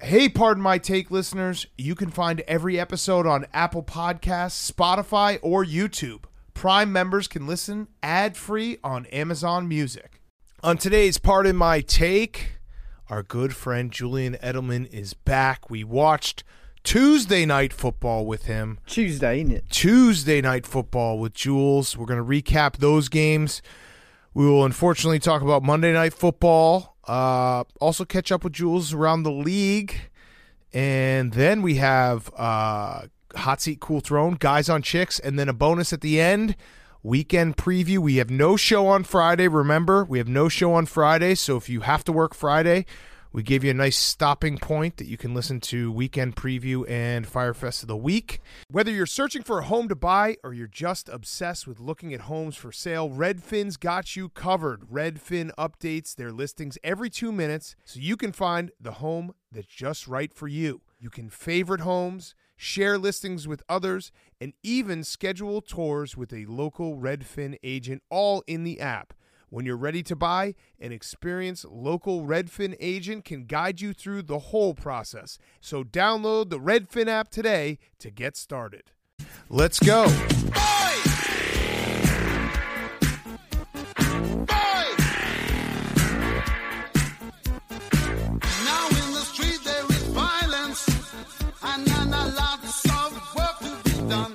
Hey, Pardon My Take listeners, you can find every episode on Apple Podcasts, Spotify, or YouTube. Prime members can listen ad-free on Amazon Music. On today's Pardon My Take, our good friend Julian Edelman is back. We watched Tuesday Night Football with him. Tuesday, isn't it? Tuesday Night Football with Jules. We're going to recap those games. We will unfortunately talk about Monday Night Football. Also catch up with Jules around the league. And then we have Hot Seat Cool Throne, Guys on Chicks, and then a bonus at the end, weekend preview. We have no show on Friday. Remember, we have no show on Friday, so if you have to work Friday, we gave you a nice stopping point that you can listen to Weekend Preview and Firefest of the Week. Whether you're searching for a home to buy or you're just obsessed with looking at homes for sale, Redfin's got you covered. Redfin updates their listings every 2 minutes so you can find the home that's just right for you. You can favorite homes, share listings with others, and even schedule tours with a local Redfin agent, all in the app. When you're ready to buy, an experienced local Redfin agent can guide you through the whole process. So download the Redfin app today to get started. Let's go. Now in the street there is violence, and lots of work to be done.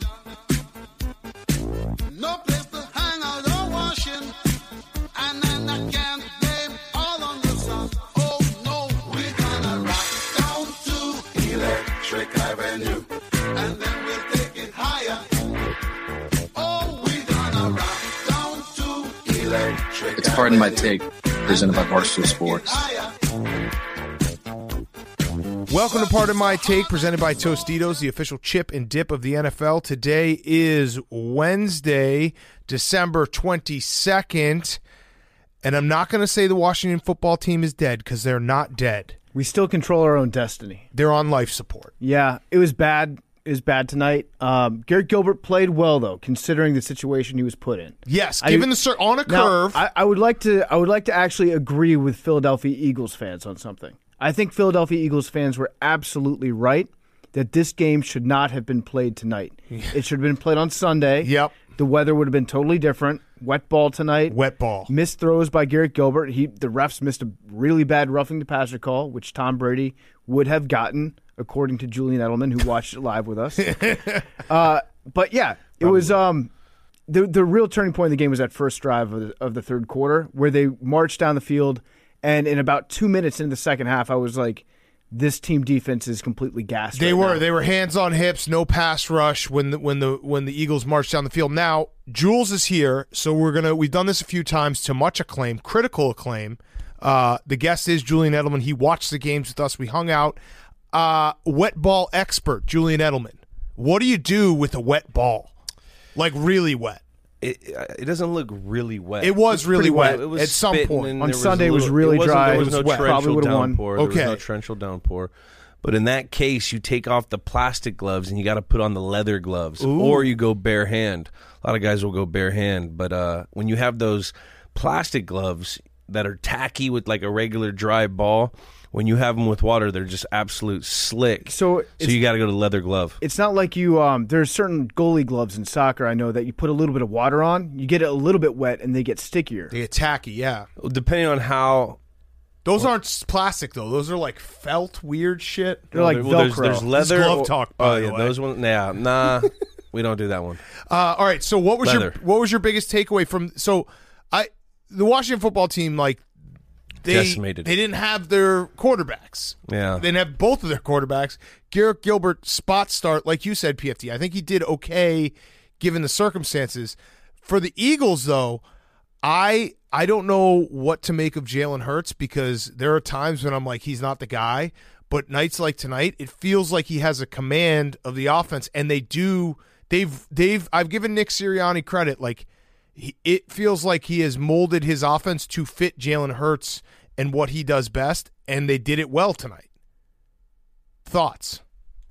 No place to hang out or washing. And then I can't blame all on the sun. Oh no, we're gonna rock down to Electric Avenue, and then we'll take it higher. Oh, we're gonna rock down to Electric It's Pardon My Take, presented by Barstool Sports. Welcome to Pardon My Take, presented by Tostitos, the official chip and dip of the NFL. Today is Wednesday, December 22nd. And I'm not going to say the Washington football team is dead, because they're not dead. We still control our own destiny. They're on life support. Yeah, it was bad. It was bad tonight. Garrett Gilbert played well, though, considering the situation he was put in. Yes, given on a curve. I would like to actually agree with Philadelphia Eagles fans on something. I think Philadelphia Eagles fans were absolutely right that this game should not have been played tonight. It should have been played on Sunday. Yep. The weather would have been totally different. Wet ball tonight. Wet ball. Missed throws by Garrett Gilbert. The refs missed a really bad roughing the passer call, which Tom Brady would have gotten, according to Julian Edelman, who watched it live with us. But yeah, it was the real turning point of the game was that first drive of the third quarter, where they marched down the field, and in about 2 minutes into the second half, I was like, this team defense is completely gassed. They were hands on hips, no pass rush when the Eagles marched down the field. Now Jules is here, so we've done this a few times to much acclaim, critical acclaim. The guest is Julian Edelman. He watched the games with us. We hung out. Wet ball expert Julian Edelman. What do you do with a wet ball, like really wet? It doesn't look really wet. It was really wet It was at some point. On Sunday it was really dry. There was no torrential downpour. There Okay. was no torrential downpour. But in that case, you take off the plastic gloves and you got to put on the leather gloves. Ooh. Or you go bare hand. A lot of guys will go bare hand. But when you have those plastic gloves that are tacky with like a regular dry ball, when you have them with water, they're just absolute slick. So you got to go to leather glove. It's not like you there's certain goalie gloves in soccer, I know, that you put a little bit of water on, you get it a little bit wet, and they get stickier. They get tacky, yeah. Depending on how... Those aren't plastic, though. Those are like felt weird shit. They're like Velcro. There's leather. This glove talk, by the way. Those ones. Nah, we don't do that one. All right. So what was your biggest takeaway from? So the Washington football team, like decimated. They didn't have their quarterbacks. Yeah, they didn't have both of their quarterbacks. Garrett Gilbert spot start, like you said, PFT. I think he did okay given the circumstances. For the Eagles, though, I don't know what to make of Jalen Hurts, because there are times when I'm like, he's not the guy. But nights like tonight, it feels like he has a command of the offense, and I've given Nick Sirianni credit. Like, it feels like he has molded his offense to fit Jalen Hurts and what he does best, and they did it well tonight. Thoughts?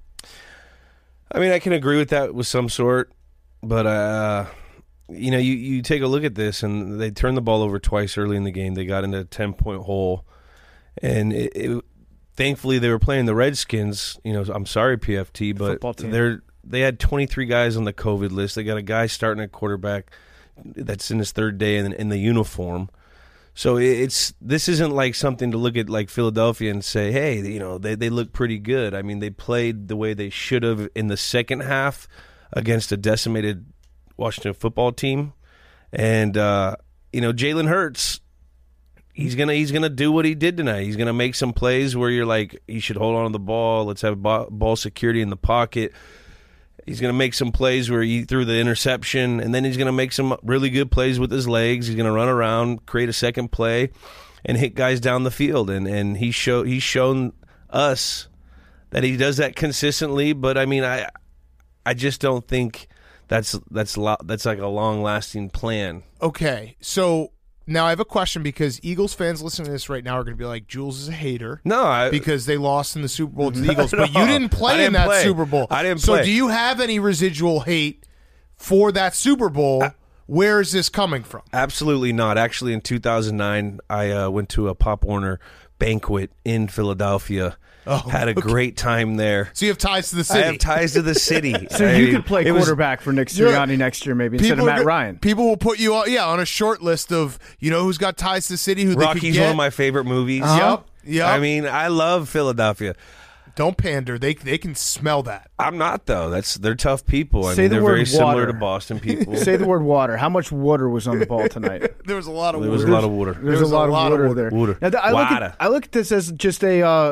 I mean, I can agree with that with some sort, but you take a look at this, and they turned the ball over twice early in the game. They got into a 10-point hole, and thankfully they were playing the Redskins. I'm sorry, PFT, but Football team. they had 23 guys on the COVID list. They got a guy starting at quarterback that's in his third day in the uniform. So this isn't like something to look at like Philadelphia and say, hey, they look pretty good. I mean, they played the way they should have in the second half against a decimated Washington football team. And, Jalen Hurts, he's gonna do what he did tonight. He's gonna make some plays where you're like, he should hold on to the ball. Let's have ball security in the pocket. He's gonna make some plays where he threw the interception, and then he's gonna make some really good plays with his legs. He's gonna run around, create a second play, and hit guys down the field. And he's shown us that he does that consistently. But I mean, I just don't think that's like a long-lasting plan. Okay, so now I have a question because Eagles fans listening to this right now are going to be like, Jules is a hater. No, because they lost in the Super Bowl to the Eagles. But you didn't play in that Super Bowl. I didn't play. So do you have any residual hate for that Super Bowl? Where is this coming from? Absolutely not. Actually, in 2009, I went to a Pop Warner banquet in Philadelphia. Had a great time there. So you have ties to the city. I have ties to the city. So you could play quarterback for Nick Sirianni next year, maybe instead of Matt Ryan. People will put you on a short list of who's got ties to the city. Who Rocky's they could get. one of my favorite movies. Yep. I mean, I love Philadelphia. Don't pander. They can smell that. I'm not though. They're tough people. Say the they're word very similar water. to Boston people. Say the word water. How much water was on the ball tonight? There was a lot of There water. was a lot of water. There's a lot of water there. Water. Now, I look at this as just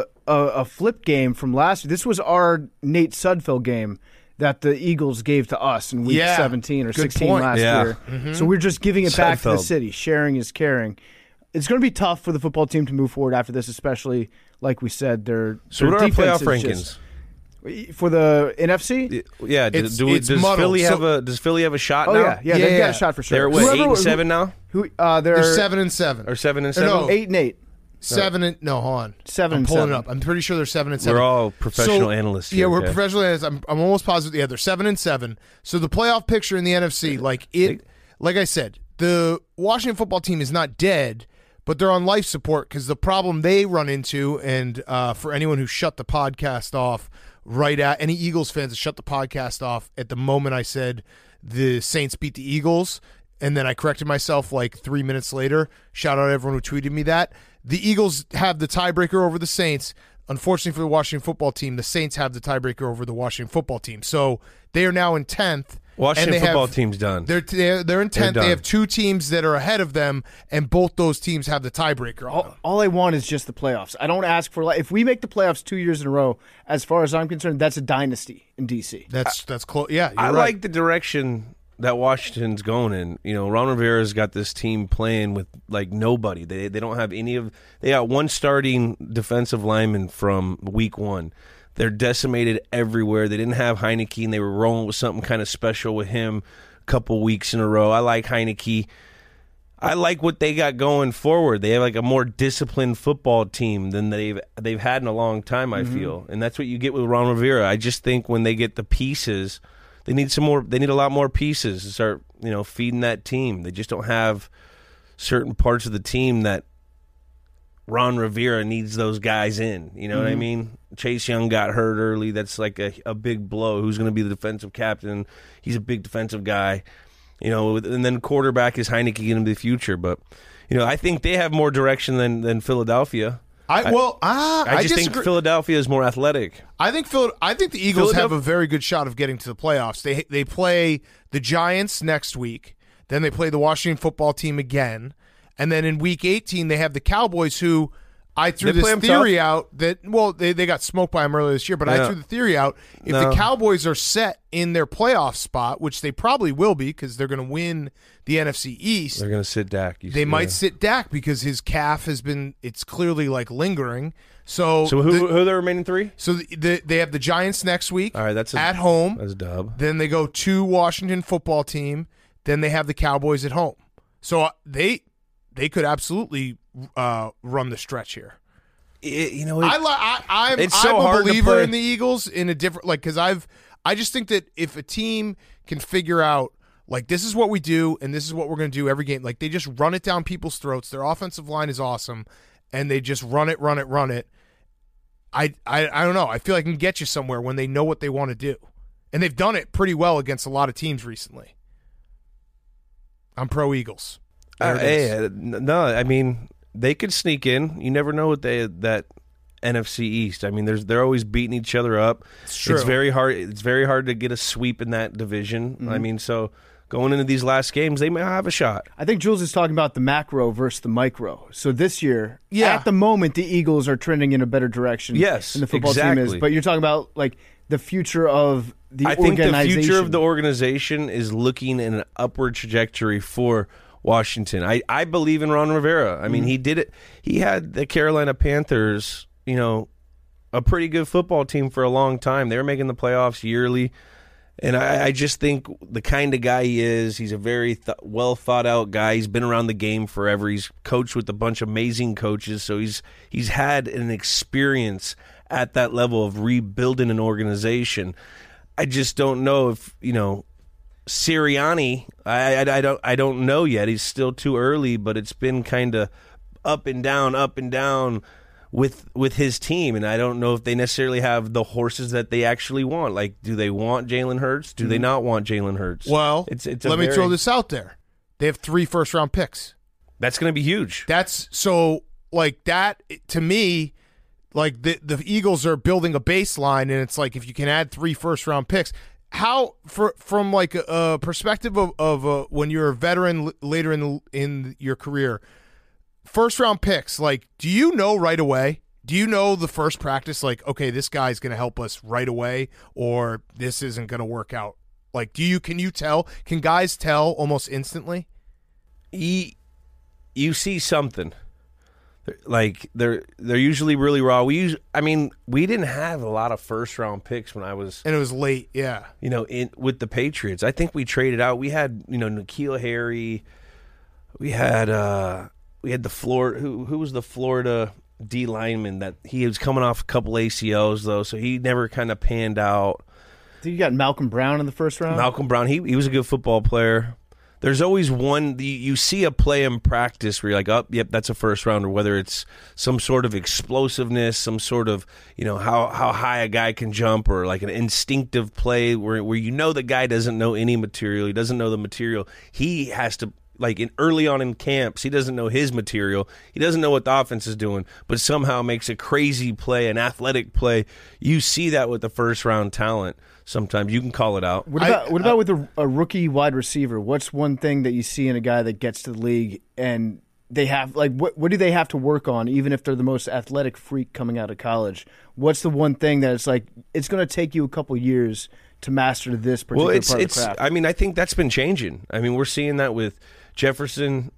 a flip game from last year. This was our Nate Sudfeld game that the Eagles gave to us in week 17 or Good 16 point. last Yeah. year. So we're just giving it back to the Sudfeld. city. Sharing is caring. It's going to be tough for the football team to move forward after this, especially like we said. So what are our playoff rankings? For the NFC? Yeah, It's does muddled. Does Philly have a shot Oh now? yeah, they've got a shot for sure. They're what, 8-7 now, They're 7-7 or 7-7? No. 8-8. 7 and hold on. 7 I'm and pulling 7. it up. I'm pretty sure they're 7-7. We're all professional analysts here, Yeah, we're okay? professional analysts. I'm almost positive. Yeah, they're 7-7. So the playoff picture in the NFC, like I said, the Washington football team is not dead, but they're on life support because the problem they run into, and for anyone who shut the podcast off right at any Eagles fans that shut the podcast off at the moment I said the Saints beat the Eagles, and then I corrected myself like 3 minutes later. Shout out to everyone who tweeted me that. The Eagles have the tiebreaker over the Saints. Unfortunately for the Washington football team, the Saints have the tiebreaker over the Washington football team. So they are now in 10th. Washington football team's done. They're in 10th. They have two teams that are ahead of them, and both those teams have the tiebreaker on them. All I want is just the playoffs. I don't ask for if we make the playoffs 2 years in a row. As far as I'm concerned, that's a dynasty in DC. That's close. Yeah, you're I right. like the direction that Washington's going in. Ron Rivera's got this team playing with like nobody. They don't have any of. They got one starting defensive lineman from week 1. They're decimated everywhere. They didn't have Heineke, and they were rolling with something kind of special with him a couple weeks in a row. I like Heineke. I like what they got going forward. They have like a more disciplined football team than they've had in a long time, I feel. And that's what you get with Ron Rivera. I just think when they get the pieces, they need some more. They need a lot more pieces to start, feeding that team. They just don't have certain parts of the team that Ron Rivera needs those guys in. You know what I mean? Chase Young got hurt early. That's like a big blow. Who's going to be the defensive captain? He's a big defensive guy. And then quarterback is Heineke in the future. But, I think they have more direction than Philadelphia. I just think Philadelphia is more athletic. I think the Eagles have a very good shot of getting to the playoffs. They play the Giants next week. Then they play the Washington football team again. And then in week 18, they have the Cowboys, who I threw this theory out that, they got smoked by them earlier this year, but I threw the theory out. If the Cowboys are set in their playoff spot, which they probably will be because they're going to win the NFC East. They're going to sit Dak. They might sit Dak because his calf it's clearly like lingering. So who are the remaining 3? So they have the Giants next week. All right, that's at home. That's a dub. Then they go to Washington football team. Then they have the Cowboys at home. So they could absolutely run the stretch here. I'm a believer in the Eagles in a different because I just think that if a team can figure out like this is what we do and this is what we're going to do every game, like they just run it down people's throats. Their offensive line is awesome, and they just run it. I don't know. I feel like it can get you somewhere when they know what they want to do. And they've done it pretty well against a lot of teams recently. I'm pro Eagles. No, I mean, they could sneak in. You never know what that NFC East. I mean, they're always beating each other up. It's true. It's very hard. It's very hard to get a sweep in that division. Mm-hmm. I mean, so going into these last games, they may have a shot. I think Jules is talking about the macro versus the micro. So this year, Yeah. at the moment, the Eagles are trending in a better direction Yes, than the football team is. exactly. But you're talking about like the future of the I think the organization. future of the organization is looking in an upward trajectory for Washington. I believe in Ron Rivera. I mean, he did it. He had the Carolina Panthers, a pretty good football team for a long time. They were making the playoffs yearly. And I just think the kind of guy he is, he's a very well thought out guy. He's been around the game forever. He's coached with a bunch of amazing coaches. So he's had an experience at that level of rebuilding an organization. I just don't know if, Sirianni, I don't know yet. He's still too early, but it's been kind of up and down with his team, and I don't know if they necessarily have the horses that they actually want. Like, do they want Jalen Hurts? Do they not want Jalen Hurts? Well, let me throw this out there. They have 3 first-round picks. That's going to be huge. That's so like that to me. Like the Eagles are building a baseline, and it's like if you can add 3 first-round picks, how from like a perspective of when you're a veteran later in your career, first-round picks. Like, do you know right away? Do you know the first practice? Like, okay, this guy's going to help us right away, or this isn't going to work out. Like, can you tell? Can guys tell almost instantly? You see something. Like they're usually really raw. We didn't have a lot of first round picks when I was, And it was late, yeah. with the Patriots. I think we traded out. We had N'Keal Harry. We had the Florida who was the Florida D lineman that he was coming off a couple ACLs though, so he never kind of panned out. I think you got Malcolm Brown in the first round. Malcolm Brown, he was a good football player. There's always one, you see a play in practice where you're like, oh, yep, that's a first rounder, whether it's some sort of explosiveness, some sort of, how high a guy can jump, or like an instinctive play where the guy doesn't know any material. He doesn't know the material. He has to, like early on in camps, he doesn't know his material. He doesn't know what the offense is doing, but somehow makes a crazy play, an athletic play. You see that with the first round talent. Sometimes you can call it out. What about with a rookie wide receiver? What's one thing that you see in a guy that gets to the league and they have what do they have to work on, even if they're the most athletic freak coming out of college? What's the one thing that it's going to take you a couple years to master this particular part of the craft? I mean, I think that's been changing. I mean, we're seeing that with Jefferson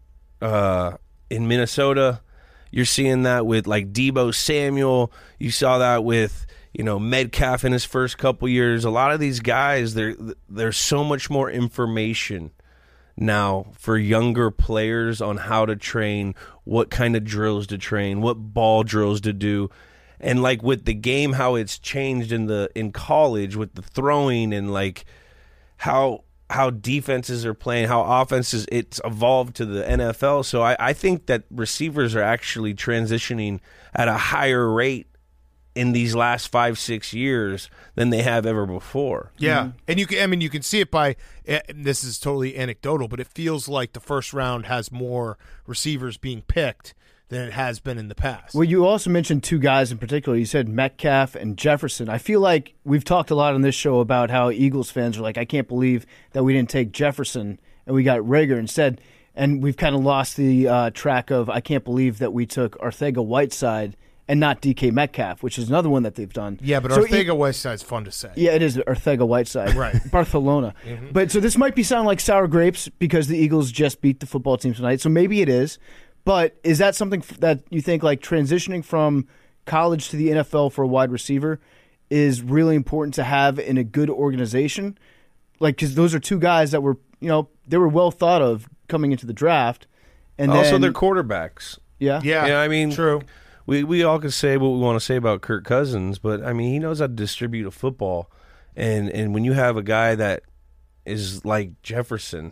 in Minnesota. You're seeing that with like Deebo Samuel. You saw that with Metcalf in his first couple years. A lot of these guys, there's so much more information now for younger players on how to train, what kind of drills to train, what ball drills to do. And like with the game, how it's changed in college with the throwing and like how defenses are playing, how offenses, it's evolved to the NFL. So I think that receivers are actually transitioning at a higher rate in these last 5-6 years than they have ever before. Yeah, and you can see it by. This is totally anecdotal, but it feels like the first round has more receivers being picked than it has been in the past. Well, you also mentioned 2 guys in particular. You said Metcalf and Jefferson. I feel like we've talked a lot on this show about how Eagles fans are like, I can't believe that we didn't take Jefferson and we got Rager instead. And we've kind of lost the track of, I can't believe that we took Arcega-Whiteside and not DK Metcalf, which is another one that they've done. Yeah, but Arcega-Whiteside's fun to say. Yeah, it is Arcega-Whiteside. Right. Barcelona. Mm-hmm. But so this might be sound like sour grapes because the Eagles just beat the football team tonight. So maybe it is. But is that something that you think like transitioning from college to the NFL for a wide receiver is really important to have in a good organization? Like, because those are 2 guys that were, they were well thought of coming into the draft. And also, then, they're quarterbacks. Yeah. Yeah, I mean, true. We all can say what we want to say about Kirk Cousins, but I mean, he knows how to distribute a football. And when you have a guy that is like Jefferson,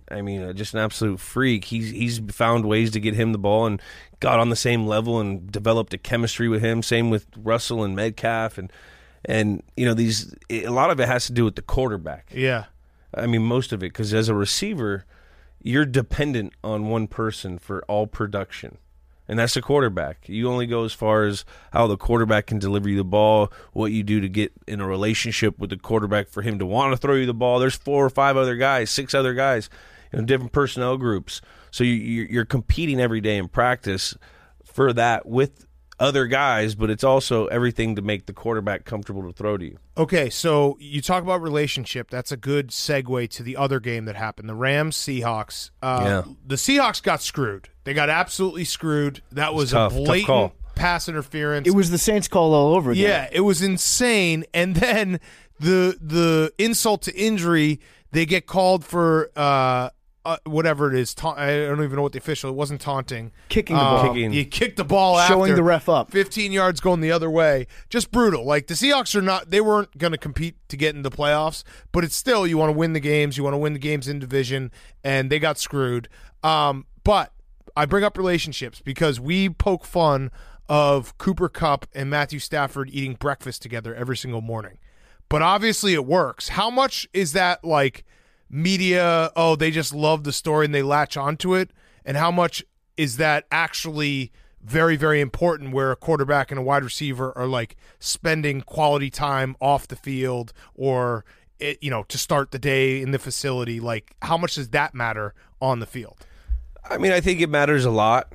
I mean, just an absolute freak. He's found ways to get him the ball and got on the same level and developed a chemistry with him. Same with Russell and Metcalf, and you know, a lot of it has to do with the quarterback. Yeah. I mean, most of it, because as a receiver, you're dependent on one person for all production, and that's the quarterback. You only go as far as how the quarterback can deliver you the ball, what you do to get in a relationship with the quarterback for him to want to throw you the ball. There's 4 or 5 other guys, 6 other guys, different personnel groups. So you're competing every day in practice for that with other guys, but it's also everything to make the quarterback comfortable to throw to you. Okay, so you talk about relationship. That's a good segue to the other game that happened, the Rams-Seahawks. The Seahawks got screwed. They got absolutely screwed. That was tough, a tough blatant call. pass interference. It was the Saints call all over again. Yeah, it was insane. And then the insult to injury, they get called for whatever it is. I don't even know what the official. It wasn't taunting. Kicking the ball. You kicked the ball after. Showing the ref up. 15 yards going the other way. Just brutal. Like, the Seahawks they weren't going to compete to get into the playoffs, but it's still, you want to win the games. You want to win the games in division, and they got screwed. But I bring up relationships because we poke fun of Cooper Kupp and Matthew Stafford eating breakfast together every single morning. But obviously it works. How much is that like media, they just love the story and they latch onto it? And how much is that actually very, very important where a quarterback and a wide receiver are like spending quality time off the field or, to start the day in the facility? Like, how much does that matter on the field? I mean, I think it matters a lot.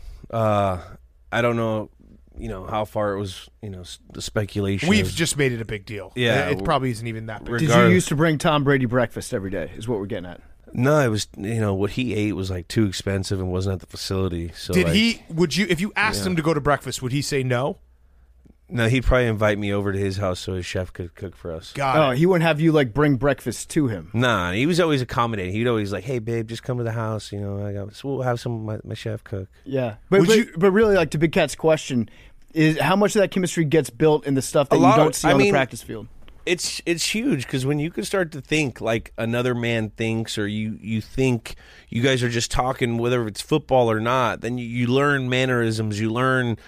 I don't know, how far it was, the speculation. We've just made it a big deal. Yeah. It probably isn't even that big. Did you used to bring Tom Brady breakfast every day is what we're getting at? No, it was, what he ate was like too expensive and wasn't at the facility. So if you asked him to go to breakfast, would he say no? No, he'd probably invite me over to his house so his chef could cook for us. He wouldn't have you like bring breakfast to him. Nah, he was always accommodating. He'd always like, "Hey, babe, just come to the house. So we'll have some of my chef cook." Yeah, but really, like to Big Cat's question is how much of that chemistry gets built in the stuff that you don't see on the practice field. It's huge because when you can start to think like another man thinks, or you think you guys are just talking, whether it's football or not, then you learn mannerisms. You learn.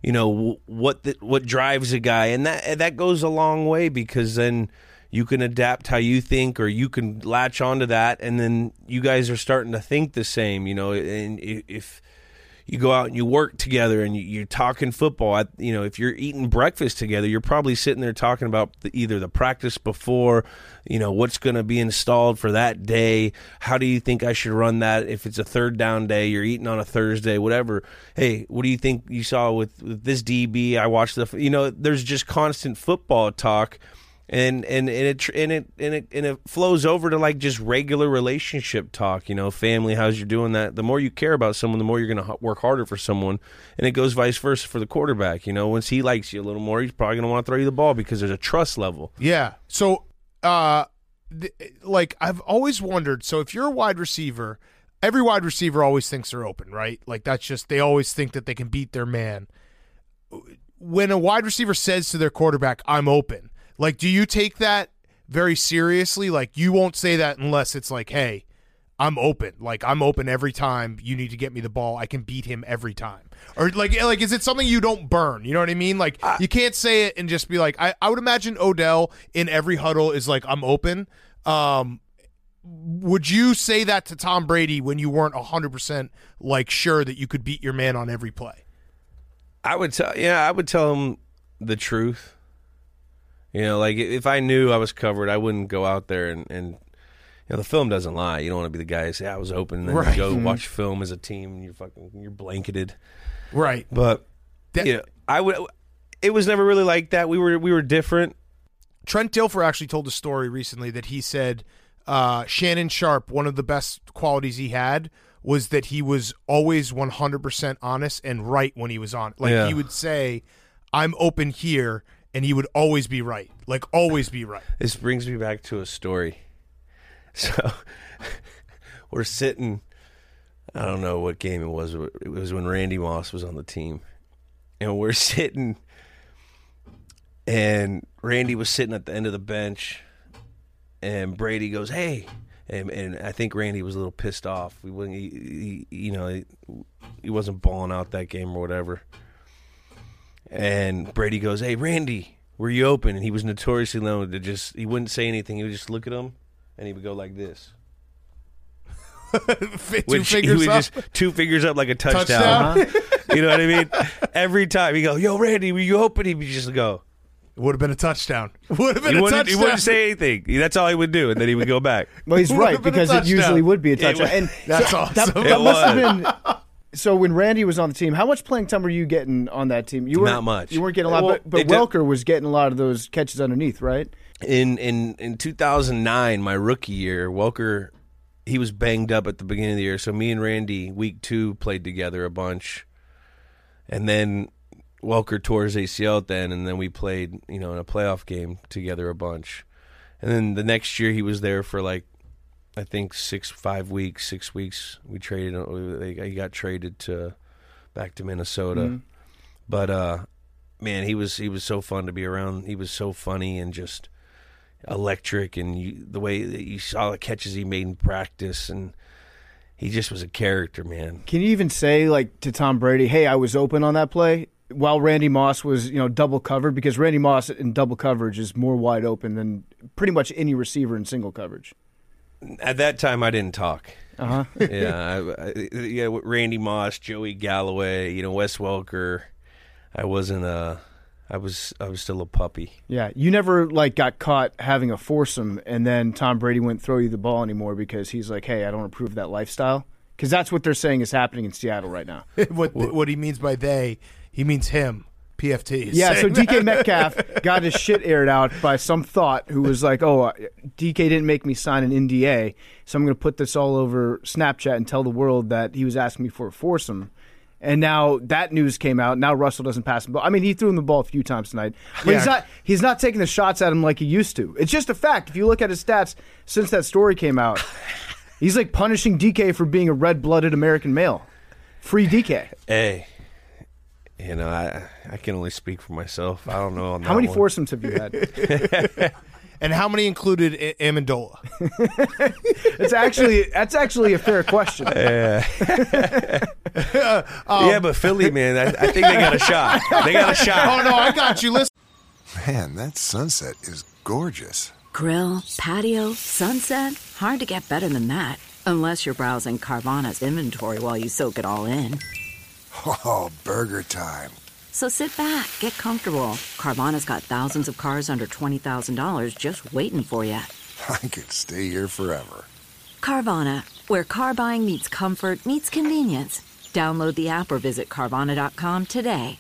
What drives a guy, and that goes a long way because then you can adapt how you think, or you can latch onto that, and then you guys are starting to think the same. And if you go out and you work together and you're talking football, if you're eating breakfast together, you're probably sitting there talking about either the practice before, what's going to be installed for that day. How do you think I should run that? If it's a third down day, you're eating on a Thursday, whatever. Hey, what do you think you saw with this DB? I watched there's just constant football talk. And it flows over to like just regular relationship talk, family, how's you doing that? The more you care about someone, the more you're going to work harder for someone. And it goes vice versa for the quarterback. Once he likes you a little more, he's probably going to want to throw you the ball because there's a trust level. Yeah. So, I've always wondered, so if you're a wide receiver, every wide receiver always thinks they're open, right? Like that's just, they always think that they can beat their man. When a wide receiver says to their quarterback, I'm open, like, do you take that very seriously? Like, you won't say that unless it's like, hey, I'm open. Like, I'm open every time you need to get me the ball. I can beat him every time. Or, like is it something you don't burn? You know what I mean? Like, you can't say it and just be like, I would imagine Odell in every huddle is like, I'm open. Would you say that to Tom Brady when you weren't 100% like sure that you could beat your man on every play? I would tell him the truth. Like if I knew I was covered, I wouldn't go out there and the film doesn't lie. You don't want to be the guy who say I was open and then right. You go watch film as a team and you're blanketed. Right. But it was never really like that. We were different. Trent Dilfer actually told a story recently that he said Shannon Sharp, one of the best qualities he had was that he was always 100% honest and right when he was on. Like he would say, I'm open here. And he would always be right, like always be right. This brings me back to a story. So we're sitting, I don't know what game it was. It was when Randy Moss was on the team. And we're sitting, and Randy was sitting at the end of the bench, and Brady goes, hey, And I think Randy was a little pissed off. He wasn't balling out that game or whatever. And Brady goes, "Hey, Randy, were you open?" And he was notoriously known to he wouldn't say anything. He would just look at him, and he would go like this. Two fingers up. Just 2 fingers up like a touchdown. You know what I mean? Every time he go, "Yo, Randy, were you open?" He'd just go. It would have been a touchdown. He wouldn't say anything. That's all he would do, and then he would go back. Well, he's right, because it usually would be a touchdown. And That's awesome. That must have been. So when Randy was on the team, how much playing time were you getting on that team? Not much. You weren't getting a lot, but Welker was getting a lot of those catches underneath, right? In 2009, my rookie year, Welker, he was banged up at the beginning of the year, so me and Randy, week 2, played together a bunch. And then Welker tore his ACL then, and then we played, in a playoff game together a bunch. And then the next year he was there for I think 6 weeks. We traded. He got traded back to Minnesota. Mm-hmm. But man, he was so fun to be around. He was so funny and just electric, and the way that you saw the catches he made in practice, and he just was a character, man. Can you even say to Tom Brady, "Hey, I was open on that play"? While Randy Moss was, double covered, because Randy Moss in double coverage is more wide open than pretty much any receiver in single coverage. At that time, I didn't talk. Uh-huh. Yeah, Randy Moss, Joey Galloway, Wes Welker. I wasn't I was still a puppy. Yeah, you never got caught having a foursome, and then Tom Brady wouldn't throw you the ball anymore because he's like, "Hey, I don't approve of that lifestyle." Because that's what they're saying is happening in Seattle right now. What he means by they, he means him. PFT. Yeah, so DK Metcalf got his shit aired out by some thought who was like, "Oh, DK didn't make me sign an NDA, so I'm going to put this all over Snapchat and tell the world that he was asking me for a foursome." And now that news came out. Now Russell doesn't pass him. I mean, he threw him the ball a few times tonight, but he's not taking the shots at him like he used to. It's just a fact. If you look at his stats since that story came out, he's punishing DK for being a red-blooded American male. Free DK. Hey. I can only speak for myself. I don't know on that How many one. foursomes have you had? And how many included Amendola? That's actually a fair question. Yeah, but Philly, man, I think they got a shot. They got a shot. Oh, no, I got you. Listen. Man, that sunset is gorgeous. Grill, patio, sunset. Hard to get better than that. Unless you're browsing Carvana's inventory while you soak it all in. Oh, burger time. So sit back, get comfortable. Carvana's got thousands of cars under $20,000 just waiting for you. I could stay here forever. Carvana, where car buying meets comfort meets convenience. Download the app or visit Carvana.com today.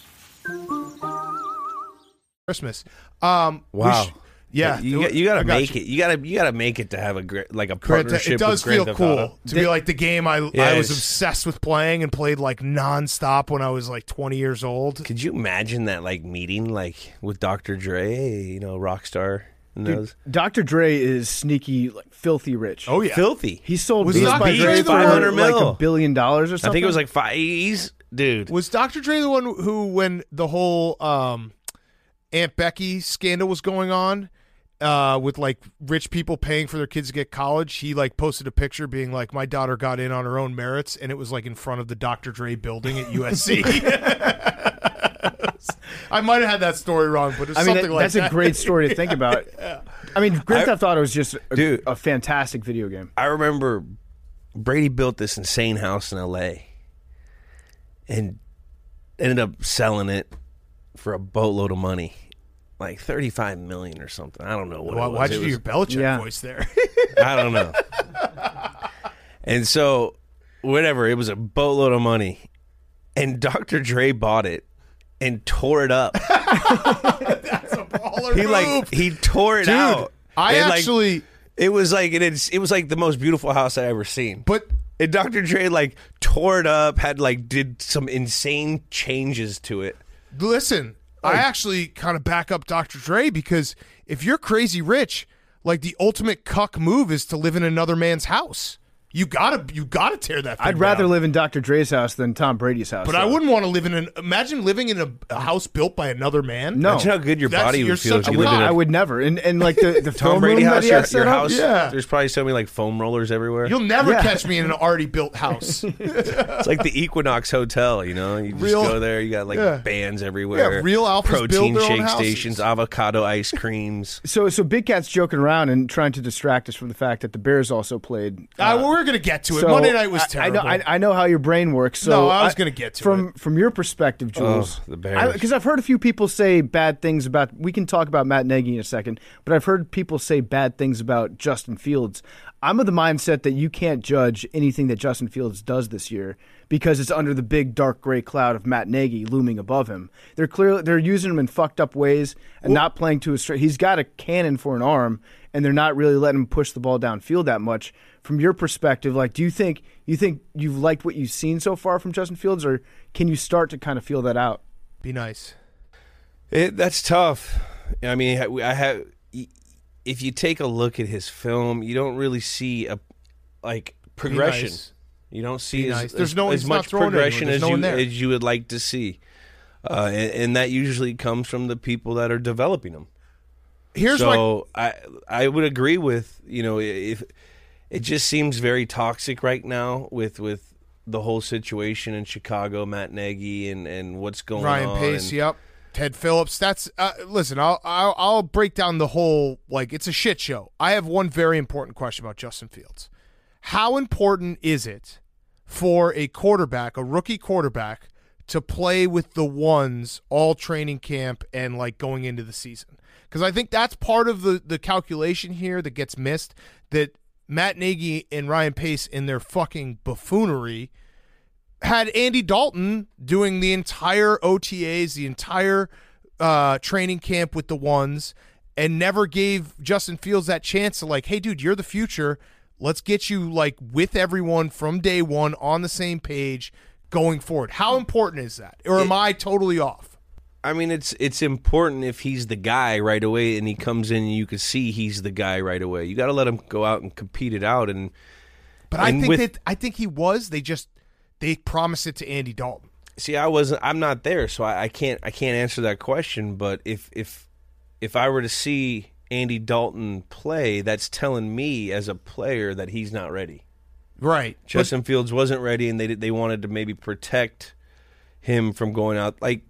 Christmas. Wow. Yeah, you got to make it. You got to make it to have a partnership. It does with Grand feel Theft cool Auto. to be like the game I was Yes. obsessed with playing and played nonstop when I was 20 years old. Could you imagine that meeting with Dr. Dre, Rockstar and those? Dr. Dre is sneaky, filthy rich. Oh yeah, Filthy. He sold Was Beats Dr. by Dre Dre the for one- $500 million. $1 billion or something. I think it was 5. Dude. Was Dr. Dre the one who, when the whole Aunt Becky scandal was going on, with rich people paying for their kids to get college, he posted a picture being my daughter got in on her own merits, and it was in front of the Dr. Dre building at USC. I might have had that story wrong, but it's something like that. That's a great story to think about. I mean, Grand Theft Auto is just a fantastic video game. I remember Brady built this insane house in L.A. and ended up selling it for a boatload of money. $35 million or something. I don't know what it was. Why'd you do your Belichick voice there? I don't know. And so, whatever, it was a boatload of money. And Dr. Dre bought it and tore it up. That's a baller move. He tore it out. I And, actually... it was the most beautiful house I ever seen. But... And Dr. Dre tore it up, had did some insane changes to it. Listen, I actually kind of back up Dr. Dre because if you're crazy rich, the ultimate cuck move is to live in another man's house. You gotta tear that thing I'd rather down. live in Dr. Dre's house than Tom Brady's house. But I wouldn't want to live in imagine living in a house built by another man. No. Imagine how good your That's- body you're would feel if such you a lived in cop. I a would never. And like the Tom film Brady room house. that he has set Your up, house. Yeah. There's probably so many like foam rollers everywhere. You'll never Yeah. catch me in an already built house. It's like the Equinox Hotel, you know. You just Real- go there. You got like yeah. bands everywhere. Yeah, real alphas build protein their own shake houses. stations, avocado ice creams. So Big Cat's joking around and trying to distract us from the fact that the Bears also played. Well, we're gonna get to it. So Monday night was I terrible. know how your brain works. So No, I was gonna get to from your perspective, Jules. the Bears. Because I've heard a few people say bad things about. We can talk about Matt Nagy in a second, but I've heard people say bad things about Justin Fields. I'm of the mindset that you can't judge anything that Justin Fields does this year because it's under the big dark gray cloud of Matt Nagy looming above him. They're using him in fucked up ways and not playing to his strength. He's got a cannon for an arm, and they're not really letting him push the ball downfield that much. From your perspective, like, do you think you've liked what you've seen so far from Justin Fields, or can you start to kind of feel that out? Be nice. That's tough. I mean, I have. If you take a look at his film, you don't really see a progression. nice. You don't see Be as, nice. There's as, no- as he's not much throwing progression anyone. There's as no one there. you would like to see, and that usually comes from the people that are developing him. Here's So I would agree with, if it just seems very toxic right now with the whole situation in Chicago, Matt Nagy and what's going Ryan on. Pace. and- Yep. Ted Phillips. That's listen. I'll break down the whole, like, it's a shit show. I have one very important question about Justin Fields. How important is it for a quarterback, a rookie quarterback, to play with the ones all training camp and like going into the season? Because I think that's part of the calculation here that gets missed, that Matt Nagy and Ryan Pace in their fucking buffoonery had Andy Dalton doing the entire OTAs, the entire training camp with the ones, and never gave Justin Fields that chance to, like, hey, dude, you're the future. Let's get you, like, with everyone from day one on the same page going forward. How important is that? Or am I totally off? I mean, it's important if he's the guy right away and he comes in and you can see he's the guy right away. You got to let him go out and compete it out. But I think he was. They promised it to Andy Dalton. See, I'm not there, so I can't answer that question. But if I were to see Andy Dalton play, that's telling me as a player that he's not ready. Right. Justin Fields wasn't ready, and they wanted to maybe protect him from going out. Like,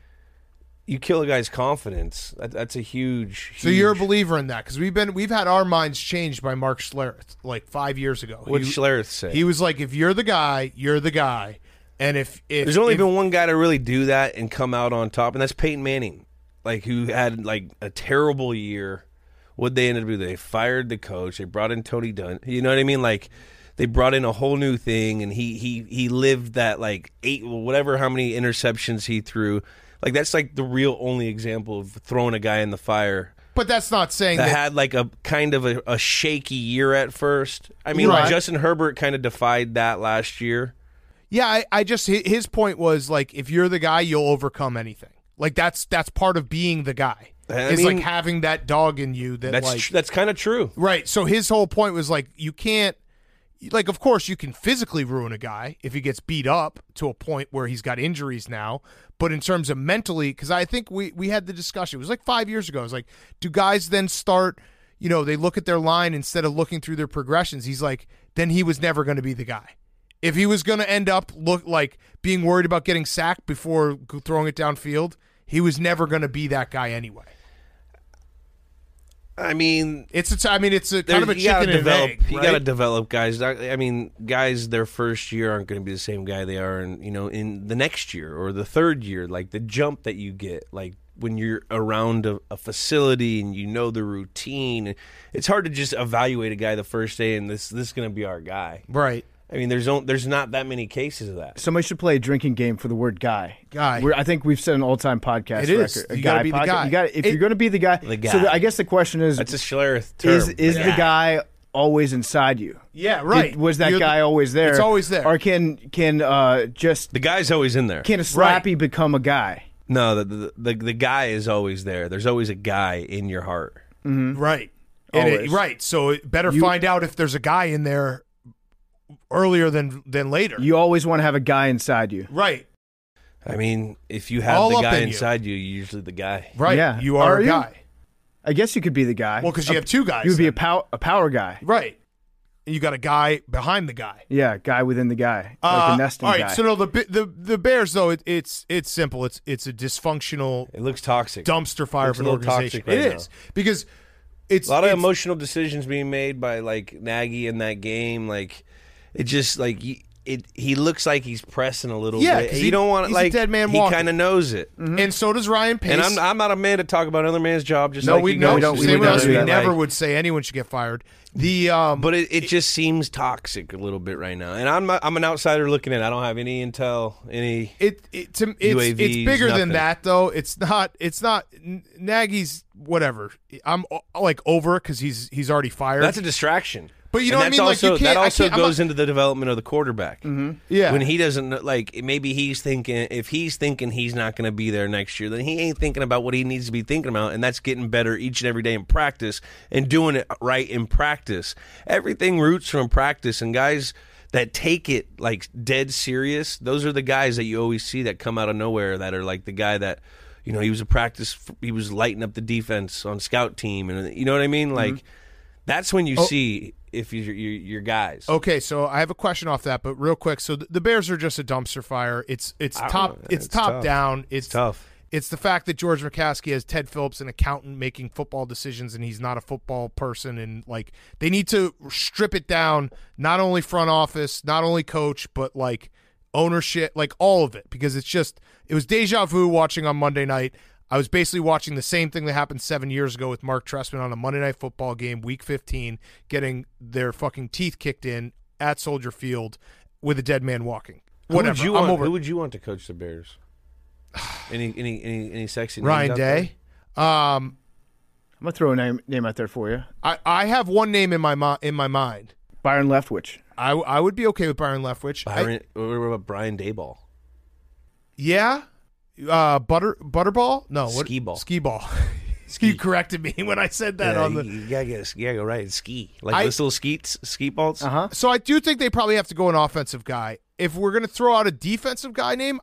you kill a guy's confidence. That's a huge. So you're a believer in that, because we've had our minds changed by Mark Schlereth like 5 years ago. What did Schlereth say? He was like, if you're the guy, you're the guy. And if There's only been one guy to really do that and come out on top, and that's Peyton Manning, like, who had like a terrible year. What they ended up doing, they fired the coach. They brought in Tony Dunn. You know what I mean? Like, they brought in a whole new thing, and he lived that, like, how many interceptions he threw. Like, that's like the real only example of throwing a guy in the fire. But that's not saying That that. had like a kind of a shaky year at first. I mean, Right. Justin Herbert kind of defied that last year. Yeah, I just, his point was, like, if you're the guy, you'll overcome anything. Like, that's part of being the guy. It's mean, like having that dog in you that, That's like, that's kind of true. right. So his whole point was, like, you can't, like, of course you can physically ruin a guy if he gets beat up to a point where he's got injuries now. But in terms of mentally, because I think we had the discussion, it was like 5 years ago. It was like, do guys then start, they look at their line instead of looking through their progressions? He's like, then he was never going to be the guy. If he was going to end up being worried about getting sacked before throwing it downfield, he was never going to be that guy anyway. I mean, It's a kind of a you gotta chicken and an egg. You Right? got to develop guys. I mean, guys, their first year aren't going to be the same guy they are in the next year or the third year. Like, the jump that you get, like, when you're around a facility and you know the routine, it's hard to just evaluate a guy the first day and this is going to be our guy. Right. I mean, there's not that many cases of that. Somebody should play a drinking game for the word guy. Guy. I think we've set an all-time podcast It is. record. You gotta be the guy. If you're going to be the guy. The guy. So I guess the question is, That's a Schlereth term. is the guy always inside you? Yeah, right. Was that You're guy always there? It's always there. Or can just The guy's always in there. can a slappy become a guy? No, the guy is always there. There's always a guy in your heart. Right. And Always. right. So it better find out if there's a guy in there earlier than later. You always want to have a guy inside you. Right. I mean, if you have All the up guy in you. inside you, you're usually the guy. Right. Yeah. You are a you? guy. I guess you could be the guy. Well, because you have two guys. You would be then. a power guy. Right. You got a guy behind the guy. Yeah, guy within the guy, like a nesting all right. guy. So no, the Bears though it's simple. It's a dysfunctional It looks toxic. dumpster fire Looks of a an little organization. toxic right It now. is because it's A lot of it's- emotional decisions being made by like Nagy in that game. Like it just like he looks like he's pressing a little Yeah, bit. 'cause You don't want he's like a dead man he walking. kind of knows it. and so does Ryan Pace. And I'm not a man to talk about another man's job. Just no, like we you no, guys don't- just same we with don't us. do We that. never Like, would say anyone should get fired. The But it just seems toxic a little bit right now. And I'm an outsider looking in. I don't have any intel, any. it's UAVs, bigger nothing. than that though. It's not Nagy's whatever. I'm like over it because he's already fired. That's a distraction. But you know And what I mean? that's Like, also, you can't- that I also can't- I'm goes not- into the development of the quarterback. Yeah. When he doesn't like, maybe he's thinking if he's thinking he's not going to be there next year, then he ain't thinking about what he needs to be thinking about, and that's getting better each and every day in practice and doing it right in practice. Everything roots from practice, and guys that take it like dead serious, those are the guys that you always see that come out of nowhere that are like the guy that. You know, he was lighting up the defense on scout team, and you know what I mean. Like, that's when you see if you're guys. Okay, so I have a question off that, but real quick. So the Bears are just a dumpster fire. It's top it's top tough. down. It's tough. It's the fact that George McCaskey has Ted Phillips, an accountant, making football decisions, and he's not a football person. And like they need to strip it down. Not only front office, not only coach, but like ownership, like all of it, because it was deja vu watching on Monday night. I was basically watching the same thing that happened 7 years ago with Mark Trestman on a Monday Night Football game, Week 15, getting their fucking teeth kicked in at Soldier Field with a dead man walking. Whatever. Who would you want to coach the Bears? Any sexy names Ryan out Day. I'm gonna throw a name out there for you. I have one name in my mind. Byron Leftwich. I would be okay with Byron Leftwich. What about Brian Dayball? Yeah. Butterball? No. What? Skee ball. Skee ball. You corrected me when I said that on the. You gotta go right. Ski like I- those little skeet balls. Uh-huh. So I do think they probably have to go an offensive guy. If we're gonna throw out a defensive guy name,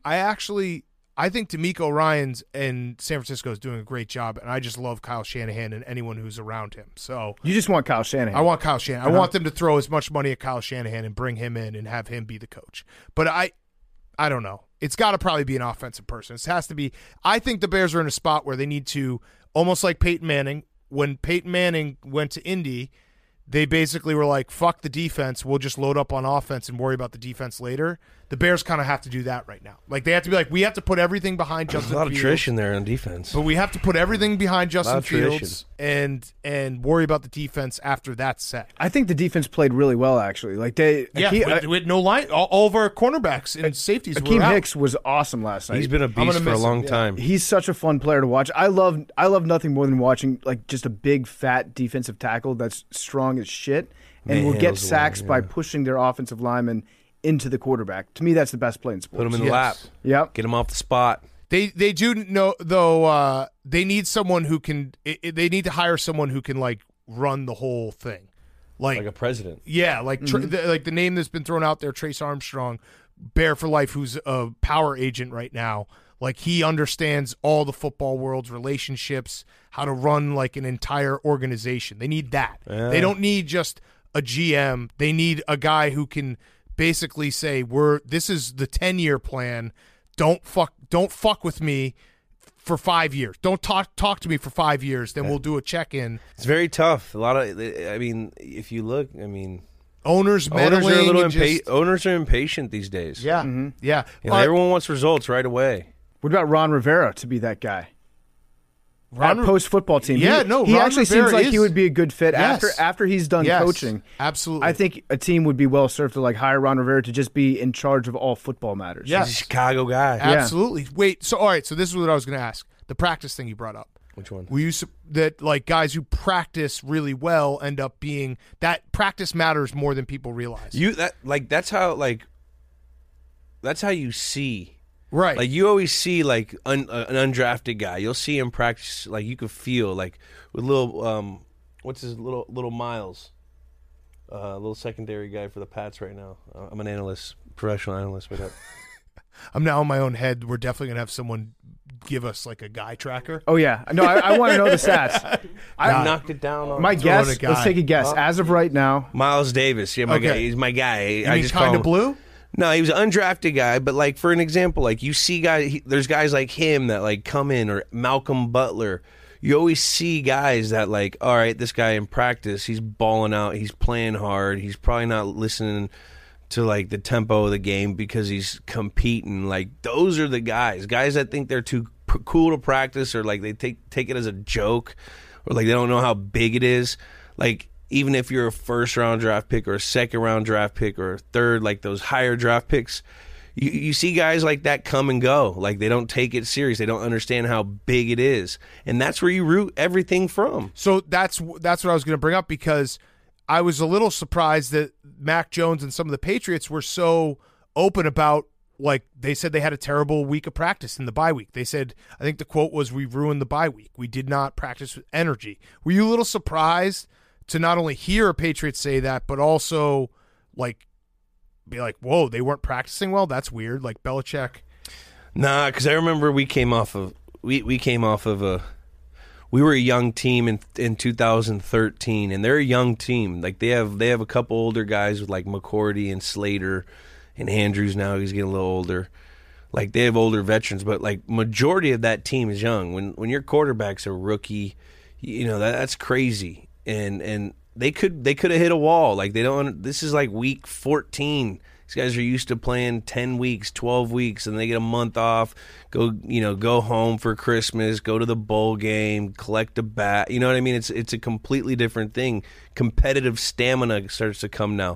I think D'Amico Ryans in San Francisco is doing a great job, and I just love Kyle Shanahan and anyone who's around him. So You just want Kyle Shanahan. I want Kyle Shanahan. I want them to throw as much money at Kyle Shanahan and bring him in and have him be the coach. But I don't know. It's got to probably be an offensive person. It has to be. I think the Bears are in a spot where they need to, almost like Peyton Manning. When Peyton Manning went to Indy, they basically were like, fuck the defense. We'll just load up on offense and worry about the defense later. The Bears kind of have to do that right now. Like, they have to be like, we have to put everything behind There's Justin a lot of Fields. tradition there on defense. But we have to put everything behind Justin of tradition. Fields and worry about the defense after that's set. I think the defense played really well, actually. Like With no line, all of our cornerbacks and safeties were Akeem out. Hicks was awesome last night. He's been a gonna beast for a miss him, long yeah. time. He's such a fun player to watch. I love nothing more than watching like just a big fat defensive tackle that's strong as shit and will get Handles the sacks line, by yeah. pushing their offensive lineman into the quarterback. To me, that's the best play in sports. Put him in the Yes. lap. Yep. Get him off the spot. They do know though. They need someone who can. They need to hire someone who can like run the whole thing, Like a president. yeah, like like the name that's been thrown out there, Trace Armstrong, Bear for Life, who's a power agent right now. Like he understands all the football world's relationships, how to run like an entire organization. They need that. They don't need just a GM. They need a guy who can basically say, this is the 10-year plan. Don't fuck with me for 5 years. Don't talk to me for 5 years. Then we'll do a check-in. It's very tough. A lot of, I mean, if you look, I mean, Owners owners meddling are a little and just- owners are impatient these days. Yeah, yeah. You know, everyone wants results right away. What about Ron Rivera to be that guy? Ron- Post football team. Yeah, he Ron actually Rivera seems like is- he would be a good fit Yes. after he's done Yes, coaching. absolutely. I think a team would be well served to like hire Ron Rivera to just be in charge of all football matters. Yeah. He's a Chicago guy. Absolutely. Wait. So all right. So this is what I was going to ask. The practice thing you brought up. Which one? Were you that like guys who practice really well end up being that practice matters more than people realize? That's how you see. Right. Like you always see like an undrafted guy. You'll see him practice. Like you could feel like with little what's his little Miles. little secondary guy for the Pats right now. I'm an analyst, professional analyst with that. I'm now in my own head. We're definitely gonna have someone give us like a guy tracker. Oh yeah, no, I want to know the stats. I knocked it down on My Throwing guess. a guy. Let's take a guess. As of right now, Miles Davis. Yeah, my Okay. guy. He's my guy. You I mean just call kind of him. blue? No, he was an undrafted guy, but like for an example, like you see guys, there's guys like him that like come in, or Malcolm Butler. You always see guys that like, all right, this guy in practice, he's balling out, he's playing hard, he's probably not listening to like the tempo of the game because he's competing. Like those are the guys that think they're too cool to practice, or like they take it as a joke, or like they don't know how big it is. Like even if you're a first round draft pick or a second round draft pick or a third, like those higher draft picks, you see guys like that come and go. Like they don't take it serious. They don't understand how big it is, and that's where you root everything from. So that's what I was going to bring up, because I was a little surprised that Mac Jones and some of the Patriots were so open about, like, they said they had a terrible week of practice in the bye week. They said, I think the quote was, "We ruined the bye week. We did not practice with energy." Were you a little surprised to not only hear a Patriot say that, but also like be like, whoa, they weren't practicing well? That's weird. Like Belichick. Nah, because I remember we came off of we were a young team in 2013, and they're a young team. Like they have a couple older guys with like McCourty and Slater and Andrews. Now he's getting a little older. Like they have older veterans, but like majority of that team is young. When your quarterback's a rookie, you know that's crazy. And they could have hit a wall. Like they don't. This is like week 14. These guys are used to playing 10 weeks, 12 weeks, and they get a month off. Go home for Christmas. Go to the bowl game. Collect a bat. You know what I mean? It's a completely different thing. Competitive stamina starts to come now.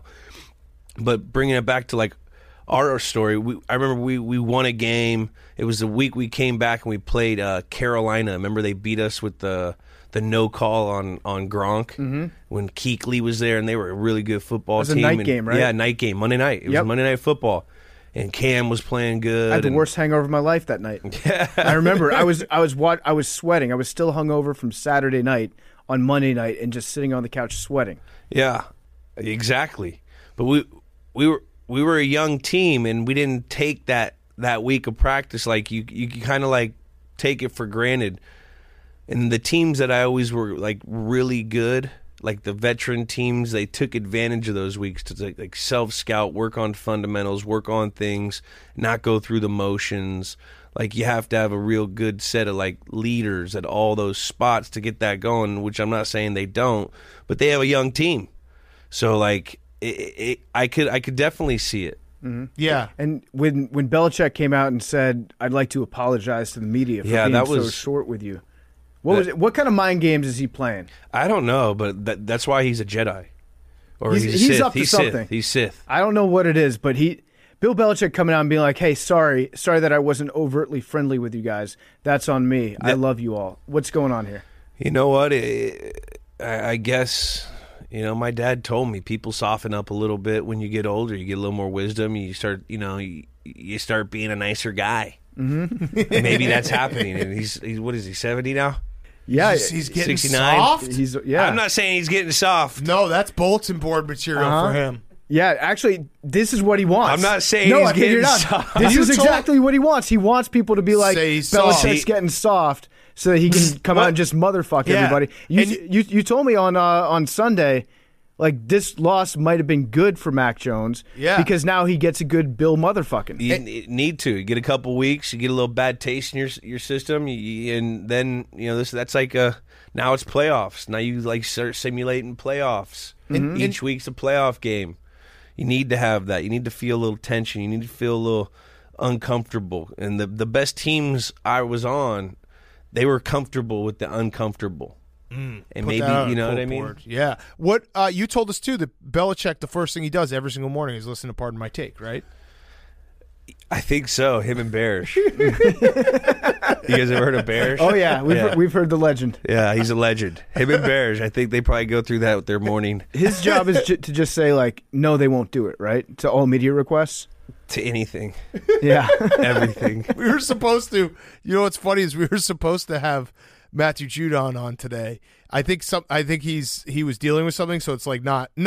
But bringing it back to like our story, I remember we won a game. It was the week we came back and we played Carolina. Remember they beat us with the no call on Gronk when Kuechly was there, and they were a really good football It was a team. night game, right? Yeah, night game, Monday night. It was Monday Night Football, and Cam was playing good. I had the and- worst hangover of my life that night. I remember I was sweating. I was still hungover from Saturday night on Monday night and just sitting on the couch sweating. Yeah, exactly. But we were a young team, and we didn't take that week of practice. Like you kind of like take it for granted. And the teams that I always were like really good, like the veteran teams, they took advantage of those weeks to like self-scout, work on fundamentals, work on things, not go through the motions. Like you have to have a real good set of like leaders at all those spots to get that going, which I'm not saying they don't, but they have a young team. So like I could definitely see it. Mm-hmm. Yeah. And when Belichick came out and said, "I'd like to apologize to the media for being that so was- short with you," what was it? What kind of mind games is he playing? I don't know, but that's why he's a Jedi. Or He's- he's a he's Sith. up to He's something. Sith. He's Sith. I don't know what it is, but Bill Belichick coming out and being like, "Hey, sorry that I wasn't overtly friendly with you guys. That's on me. I love you all." What's going on here? You know what? I guess, my dad told me people soften up a little bit when you get older. You get a little more wisdom. You start, you start being a nicer guy. Mm-hmm. And maybe that's happening. And he's what is he, 70 now? Yeah, He's getting 69? soft? I'm not saying he's getting soft. No, that's bulletin board material for him. Yeah, actually, this is what he wants. I'm not saying no, he's I figured getting out. soft. This You is told- exactly what he wants. He wants people to be like, Say he's Belichick's soft. getting soft so that he can come out and just motherfuck Yeah. everybody. You told me on Sunday, like, this loss might have been good for Mac Jones because now he gets a good Bill motherfucking. You need to. You get a couple weeks, you get a little bad taste in your system, and then that's like now it's playoffs. Now you like start simulating playoffs. Each week's a playoff game. You need to have that. You need to feel a little tension. You need to feel a little uncomfortable. And the best teams I was on, they were comfortable with the uncomfortable. And Put maybe, that on you a know what quote I mean? board. Yeah. What you told us too that Belichick, the first thing he does every single morning is listen to Pardon My Take, right? I think so. Him and Bears. You guys ever heard of Bears? Oh, yeah. We've heard the legend. Yeah, he's a legend. Him and Bears. I think they probably go through that with their morning His job is to just say, like, no, they won't do it, right? To all media requests. to anything, Yeah. everything. We were supposed to. You know what's funny is we were supposed to have Matthew Judon on today. I think he was dealing with something, so it's like not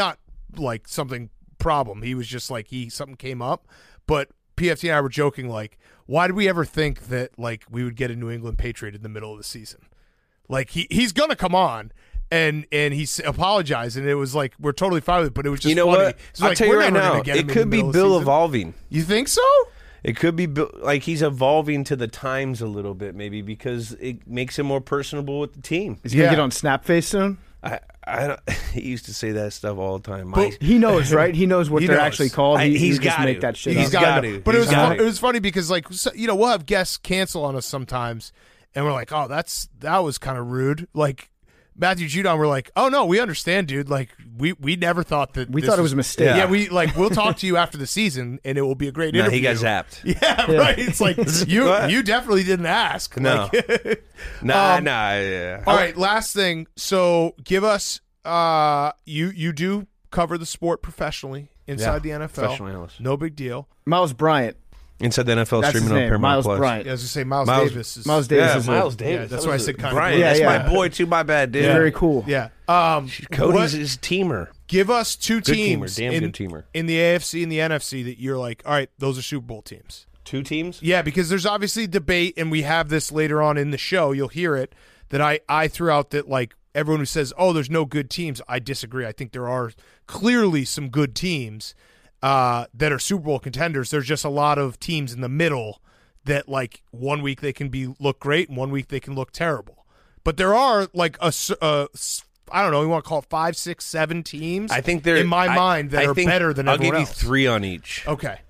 like something problem. He was just like something came up. But PFT and I were joking, like, why did we ever think that like we would get a New England Patriot in the middle of the season? Like he's gonna come on. And he apologized, and it was like we're totally fine with it, but it was just funny. What? It's I'll like, tell you we're right never now, gonna get him it in the could be middle of Bill the season. evolving. You think so? It could be like he's evolving to the times a little bit, maybe because it makes him more personable with the team. Is he gonna get on Snapface soon? I don't, he used to say that stuff all the time. He knows, right? He knows what He they're knows. actually called. He's just got make to. that shit He's up. got to. to. But it He's was funny because like we'll have guests cancel on us sometimes, and we're like, oh, that was kind of rude. Like Matthew Judon, we're like, oh no, we understand, dude. Like we never thought that We thought it was a mistake. Yeah, we'll talk to you after the season, and it will be a great interview. he got zapped. Yeah, right. It's like you definitely didn't ask. No. Like, Yeah. All right, last thing. So give us you do cover the sport professionally inside the NFL. professional analyst. No big deal. Miles Bryant. Inside the NFL, That's his streaming on name. Paramount Miles Plus. Bryant. Yeah, I was gonna say Miles Davis. Is, Miles Davis Yeah, is Miles a, Davis. Yeah, that's That why I was said kind of Bryant. That's Yeah, my yeah. boy too. My bad, dude. very cool. Yeah. Cody's his teamer. Give us two Good teams teamer, damn good teamer. in the AFC and the NFC that you're like, all right, those are Super Bowl teams. 2 teams? Yeah, because there's obviously debate, and we have this later on in the show. You'll hear it that I threw out that like everyone who says, oh, there's no good teams. I disagree. I think there are clearly some good teams that are Super Bowl contenders. There's just a lot of teams in the middle that like 1 week they can look great and 1 week they can look terrible. But there are like I don't know, you want to call it 5, 6, 7 teams? I think they're in my mind that I are think better than I'll everyone give else. you 3 on each. Okay.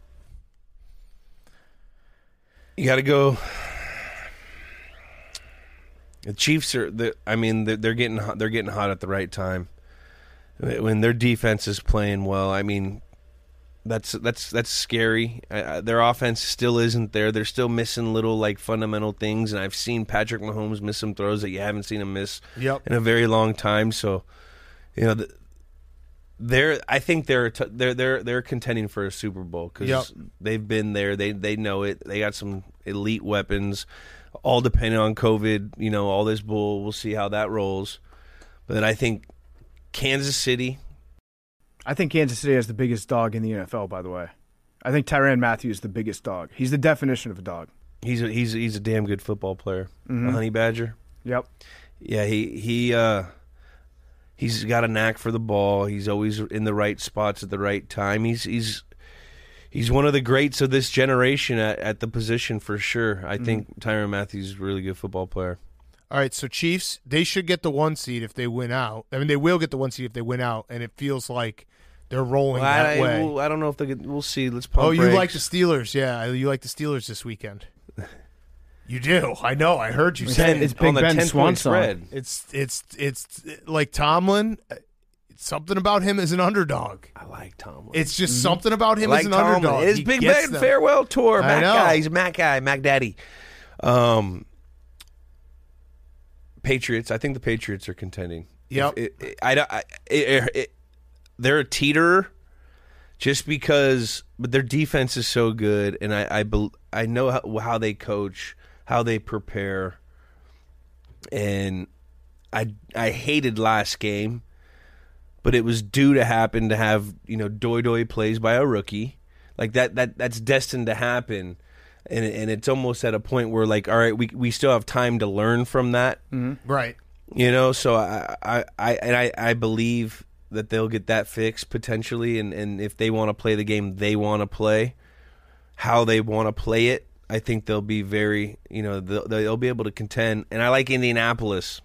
You got to go. The Chiefs are. They're getting hot. They're getting hot at the right time. When their defense is playing well, I mean, that's scary. Their offense still isn't there. They're still missing little like fundamental things, and I've seen Patrick Mahomes miss some throws that you haven't seen him miss in a very long time. So, you know, I think they're contending for a Super Bowl because they've been there. They know it. They got some elite weapons, all depending on COVID. You know, all this bull. We'll see how that rolls. But I think Kansas City. I think Kansas City has the biggest dog in the NFL, by the way. I think Tyrann Mathieu is the biggest dog. He's the definition of a dog. He's a damn good football player. A honey badger. Yep. Yeah, he's got a knack for the ball. He's always in the right spots at the right time. He's one of the greats of this generation at the position for sure. I think Tyrann Mathieu is a really good football player. All right, so Chiefs, they should get the 1 seed if they win out. I mean, they will get the 1 seed if they win out, and it feels like they're rolling that way. I don't know if they could. We'll see. Let's pump Oh, you brakes. like the Steelers. Yeah, you like the Steelers this weekend. You do. I know. I heard you say It's it. Big on the Ben 10-point Swan spread. It's like Tomlin. Something about him as an underdog. I like Tomlin. It's just something about him like as an Tomlin. underdog. His He Big gets Ben them. farewell tour. I Mac know. guy. He's a Mac guy. Mac Daddy. Patriots. I think the Patriots are contending. Yep. They're a teeter, just because, but their defense is so good, and I know how they coach, how they prepare, and I hated last game, but it was due to happen to have doy plays by a rookie, like that's destined to happen. And it's almost at a point where, like, all right, we still have time to learn from that, Right. So I believe that they'll get that fixed potentially, and if they want to play the game they want to play, how they want to play it, I think they'll be very, they'll be able to contend. And I like Indianapolis.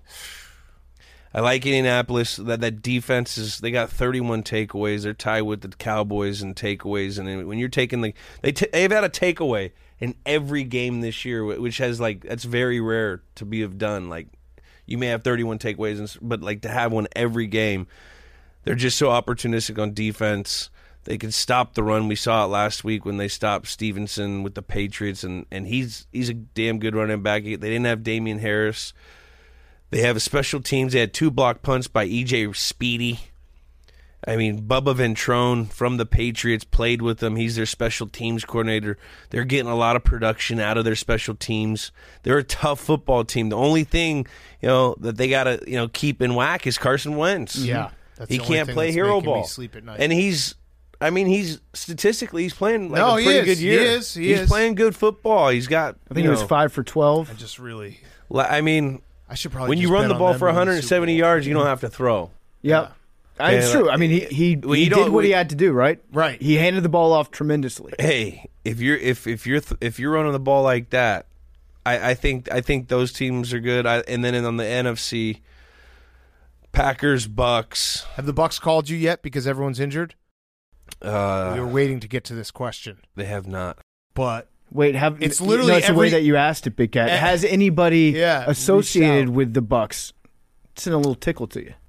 That defense is, they got 31 takeaways. They're tied with the Cowboys in takeaways, and when you're taking they've had a takeaway in every game this year, which has that's very rare to have done. Like, you may have 31 takeaways, but to have one every game, they're just so opportunistic on defense. They can stop the run. We saw it last week when they stopped Stevenson with the Patriots, and he's a damn good running back. They didn't have Damian Harris. They have a special teams. They had 2 block punts by E.J. Speedy. I mean, Bubba Ventrone from the Patriots played with them. He's their special teams coordinator. They're getting a lot of production out of their special teams. They're a tough football team. The only thing, that they got to, keep in whack is Carson Wentz. Yeah. That's He the only can't thing play that's hero making me ball. sleep at night. And he's statistically he's playing like No, a he pretty is. good year. He is. He he's is. playing good football. He's got. I think it was 5 for 12. I just really, I mean, I should probably. when you just run bet the on ball them for to win the 170 Super Bowl. yards, you don't have to throw. Yep. It's Yeah, true. I mean, he Well, you did don't- what he had to do, right? Right. He handed the ball off tremendously. Hey, if you're running the ball like that, I think those teams are good. And then on the NFC, Packers, Bucks. Have the Bucks called you yet because everyone's injured? We were waiting to get to this question, They have not. but Wait, It's literally it's the way every- that you asked it, Big Cat. Has anybody Yeah, associated reach out. with the Bucks sent a little tickle to you?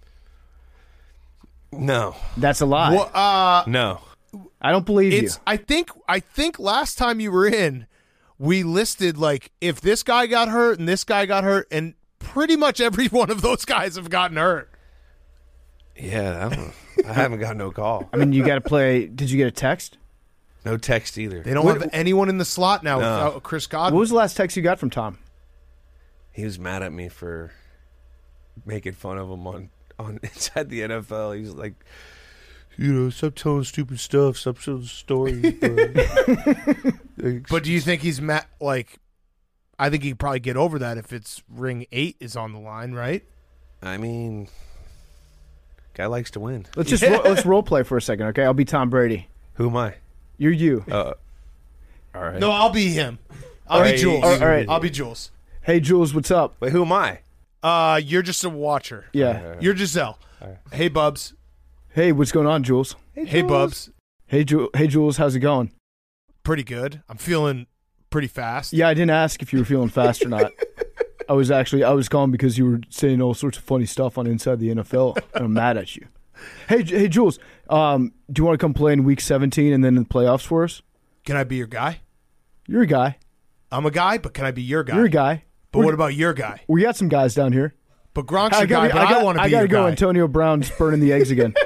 No, That's a lie. well, no. I don't believe you. it's. I think last time you were in, we listed like if this guy got hurt and this guy got hurt, and pretty much every one of those guys have gotten hurt. Yeah, I haven't got no call. I mean, you got to play. Did you get a text? No text either. They don't have anyone in the slot now No. without Chris What Godwin. was the last text you got from Tom? He was mad at me for making fun of him on inside the NFL. He's like, stop telling stupid stuff, stop telling stories. But do you think he's like? I think he could probably get over that if it's ring 8 is on the line, right? I mean, guy likes to win. Let's just let's role play for a second, okay? I'll be Tom Brady. Who am I? You're you. All right. No, I'll be him. I'll Right. be Jules. All right. I'll be Jules. Hey, Jules, what's up? Wait, who am I? You're just a watcher. Yeah. You're Giselle. Hey, Bubs. Hey, what's going on, Jules? Hey, Bubs. Hey, Jules, how's it going? Pretty good. I'm feeling pretty fast. Yeah, I didn't ask if you were feeling fast or not. I was calling because you were saying all sorts of funny stuff on Inside the NFL, and I'm mad at you. Hey, Jules, do you want to come play in Week 17 and then in the playoffs for us? Can I be your guy? You're a guy. I'm a guy, but can I be your guy? You're a guy. But what about your guy? We got some guys down here. But Gronk's your guy, but I want to be I gotta your go. guy. Antonio Brown's burning the eggs again.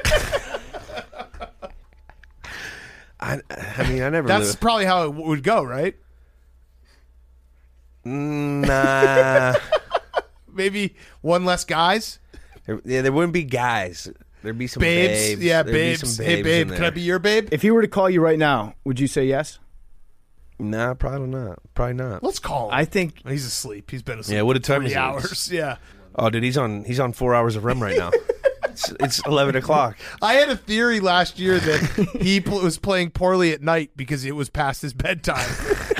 I mean, I never. That's probably how it would go, right? Nah. Maybe one less guys. There wouldn't be guys. There'd be some Babes. babes. Yeah, There'd be babes. some Hey, babes babe. in Can I there. be your babe? If he were to call you right now, would you say yes? Nah, probably not. Probably not. Let's call him. I think He's asleep. He's been asleep. Yeah, what time 3 is it? hours. Yeah. Oh, dude, he's on 4 hours of REM right now. it's 11 o'clock. I had a theory last year that he was playing poorly at night because it was past his bedtime.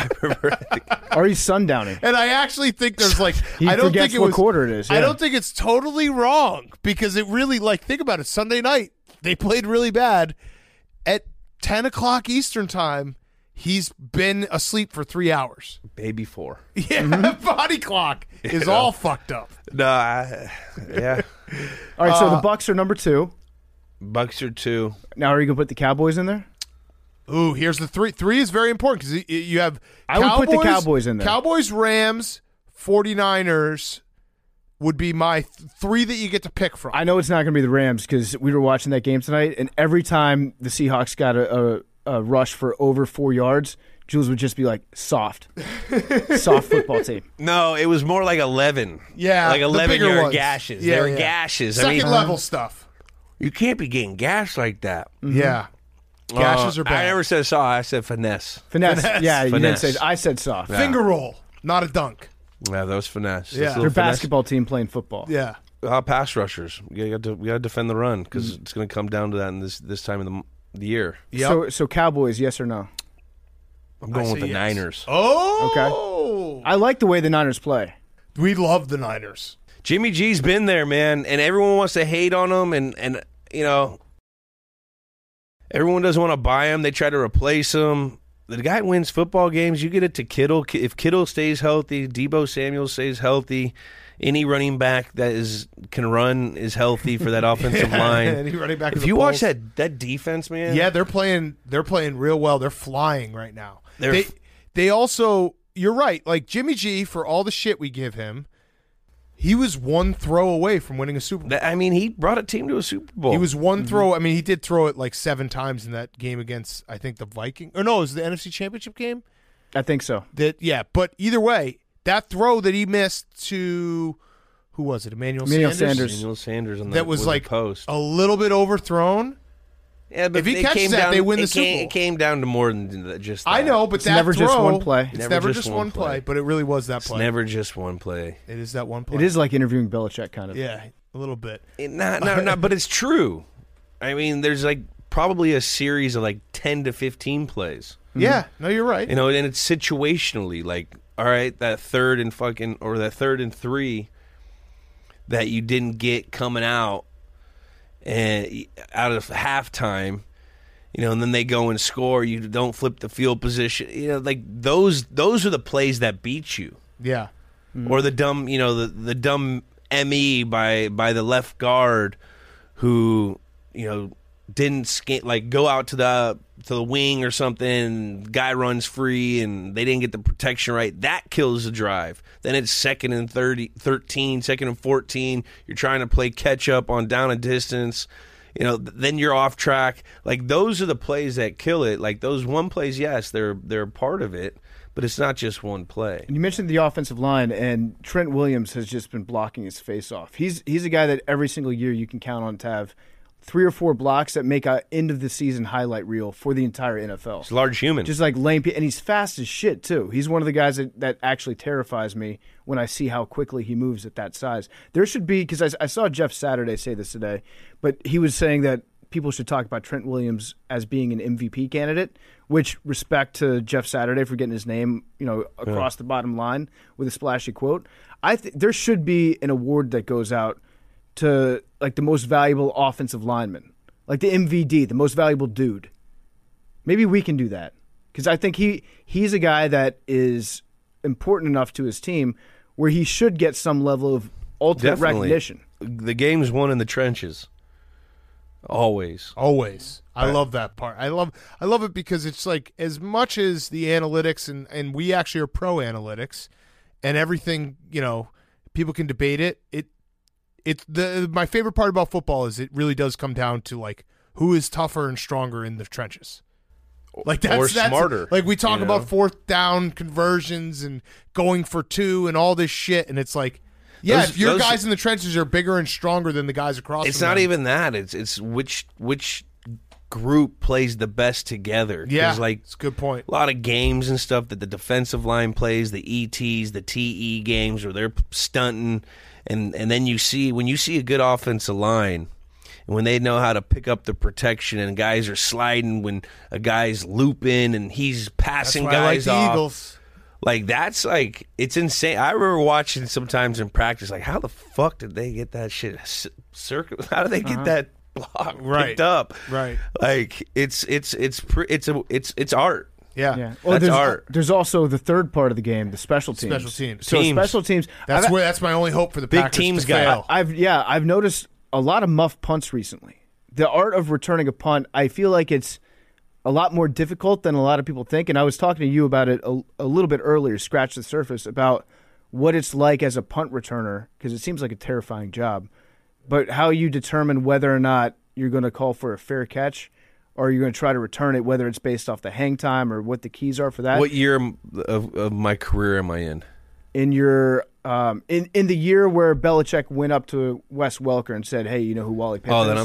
or he's sundowning. And I actually think there's like He I don't forgets think it what was quarter it is. I yeah. don't think it's totally wrong because it really like think about it. Sunday night they played really bad. At 10 o'clock Eastern time, he's been asleep for 3 hours. Baby 4. Yeah, body clock is all fucked up. Nah, yeah. All right, so the Bucks are number 2. Bucks are 2. Now, are you gonna put the Cowboys in there? Ooh, here's the 3. 3 is very important because you have. I would put the Cowboys in there. Cowboys, Rams, 49ers would be my 3 that you get to pick from. I know it's not gonna be the Rams because we were watching that game tonight, and every time the Seahawks got a rush for over 4 yards, Jules would just be like, soft football team. No, it was more like 11. Yeah, like the 11 bigger yard ones. gashes. Yeah, they were yeah. gashes. Second level stuff. You can't be getting gashed like that. Yeah, gashes are bad. I never said saw. I said finesse. Finesse. Yeah, you didn't Finesse. say. I said soft. Finger roll, not a dunk. Yeah, that was finesse. Yeah. That's a They're little finesse. basketball team playing football. Yeah. Pass rushers. We got to defend the run because it's going to come down to that in this time of the year. Yep. So Cowboys, yes or no? I'm going with say the yes. Niners. Oh, I like the way the Niners play. we love the Niners. Jimmy G's been there, man, and everyone wants to hate on him, and you know, everyone doesn't want to buy him. They try to replace him. The guy wins football games. You get it to Kittle. If Kittle stays healthy, Deebo Samuel stays healthy, any running back that can run is healthy for that offensive line. Any running back in If the you watch polls. that defense, man, Yeah, they're playing real well. They're flying right now. They're They also, you're right. Like Jimmy G, for all the shit we give him, he was one throw away from winning a Super Bowl. I mean, he brought a team to a Super Bowl. He was one throw. I mean, he did throw it like 7 times in that game against, I think, the Viking. Or no, it was the NFC Championship game. I think so. But either way, that throw that he missed to who was it? Emmanuel Emmanuel Sanders. Sanders. Daniel Sanders on That was with like the post. a little bit overthrown. Yeah, but if he it catches came that, down, they win the it Super came, Bowl. It came down to more than just that. I know, but It's that never throw, just one play. It's never just one play. play, but it really was that It's play. never just one play. It is that one play. It is like interviewing Belichick, kind of. Yeah, a little bit. No, but it's true. I mean, there's like probably a series of like 10 to 15 plays. Yeah, no, you're right. You know, and it's situationally like, all right, that third and 3 that you didn't get coming out and out of halftime, you know, and then they go and score. You don't flip the field position. You know, like those are the plays that beat you. Yeah. Or the dumb, you know, the dumb ME by the left guard who, you know, didn't go out to the wing or something. Guy runs free and they didn't get the protection right. That kills the drive. Then it's 2nd and 13, 2nd and 14. You're trying to play catch up on down and distance. You know, then you're off track. Like those are the plays that kill it. Like those one plays, yes, they're a part of it, but it's not just one play. And you mentioned the offensive line, and Trent Williams has just been blocking his face off. He's a guy that every single year you can count on to have 3 or 4 blocks that make a end of the season highlight reel for the entire NFL. It's a large human. Just like lame people, and he's fast as shit too. He's one of the guys that actually terrifies me when I see how quickly he moves at that size. There should be, because I saw Jeff Saturday say this today, but he was saying that people should talk about Trent Williams as being an MVP candidate, which respect to Jeff Saturday for getting his name, you know, across the bottom line with a splashy quote. There should be an award that goes out to like the most valuable offensive lineman, like the MVD, the most valuable dude. Maybe we can do that because I think he's a guy that is important enough to his team where he should get some level of ultimate recognition. The game's won in the trenches. Always. I love that part. I love it because it's like as much as the analytics and we actually are pro analytics and everything, you know, people can debate it. It's my favorite part about football is it really does come down to like who is tougher and stronger in the trenches. Like that's smarter. Like we talk you know? about 4th down conversions and going for 2 and all this shit, and it's like, yeah, if your guys in the trenches are bigger and stronger than the guys across, it's from not them, even that. It's which group plays the best together. Yeah, like it's a good point. A lot of games and stuff that the defensive line plays, the ETs, the TE games where they're stunting, and then when you see a good offensive line. When they know how to pick up the protection and guys are sliding when a guy's looping and he's passing That's why guys I like the off. Eagles. Like, that's like, it's insane. I remember watching sometimes in practice, like, how the fuck did they get that shit circle? How did they get that block picked up? Right. Like, it's art. Yeah. Well, That's art. There's also the third part of the game, the special teams. Special teams. So Teams. special teams. That's my only hope for the Big Packers teams to guy. fail. I've noticed a lot of muff punts recently. The art of returning a punt, I feel like it's a lot more difficult than a lot of people think. And I was talking to you about it a little bit earlier, scratch the surface, about what it's like as a punt returner, because it seems like a terrifying job. But how you determine whether or not you're going to call for a fair catch or you're going to try to return it, whether it's based off the hang time or what the keys are for that. What year of my career am I in? In your in the year where Belichick went up to Wes Welker and said, "Hey, you know who Wally Pippen is?" Oh, then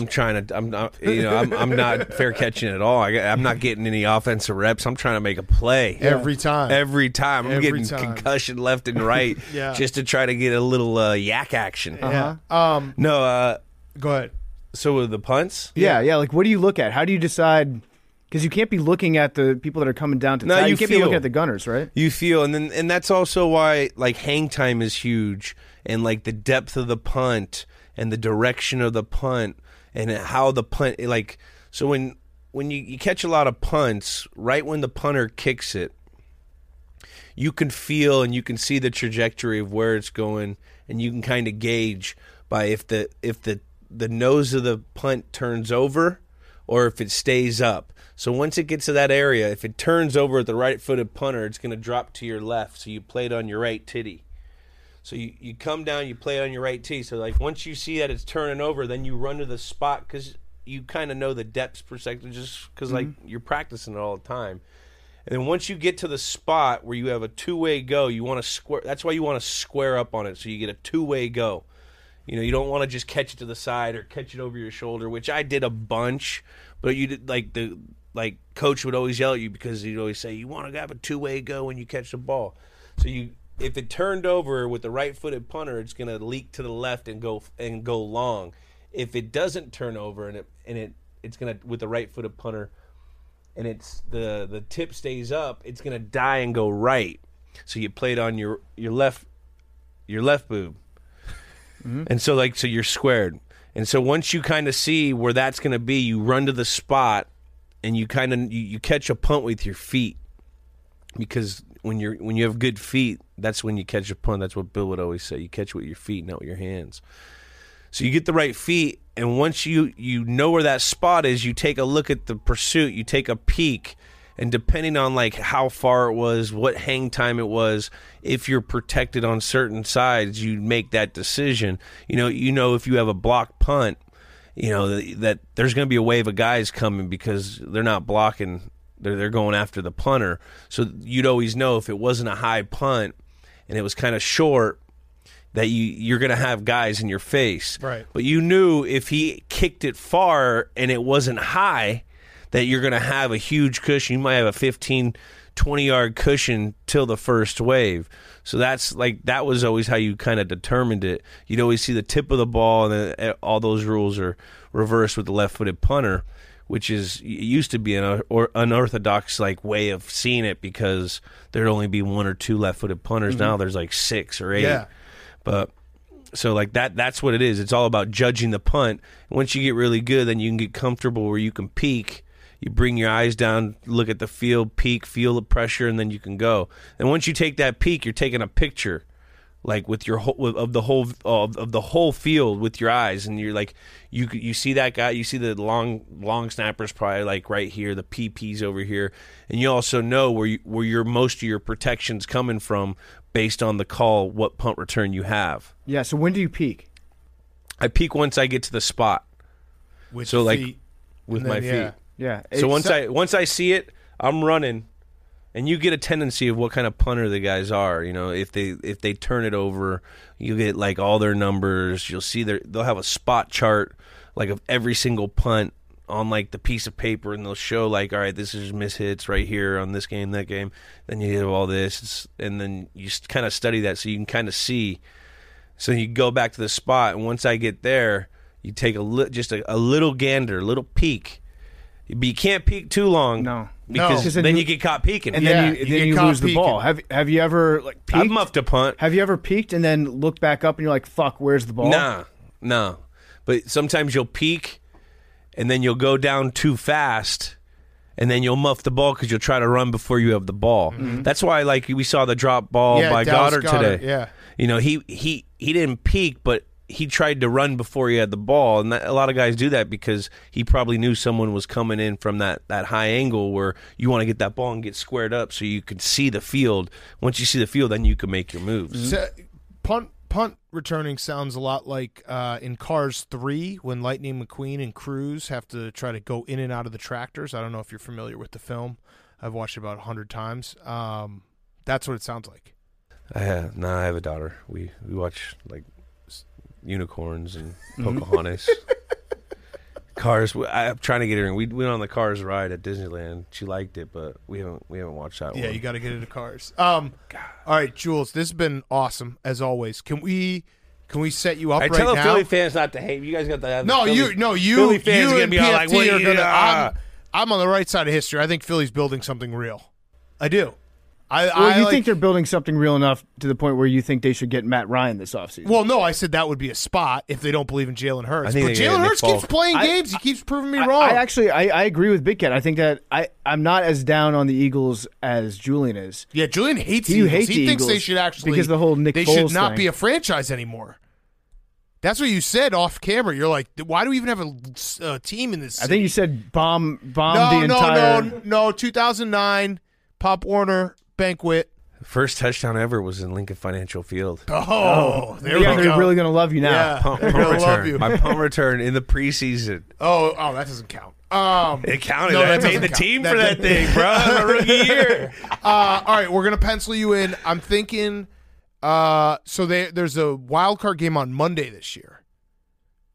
I'm not fair catching at all. I'm not getting any offensive reps. I'm trying to make a play Every time. I'm Every getting time. concussion left and right Yeah. just to try to get a little yak action. Yeah. No, Go ahead. so with the punts, Yeah. Like, what do you look at? How do you decide? Because you can't be looking at the people that are coming down to No, tie. you You can't be feel. looking at the gunners, right? you feel, and that's also why like hang time is huge, and like the depth of the punt and the direction of the punt and how the punt like. So when you catch a lot of punts, right when the punter kicks it, you can feel and you can see the trajectory of where it's going, and you can kind of gauge by if the nose of the punt turns over or if it stays up. So once it gets to that area, if it turns over at the right-footed punter, it's going to drop to your left, so you play it on your right titty. So you come down, you play it on your right tee. So like once you see that it's turning over, then you run to the spot because you kind of know the depth perspective just because like you're practicing it all the time. And then once you get to the spot where you have a two-way go, you want to square. That's why you want to square up on it, so you get a two-way go. You know, you don't want to just catch it to the side or catch it over your shoulder, which I did a bunch. But you did like coach would always yell at you because he'd always say you want to have a two-way go when you catch the ball. So if it turned over with the right-footed punter, it's going to leak to the left and go long. If it doesn't turn over and it's going to with the right-footed punter and it's the tip stays up, it's going to die and go right. So you played on your left boob. Mm-hmm. And so you're squared. And so once you kind of see where that's going to be, you run to the spot and you kind of you catch a punt with your feet. Because when you have good feet, that's when you catch a punt. That's what Bill would always say. You catch with your feet, not with your hands. So you get the right feet, and once you know where that spot is, you take a look at the pursuit, you take a peek, and depending on like how far it was, what hang time it was, if you're protected on certain sides, you make that decision. You know if you have a blocked punt, you know that there's going to be a wave of guys coming because they're not blocking. They're going after the punter. So you'd always know if it wasn't a high punt and it was kind of short, that you're going to have guys in your face. Right. But you knew if he kicked it far and it wasn't high, that you're going to have a huge cushion. You might have a 15, 20-yard cushion till the first wave. So that was always how you kind of determined it. You'd always see the tip of the ball, and then all those rules are reversed with the left-footed punter, which it used to be an unorthodox like way of seeing it because there'd only be one or two left-footed punters. Mm-hmm. Now there's like 6 or 8. Yeah. But so like that's what it is. It's all about judging the punt. Once you get really good, then you can get comfortable where you can peek. You bring your eyes down, look at the field, peek, feel the pressure, and then you can go. And once you take that peek, you're taking a picture, like with your of the whole field with your eyes, and you're like you see that guy, you see the long snappers probably like right here, the PPs over here, and you also know where your most of your protection's coming from based on the call, what punt return you have. Yeah. So when do you peek? I peek once I get to the spot. With so like feet. with And my then, feet. Yeah. So once I see it, I'm running, and you get a tendency of what kind of punter the guys are. You know, if they turn it over, you get like all their numbers. You'll see they'll have a spot chart like of every single punt on like the piece of paper, and they'll show like, all right, this is miss hits right here on this game, that game. Then you have all this, and then you kind of study that so you can kind of see. So you go back to the spot, and once I get there, you take just a little gander, a little peek. But you can't peek too long. No. Because then you get caught peeking. And Yeah, then you you get caught lose the ball. peeking. Have you ever like peeked? I've muffed a punt. Have you ever peeked and then look back up and you're like, fuck, where's the ball? No. But sometimes you'll peek, and then you'll go down too fast, and then you'll muff the ball because you'll try to run before you have the ball. Mm-hmm. That's why, like, we saw the drop ball by Dallas Goddard today. Yeah. You know, he didn't peek, but he tried to run before he had the ball, and a lot of guys do that because he probably knew someone was coming in from that high angle where you want to get that ball and get squared up so you can see the field. Once you see the field, then you can make your moves. So, punt returning sounds a lot like in Cars 3 when Lightning McQueen and Cruz have to try to go in and out of the tractors. I don't know if you're familiar with the film. I've watched it about 100 times. That's what it sounds like. I have a daughter. We watch like unicorns and Pocahontas. Cars. I'm trying to get her in. We went on the Cars ride at Disneyland. She liked it, but we haven't watched that one. Yeah, you got to get into Cars. All right, Jules, this has been awesome as always. Can we set you up I right tell the now? Philly fans not to hate. You guys got to have you Philly fans you are and gonna be all like, PFT "What are gonna, yeah." I'm on the right side of history. I think Philly's building something real. I do. Well, you think they're building something real enough to the point where you think they should get Matt Ryan this offseason? Well, no, I said that would be a spot if they don't believe in Jalen Hurts. I think But they got Jalen Nick Hurts keeps Folk. playing games. He keeps proving me wrong. I agree with Big Cat. I think that I'm not as down on the Eagles as Julian is. Yeah, Julian hates He Eagles. hates He the thinks they Eagles should actually because the whole Nick they Foles should not thing. be a franchise anymore. That's what you said off camera. You're like, why do we even have a team in this city? I think you said bomb the entire. No. 2009 Pop Warner banquet. First touchdown ever was in Lincoln Financial Field. Oh, there Yeah, we they're go. really going to love you now. Yeah, Punt they're gonna love return. you. My punt return in the preseason. Oh, that doesn't count. It counted. No, I that made doesn't the count. team That for that doesn't- thing, bro. My rookie year. All right, we're gonna pencil you in. I'm thinking. So there's a wild card game on Monday this year.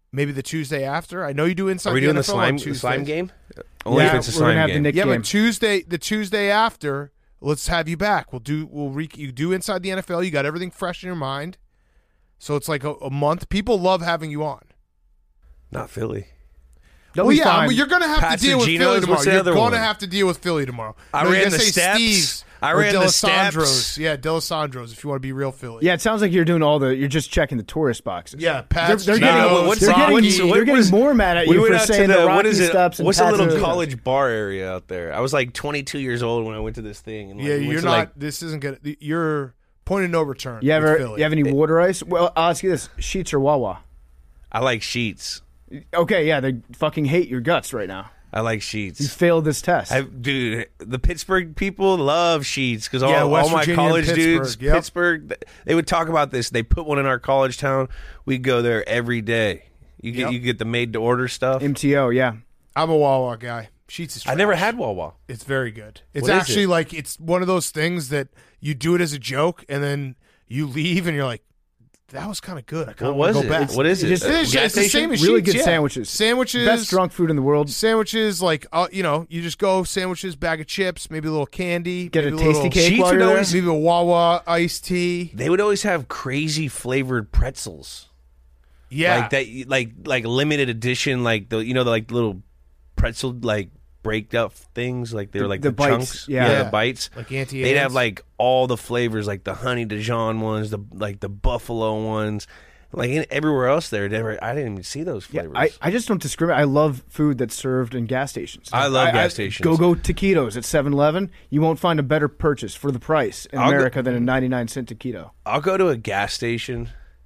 maybe the Tuesday after. I know you do Inside Are we doing the NFL on slime Tuesdays. game? Only if it's a we're gonna slime have game. the Nick Yeah, game. but the Tuesday after, let's have you back. You do Inside the NFL. You got everything fresh in your mind. So it's like a month. People love having you on. Not Philly. They'll Well, be yeah, fine. I mean, you're going to have to deal with Pasagenos, Philly tomorrow. what's the You're other going to one? have to deal with Philly tomorrow. I No, you ran gotta the say steps. Steve's I or ran the D'Alessandro's. steps. Yeah, D'Alessandro's if you want to be real Philly. Yeah, it sounds like you're doing you're just checking the tourist boxes. Yeah, Pat's, They're Geno's, getting- what's they're Rocky. getting- they're getting was- more mad at we you went for out to saying the what Rocky is it? Steps and What's the little Pasagenos. college bar area out there? I was like 22 years old when I went to this thing. And like, Yeah, we went you're to, not. like, This isn't good. You're point of no return. You with Philly. have any water ice? Well, I'll ask you this: Sheets or Wawa? I like Sheets. Okay, yeah, they fucking hate your guts right now. I like You Sheets. failed this test. Dude, the Pittsburgh people love Sheets because Yeah, all West my Virginia college and dudes, Pittsburgh, yep. Pittsburgh, they would talk about this. They put one in our college town. We'd go there every day. You get the made to order stuff. MTO, yeah. I'm a Wawa guy. Sheets is. I never trash. had Wawa. It's very good. It's What is actually it? like it's one of those things that you do it as a joke and then you leave and you're like, that was kind of good. I kind What of was go it? back. What is it? It's A It's, gas it's the station? same as Really Sheets, good yeah. sandwiches. Sandwiches. Best drunk food in the world. Sandwiches, like you just go sandwiches, bag of chips, maybe a little candy, Get maybe a tasty little, cake Sheets while would you're there. always- maybe a Wawa iced tea. They would always have crazy flavored pretzels. Yeah, Like that, like limited edition, like the like little pretzel breaked up things, like they were like the the bites, chunks, yeah. the bites. like Auntie They'd Anne's. have like all the flavors, like the honey Dijon ones, the buffalo ones, like everywhere else there. I didn't even see those Yeah, flavors. I just don't discriminate. I love food that's served in gas stations. I love gas stations. Go taquitos at 7-Eleven. You won't find a better purchase for the price in I'll go- America than a 99-cent taquito. I'll go to a gas station,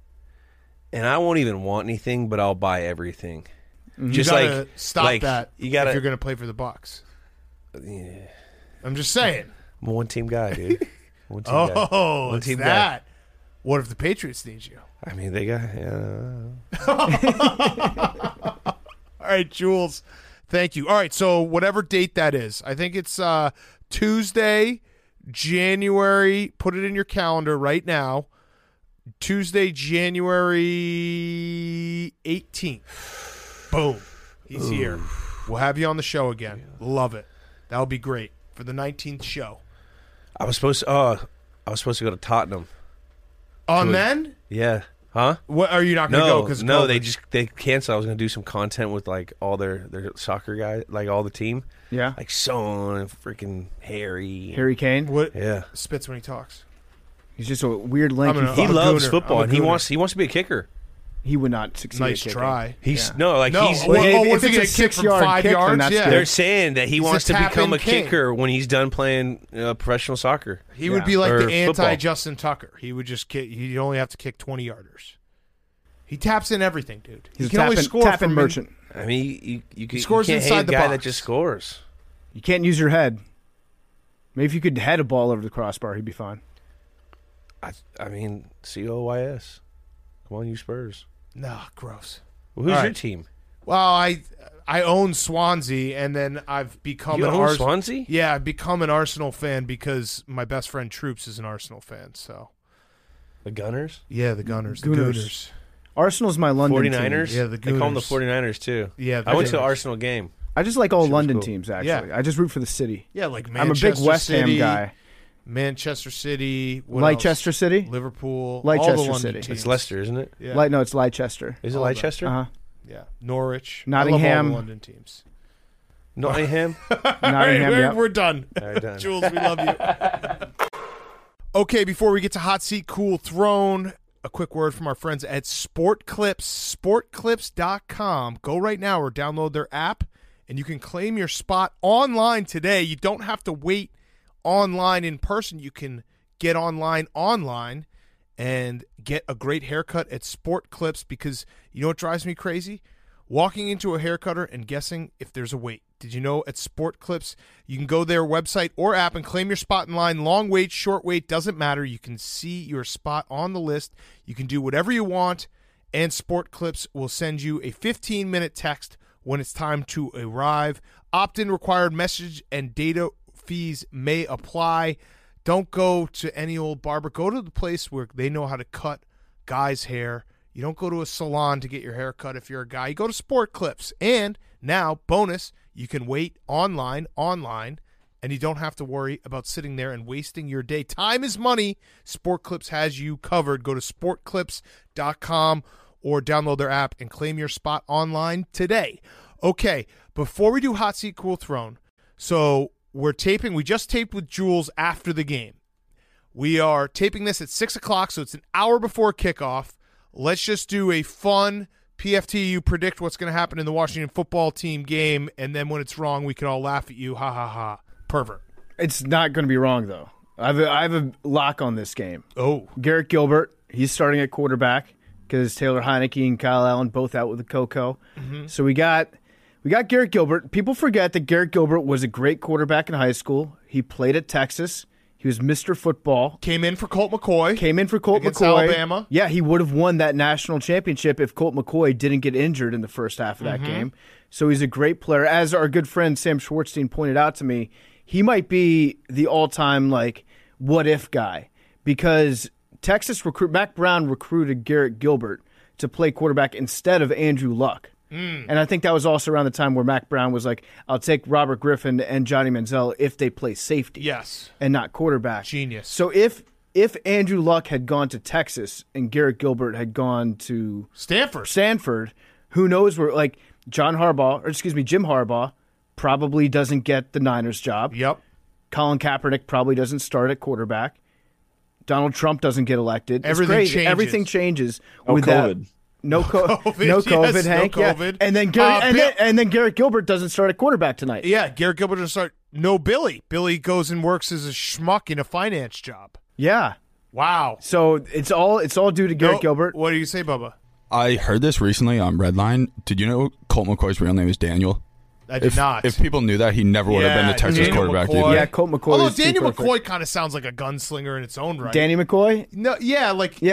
and I won't even want anything, but I'll buy everything. you Just gotta like stop like, that. You gotta. if you're gonna play for the Bucks. Yeah. I'm just saying. I'm a one team guy, dude. One team guy. Oh, One it's team guy. that. What if the Patriots need you? I mean, they got. All right, Jules. Thank you. All right, so whatever date that is, I think it's Tuesday, January. Put it in your calendar right now. Tuesday, January 18th. Boom. He's here. We'll have you on the show again. Love it. That'll be great for the 19th show. I was supposed to go to Tottenham. On then? Yeah. Huh? What are you not going to go? No, Because no, they canceled. I was gonna do some content with like all their soccer guys, like all the team, Yeah. like Son and freaking Harry. Harry Kane. what Yeah, spits when he talks. He's just a weird lanky I'm a- he fuck. loves gooner. football, I'm a and he gooner. wants to be a kicker. He would not succeed. Nice at kicking. try. He's Yeah. no, like No, he's. well, if what's he it's a gonna kick from 6-yard 5 kick, then yards? that's Yeah. good. They're saying that he He's wants a to become a tap-in king. kicker when he's done playing professional soccer. He would be like Or the anti football. Justin Tucker. He would just kick. He'd only have to kick 20-yarders. He taps in everything, dude. He's he can only score tapping from merchant. I mean, you scores can't hate inside a the guy box. that just scores. You can't use your head. Maybe if you could head a ball over the crossbar, he'd be fine. I mean, COYS. Come on, you Spurs. Nah, gross. Well, who's All your right. team? Well, I own Swansea, and then I've become You an own Swansea? Yeah, I've become an Arsenal fan because my best friend Troops is an Arsenal fan. So The Gunners? yeah, the Gunners, the Gooners. Gooners. Arsenal's my London 49ers? team. Yeah, the They call them the Gooners. 49ers, too. Yeah, the I went to an Gooners. Arsenal game. I just like all Shit was London cool. teams, actually. Yeah. I just root for the city. Yeah, like I'm a Manchester big West City, Ham guy. Manchester City, what Leicester else? City? Liverpool, Leicester all the London City. teams. It's Leicester, isn't it? Yeah, No, it's Leicester. Is it All that. Leicester? Uh-huh. yeah, Norwich, Nottingham. I love all the London teams. Nottingham? Nottingham, All right, yeah. we're done. All right, done. Jules, we love you. Okay, before we get to Hot Seat Cool Throne, a quick word from our friends at Sport Clips, sportclips.com. Go right now or download their app, and you can claim your spot online today. You don't have to wait online in person. You can get online and get a great haircut at Sport Clips because you know what drives me crazy? Walking into a haircutter and guessing if there's a wait. Did you know at Sport Clips, you can go their website or app and claim your spot in line. Long wait, short wait, doesn't matter. You can see your spot on the list. You can do whatever you want, and Sport Clips will send you a 15-minute text when it's time to arrive. Opt-in required, message and data fees may apply. Don't go to any old barber. Go to the place where they know how to cut guys' hair. You don't go to a salon to get your hair cut if you're a guy. You go to Sport Clips. And now, bonus, you can wait online, and you don't have to worry about sitting there and wasting your day. Time is money. Sport Clips has you covered. Go to sportclips.com or download their app and claim your spot online today. Okay, before we do Hot Seat Cool Throne, so we just taped with Jules after the game. We are taping this at 6 o'clock, so it's an hour before kickoff. Let's just do a fun PFT. You predict what's going to happen in the Washington football team game, and then when it's wrong, we can all laugh at you. Ha, ha, ha. Pervert. It's not going to be wrong, though. I have a lock on this game. Oh. Garrett Gilbert, he's starting at quarterback because Taylor Heineke and Kyle Allen both out with the Coco. Mm-hmm. So we got Garrett Gilbert. People forget that Garrett Gilbert was a great quarterback in high school. He played at Texas. He was Mr. Football. Came in for Colt McCoy. Against Alabama. Yeah, he would have won that national championship if Colt McCoy didn't get injured in the first half of that game. So he's a great player. As our good friend Sam Schwartzstein pointed out to me, he might be the all-time what-if guy because Texas Mac Brown recruited Garrett Gilbert to play quarterback instead of Andrew Luck. And I think that was also around the time where Mac Brown was like, I'll take Robert Griffin and Johnny Manziel if they play safety. Yes. And not quarterback. Genius. So if Andrew Luck had gone to Texas and Garrett Gilbert had gone to Stanford, who knows where, Jim Harbaugh probably doesn't get the Niners job. Yep. Colin Kaepernick probably doesn't start at quarterback. Donald Trump doesn't get elected. Everything changes. with COVID. That. No COVID, yes, Hank. No COVID. Yeah. And then Garrett Gilbert doesn't start at quarterback tonight. Yeah, Garrett Gilbert doesn't start. No Billy. Billy goes and works as a schmuck in a finance job. Yeah. Wow. So it's all due to Garrett Gilbert. What do you say, Bubba? I heard this recently on Redline. Did you know Colt McCoy's real name is Daniel? I did not. If people knew that, he never would have been the Texas Daniel quarterback. McCoy. Yeah, Colt McCoy. Although Daniel McCoy kind of sounds like a gunslinger in its own right. Danny McCoy? No, yeah,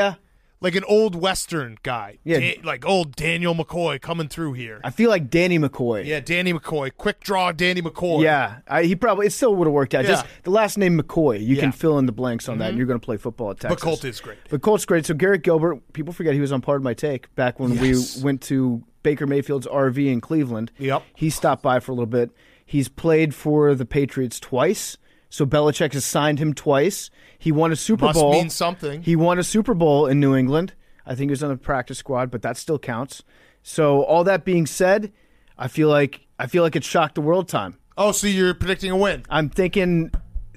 like an old Western guy. Yeah. Like old Daniel McCoy coming through here. I feel like Danny McCoy. Yeah, Danny McCoy. Quick draw Danny McCoy. Yeah, it still would have worked out. Yeah. Just the last name McCoy, you Yeah. can fill in the blanks on that. And you're going to play football at Texas. But Colt is great. But Colt's great. So Garrett Gilbert, people forget he was on Pardon My Take back when we went to Baker Mayfield's RV in Cleveland. Yep. He stopped by for a little bit. He's played for the Patriots twice. So Belichick has signed him twice. He won a Super Bowl. Must mean something. He won a Super Bowl in New England. I think he was on the practice squad, but that still counts. So all that being said, I feel like it's shock the world time. Oh, so you're predicting a win? I'm thinking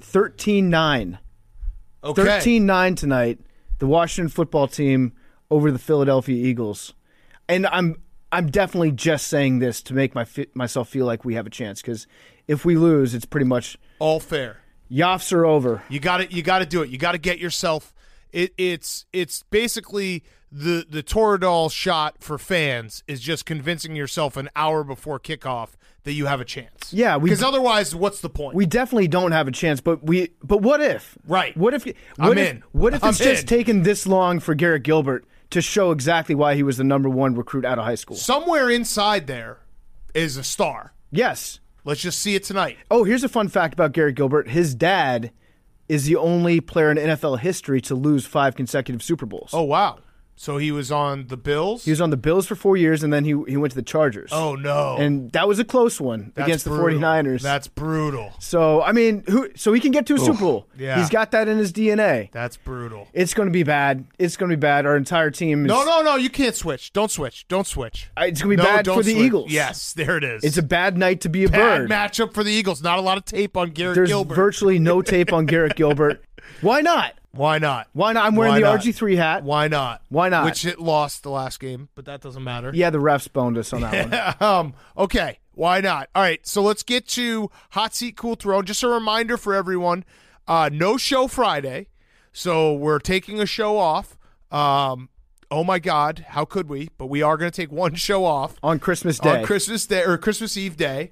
13-9. Okay. 13-9 tonight. The Washington football team over the Philadelphia Eagles. And I'm definitely just saying this to make myself feel like we have a chance because if we lose, it's pretty much all fair. Yoffs are over. You got to do it. You got to get yourself. It's basically the Toradol shot for fans is just convincing yourself an hour before kickoff that you have a chance. Yeah, because otherwise, what's the point? We definitely don't have a chance. But what if? Right. What if it's just taken this long for Garrett Gilbert to show exactly why he was the number one recruit out of high school? Somewhere inside there is a star. Yes. Let's just see it tonight. Oh, here's a fun fact about Garrett Gilbert. His dad is the only player in NFL history to lose 5 consecutive Super Bowls. Oh, wow. So he was on the Bills? He was on the Bills for 4 years, and then he went to the Chargers. Oh, no. And that was a close one against brutal. The 49ers. That's brutal. So, I mean, so he can get to a Super Bowl. Yeah. He's got that in his DNA. That's brutal. It's going to be bad. It's going to be bad. Our entire team is... No. You can't switch. Don't switch. It's going to be bad for the Eagles. Yes, there it is. It's a bad night to be a bird. Bad matchup for the Eagles. Not a lot of tape on Garrett Gilbert. There's virtually no tape on Garrett Gilbert. Why not? Why not? I'm wearing the RG3 hat. Why not? Which it lost the last game, but that doesn't matter. Yeah, the refs boned us on that one. Okay, why not? All right, so let's get to Hot Seat Cool Throne. Just a reminder for everyone, no show Friday, so we're taking a show off. Oh my God, how could we? But we are going to take one show off on Christmas Day. On Christmas Day or Christmas Eve day.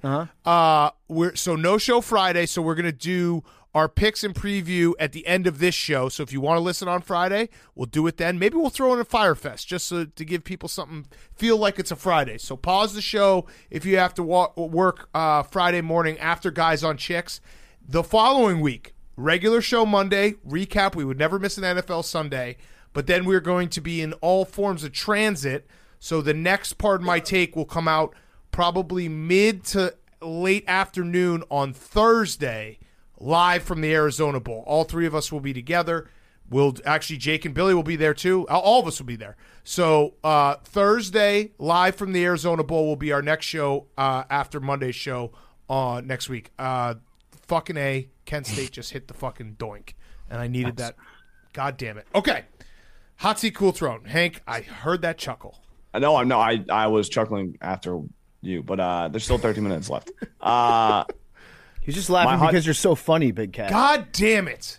So no show Friday, so we're going to do our picks and preview at the end of this show. So if you want to listen on Friday, we'll do it then. Maybe we'll throw in a Firefest just to give people something, feel like it's a Friday. So pause the show if you have to work Friday morning after Guys on Chicks. The following week, regular show Monday, recap. We would never miss an NFL Sunday. but then we're going to be in all forms of transit. So the next part of my take will come out probably mid to late afternoon on Thursday, live from the Arizona Bowl. All three of us will be together. Jake and Billy will be there too. All of us will be there. So Thursday, live from the Arizona Bowl, will be our next show after Monday's show next week. Fucking A, Kent State just hit the fucking doink, and I needed that. God damn it. Okay, hot seat, cool throne. Hank, I heard that chuckle. No, I was chuckling after you, but there's still 13 minutes left. He's just laughing because you're so funny, Big Cat. God damn it.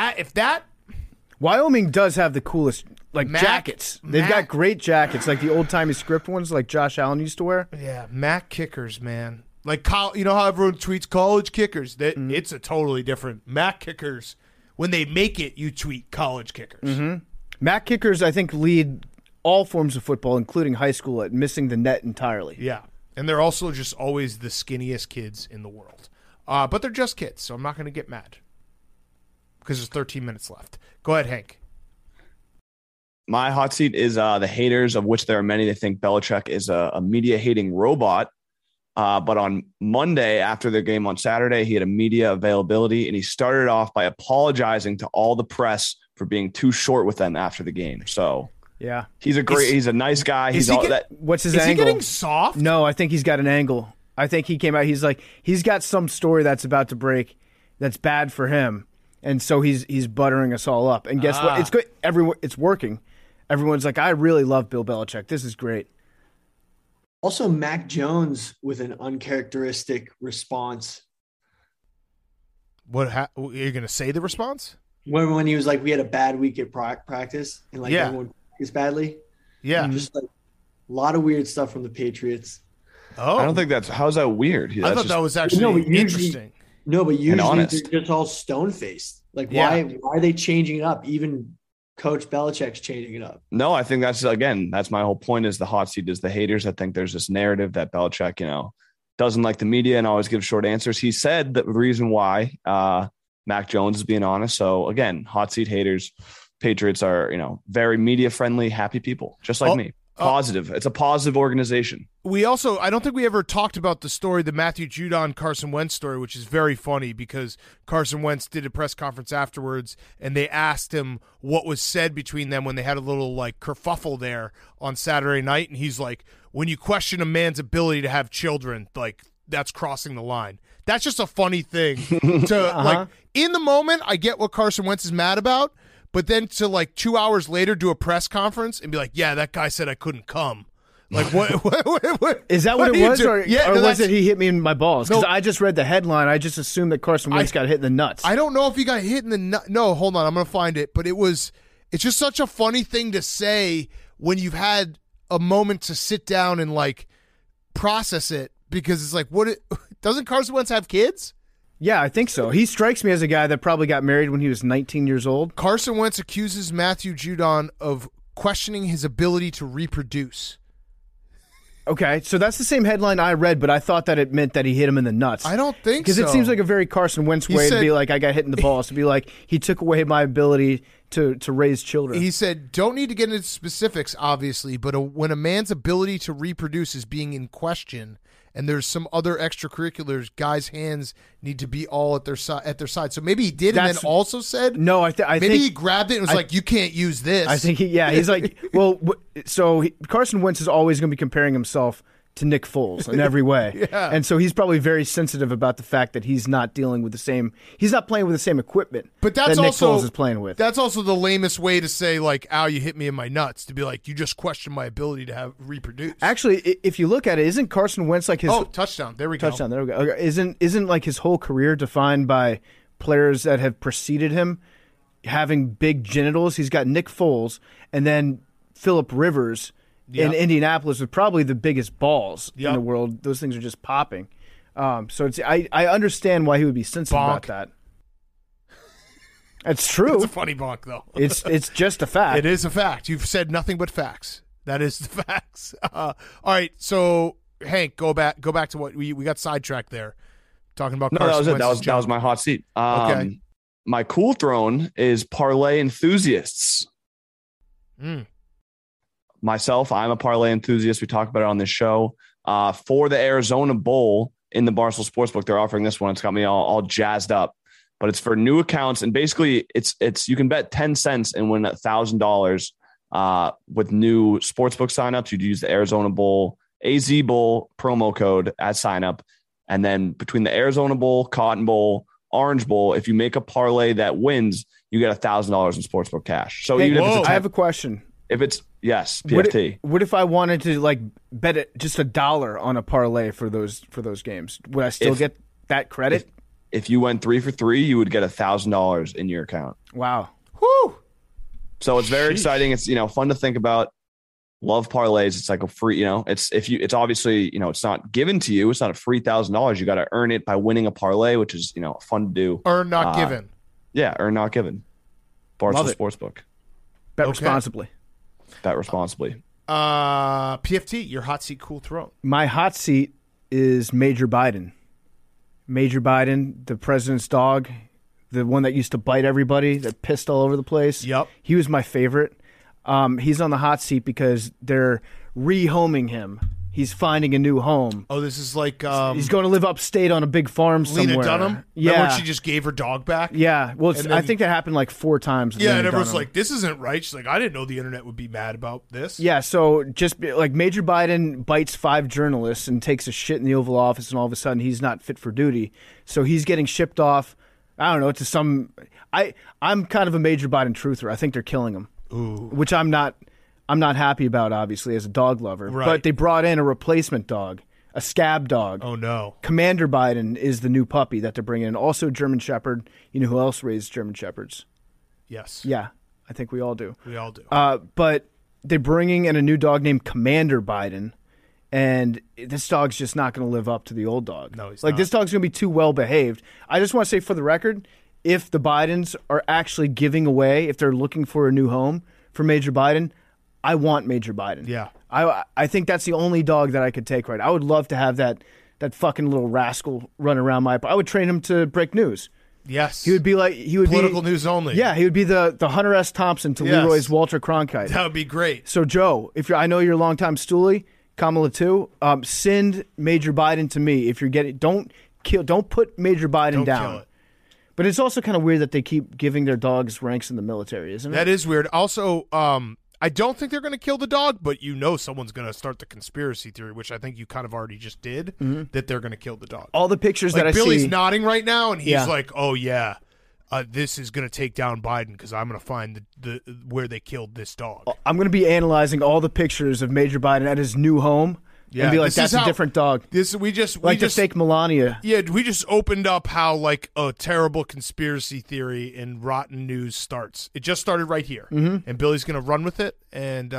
Wyoming does have the coolest jackets. They've got great jackets, like the old-timey script ones like Josh Allen used to wear. Yeah, Mac kickers, man. Like, you know how everyone tweets college kickers? It's a totally different Mac kickers. When they make it, you tweet college kickers. Mm-hmm. Mac kickers, I think, lead all forms of football, including high school, at missing the net entirely. Yeah, and they're also just always the skinniest kids in the world. But they're just kids, so I'm not going to get mad because there's 13 minutes left. Go ahead, Hank. My hot seat is the haters, of which there are many. They think Belichick is a media-hating robot. But on Monday, after the game on Saturday, he had a media availability, and he started off by apologizing to all the press for being too short with them after the game. So yeah, he's a nice guy. What's his angle? Is he getting soft? No, I think he's got an angle. I think he came out. He's got some story that's about to break that's bad for him, and so he's buttering us all up. And guess what? It's good. It's working. Everyone's like, I really love Bill Belichick. This is great. Also, Mac Jones with an uncharacteristic response. Are you going to say the response? When he was like, we had a bad week at practice and everyone practiced badly. Yeah. Just like a lot of weird stuff from the Patriots. Oh, I don't think how's that weird? I thought that was actually interesting. No, but usually they're just all stone faced. Like, why are they changing it up? Even Coach Belichick's changing it up. No, I think that's my whole point is the hot seat is the haters. I think there's this narrative that Belichick, doesn't like the media and always gives short answers. He said that the reason why Mac Jones is being honest. So again, hot seat haters, Patriots are, very media friendly, happy people, just like me. Positive. It's a positive organization. I don't think we ever talked about the Matthew Judon Carson Wentz story, which is very funny because Carson Wentz did a press conference afterwards and they asked him what was said between them when they had a little kerfuffle there on Saturday night. And he's like, when you question a man's ability to have children, that's crossing the line. That's just a funny thing to in the moment. I get what Carson Wentz is mad about. But then to 2 hours later do a press conference and be like, yeah, that guy said I couldn't come. Like, what is that what it was? Or was it he hit me in my balls? Because I just read the headline. I just assumed that Carson Wentz got hit in the nuts. I don't know if he got hit in the nuts. No, hold on. I'm going to find it. But it's just such a funny thing to say when you've had a moment to sit down and process it, because it's like, doesn't Carson Wentz have kids? Yeah, I think so. He strikes me as a guy that probably got married when he was 19 years old. Carson Wentz accuses Matthew Judon of questioning his ability to reproduce. Okay, so that's the same headline I read, but I thought that it meant that he hit him in the nuts. I don't think so. Because it seems like a very Carson Wentz way to be like, I got hit in the balls, to be like, he took away my ability to raise children. He said, don't need to get into specifics, obviously, but when a man's ability to reproduce is being in question, and there's some other extracurriculars, guys' hands need to be all at their side. So maybe he did, and then also said, "No, I think he grabbed it and was like, you can't use this." I think he's like, well, so Carson Wentz is always going to be comparing himself to Nick Foles in every way, and so he's probably very sensitive about the fact that he's not playing with the same equipment. But that's that Nick also Foles is playing with. That's also the lamest way to say "Ow, you hit me in my nuts," to be like, you just question my ability to reproduce. Actually, if you look at it, isn't Carson Wentz his touchdown? There we go. Touchdown. There we go. Okay. Isn't his whole career defined by players that have preceded him having big genitals? He's got Nick Foles and then Phillip Rivers. In Indianapolis with probably the biggest balls in the world. Those things are just popping. So I understand why he would be sensitive about that. It's true. It's a funny bonk, though. It's just a fact. It is a fact. You've said nothing but facts. That is the facts. All right, so Hank, go back to what we got sidetracked there, talking about. No, Carson that was it. That was my hot seat. Okay. My cool throne is parlay enthusiasts. Myself, I'm a parlay enthusiast. We talked about it on this show. For the Arizona Bowl in the Barstool Sportsbook, they're offering this one. It's got me all jazzed up. But it's for new accounts, and basically, it's you can bet 10 cents and win $1,000 with new sportsbook signups. You'd use the Arizona Bowl, AZ Bowl promo code at signup, and then between the Arizona Bowl, Cotton Bowl, Orange Bowl, if you make a parlay that wins, you get $1,000 in sportsbook cash. So even if it's I have a question. If it's PFT. What if I wanted to like bet it just $1 on a parlay for those games? Would I still get that credit? If you went 3 for 3, you would get $1,000 in your account. Wow. Woo! So it's very exciting. It's fun to think about. Love parlays. It's like a free. It's obviously it's not given to you. It's not a free $1,000. You got to earn it by winning a parlay, which is fun to do. Earn not given. Yeah, earn not given. Barstool Sportsbook. Bet responsibly. Bet responsibly. PFT, your hot seat, cool throne. My hot seat is Major Biden. Major Biden, the president's dog, the one that used to bite everybody, that pissed all over the place. Yep. He was my favorite. He's on the hot seat because they're rehoming him. He's finding a new home. Oh, this is like he's going to live upstate on a big farm somewhere. Lena Dunham? Yeah. Remember when she just gave her dog back? Yeah. Well, And then- I think that happened like 4 times. with Yeah, Lena and everyone's Dunham. like, this isn't right. She's like, I didn't know the internet would be mad about this. Yeah, so just like Major Biden bites 5 journalists and takes a shit in the Oval Office, and all of a sudden he's not fit for duty. So he's getting shipped off, I don't know, to some... I'm kind of a Major Biden truther. I think they're killing him, which I'm not happy about, obviously, as a dog lover. Right. But they brought in a replacement dog, a scab dog. Oh, no. Commander Biden is the new puppy that they're bringing in. Also German Shepherd. You know who else raised German Shepherds? Yes. Yeah, I think we all do. We all do. But they're bringing in a new dog named Commander Biden, and this dog's just not going to live up to the old dog. No, he's like not. This dog's going to be too well behaved. I just want to say for the record, if the Bidens are actually giving away, if they're looking for a new home for Major Biden, I want Major Biden. Yeah. I think that's the only dog that I could take right. I would love to have that fucking little rascal run around my... I would train him to break news. Yes. He would be political news only. Yeah, he would be the Hunter S. Thompson to Yes. Leroy's Walter Cronkite. That would be great. So Joe, I know you're a longtime stoolie, Kamala too. Send Major Biden to me if you're getting. Don't put Major Biden Don't down. kill it. But it's also kind of weird that they keep giving their dogs ranks in the military, isn't it? That is weird. Also, I don't think they're going to kill the dog, but someone's going to start the conspiracy theory, which I think you kind of already just did, that they're going to kill the dog. All the pictures Like that I Billy's see. nodding right now, and he's Yeah. like, "Oh yeah, this is going to take down Biden because I'm going to find the where they killed this dog." I'm going to be analyzing all the pictures of Major Biden at his new home and be like, this "That's is a how- different dog." We just the fake Melania. Yeah, we just opened up how like a terrible conspiracy theory and rotten news starts. It just started right here, and Billy's going to run with it, and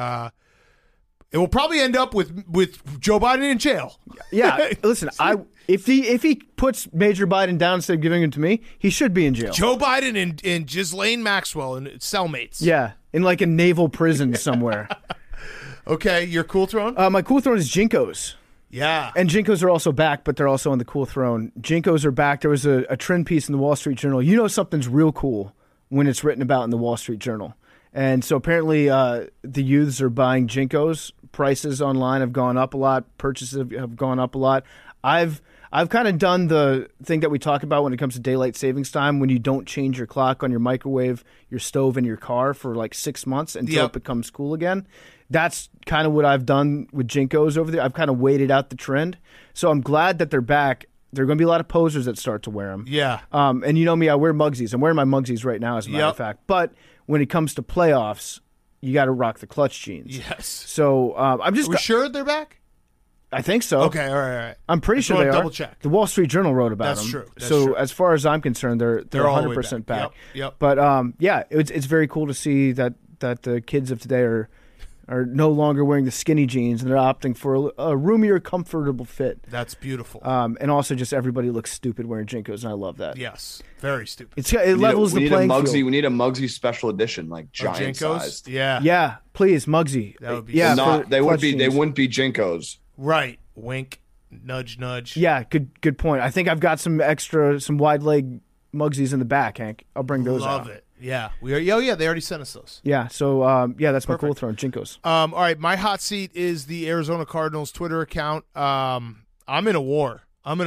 it will probably end up with Joe Biden in jail. Yeah, listen, if he puts Major Biden down instead of giving him to me, he should be in jail. Joe Biden and Ghislaine Maxwell and cellmates. Yeah, in like a naval prison somewhere. Okay, your cool throne? My cool throne is Jinkos. Yeah. And Jinkos are also back, but they're also on the cool throne. Jinkos are back. There was a trend piece in the Wall Street Journal. You know something's real cool when it's written about in the Wall Street Journal. And so apparently the youths are buying Jinkos. Prices online have gone up a lot. Purchases have gone up a lot. I've kind of done the thing that we talk about when it comes to daylight savings time, when you don't change your clock on your microwave, your stove, and your car for like 6 months until it becomes cool again. That's kind of what I've done with Jinkos over there. I've kind of waited out the trend. So I'm glad that they're back. There are going to be a lot of posers that start to wear them. Yeah. And you know me, I wear Mugsies. I'm wearing my Mugsies right now, as a matter of fact. But when it comes to playoffs, you got to rock the clutch jeans. Yes. So I'm just... Are we sure they're back? I think so. Okay, all right. I'm pretty sure they are. Double check. The Wall Street Journal wrote about That's them. true. That's so true. as far as I'm concerned, they're all the way 100% back. Yep. But yeah, it's very cool to see that the kids of today are no longer wearing the skinny jeans and they're opting for a roomier, comfortable fit. That's beautiful. And also just everybody looks stupid wearing Jinkos, and I love that. Yes, very stupid. It levels the playing field. We need a Muggsy special edition, like giant Jinkos? sized. Yeah, please, Muggsy. That would be They clutch jeans. wouldn't be Jinkos. Right. Wink, nudge, nudge. Yeah, good point. I think I've got some wide leg Mugsies in the back, Hank. I'll bring those out. Love it. Yeah, we are. Oh yeah, they already sent us those. Yeah, so that's my Perfect. cool throne, Jinkos. All right, my hot seat is the Arizona Cardinals Twitter account. I'm in a war. I'm in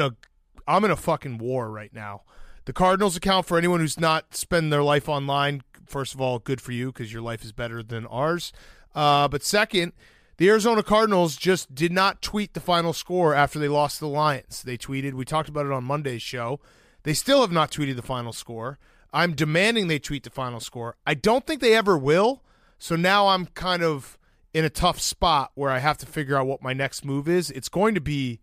a fucking war right now. The Cardinals account, for anyone who's not spending their life online, first of all, good for you because your life is better than ours. But second, the Arizona Cardinals just did not tweet the final score after they lost to the Lions. They tweeted, we talked about it on Monday's show. They still have not tweeted the final score. I'm demanding they tweet the final score. I don't think they ever will. So now I'm kind of in a tough spot where I have to figure out what my next move is. It's going to be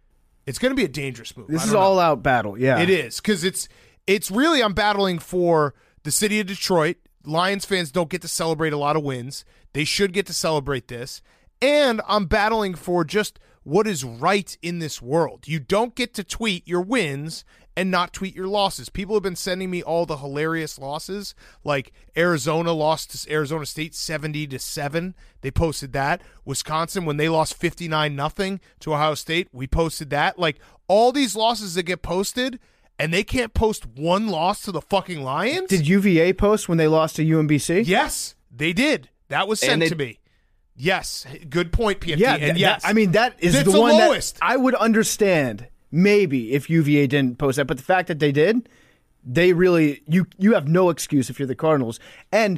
a dangerous move. This is all out battle. Yeah, it is, because it's really, I'm battling for the city of Detroit. Lions fans don't get to celebrate a lot of wins. They should get to celebrate this. And I'm battling for just what is right in this world. You don't get to tweet your wins and not tweet your losses. People have been sending me all the hilarious losses, like Arizona lost to Arizona State 70-7. They posted that. Wisconsin, when they lost 59-0 to Ohio State, we posted that. Like, all these losses that get posted, and they can't post one loss to the fucking Lions? Did UVA post when they lost to UMBC? Yes, they did. That was sent to me. Yes, good point, PFT. Yeah, and yes, that is it's the one lowest. That I would understand maybe if UVA didn't post that, but the fact that they did, they really you have no excuse if you're the Cardinals. And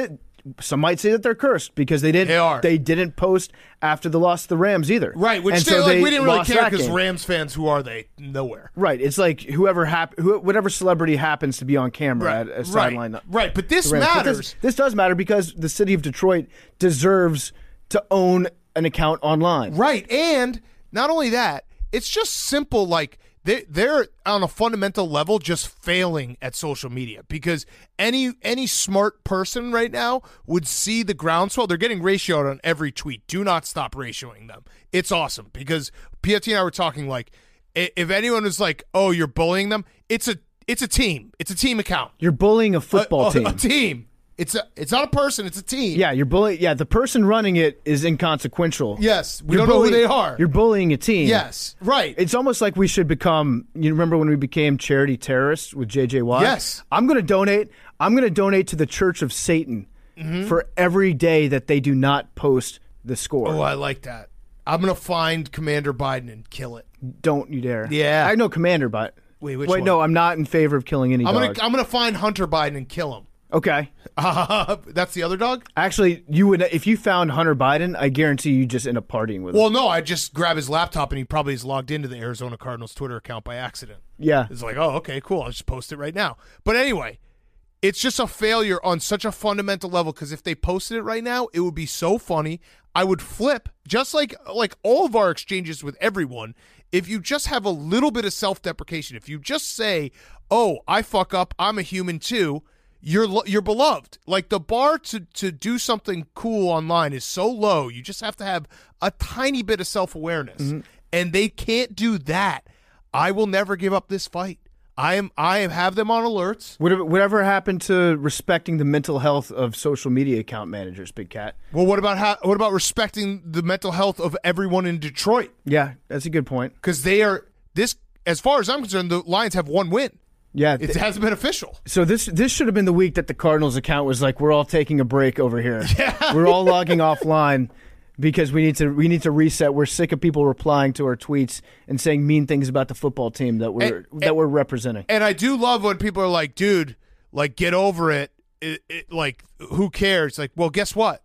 some might say that they're cursed because they didn't post after the loss to the Rams either. Right, which and so we didn't really care because game. Rams fans, who are they? Nowhere. Right, it's like whatever celebrity happens to be on camera at a sideline. Right, but this matters. This does matter because the city of Detroit deserves to own an account online. Right, and not only that, it's just simple, like, they're on a fundamental level just failing at social media, because any smart person right now would see the groundswell. They're getting ratioed on every tweet. Do not stop ratioing them. It's awesome, because PFT and I were talking, like, if anyone was like, oh, you're bullying them, it's a team. It's a team account. You're bullying a football team. A team. It's not a person, it's a team. Yeah, you're bullying. Yeah, the person running it is inconsequential. Yes, we don't know who they are. You're bullying a team. Yes, right. It's almost like we should become. You remember when we became charity terrorists with J.J. Watt? Yes. I'm going to donate. I'm going to donate to the Church of Satan for every day that they do not post the score. Oh, I like that. I'm going to find Commander Biden and kill it. Don't you dare. Yeah. I know Commander Biden. Wait, which one? No, I'm not in favor of killing any dogs. I'm going to find Hunter Biden and kill him. Okay. That's the other dog? Actually, you would, if you found Hunter Biden, I guarantee you just end up partying with him. Well, no, I'd just grab his laptop and he probably is logged into the Arizona Cardinals Twitter account by accident. Yeah. It's like, oh, okay, cool. I'll just post it right now. But anyway, it's just a failure on such a fundamental level, because if they posted it right now, it would be so funny. I would flip, just like all of our exchanges with everyone. If you just have a little bit of self-deprecation, if you just say, oh, I fuck up, I'm a human too, you're beloved. Like, the bar to do something cool online is so low. You just have to have a tiny bit of self-awareness. And they can't do that. I will never give up this fight. I have them on alerts. Whatever happened to respecting the mental health of social media account managers, Big Cat? Well, what about respecting the mental health of everyone in Detroit? Yeah, that's a good point. Because as far as I'm concerned, the Lions have one win. Yeah, it hasn't been official. So this should have been the week that the Cardinals account was like, we're all taking a break over here. Yeah. We're all logging offline because we need to reset. We're sick of people replying to our tweets and saying mean things about the football team that we're representing. And I do love when people are like, dude, like, get over it. Like, who cares? Like, well, guess what?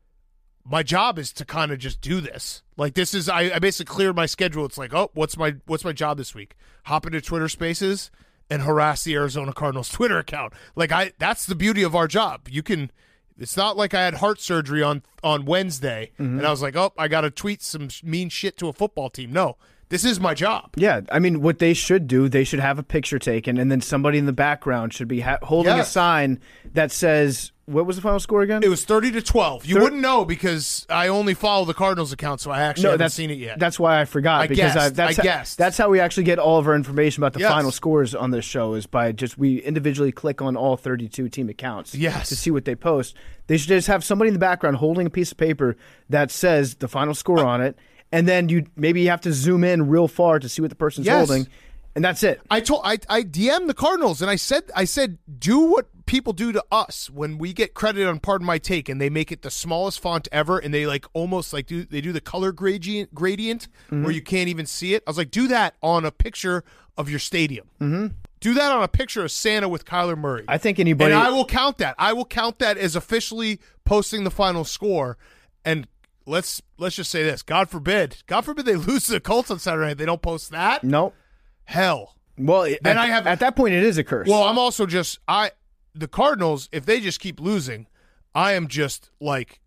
My job is to kind of just do this. Like, this is I basically cleared my schedule. It's like, oh, what's my job this week? Hop into Twitter Spaces and harass the Arizona Cardinals Twitter account. Like, that's the beauty of our job. You can. It's not like I had heart surgery on Wednesday and I was like, oh, I got to tweet some mean shit to a football team. No, this is my job. Yeah, I mean, what they should do, they should have a picture taken, and then somebody in the background should be holding a sign that says, what was the final score again? It was 30-12. You wouldn't know because I only follow the Cardinals account, so I actually haven't seen it yet. That's why I forgot. I guessed. That's how we actually get all of our information about the final scores on this show, is by we individually click on all 32 team accounts to see what they post. They should just have somebody in the background holding a piece of paper that says the final score on it, and then you have to zoom in real far to see what the person's holding, and that's it. I DM'd the Cardinals and I said do what people do to us when we get credit on Pardon My Take and they make it the smallest font ever and they like almost like do the color gradient where you can't even see it. I was like, do that on a picture of your stadium. Mm-hmm. Do that on a picture of Santa with Kyler Murray. I think anybody... And I will count that. I will count that as officially posting the final score. And let's just say this. God forbid they lose to the Colts on Saturday night. They don't post that. Nope. Hell. Well, at that point, it is a curse. Well, I'm also just the Cardinals. If they just keep losing, I am just like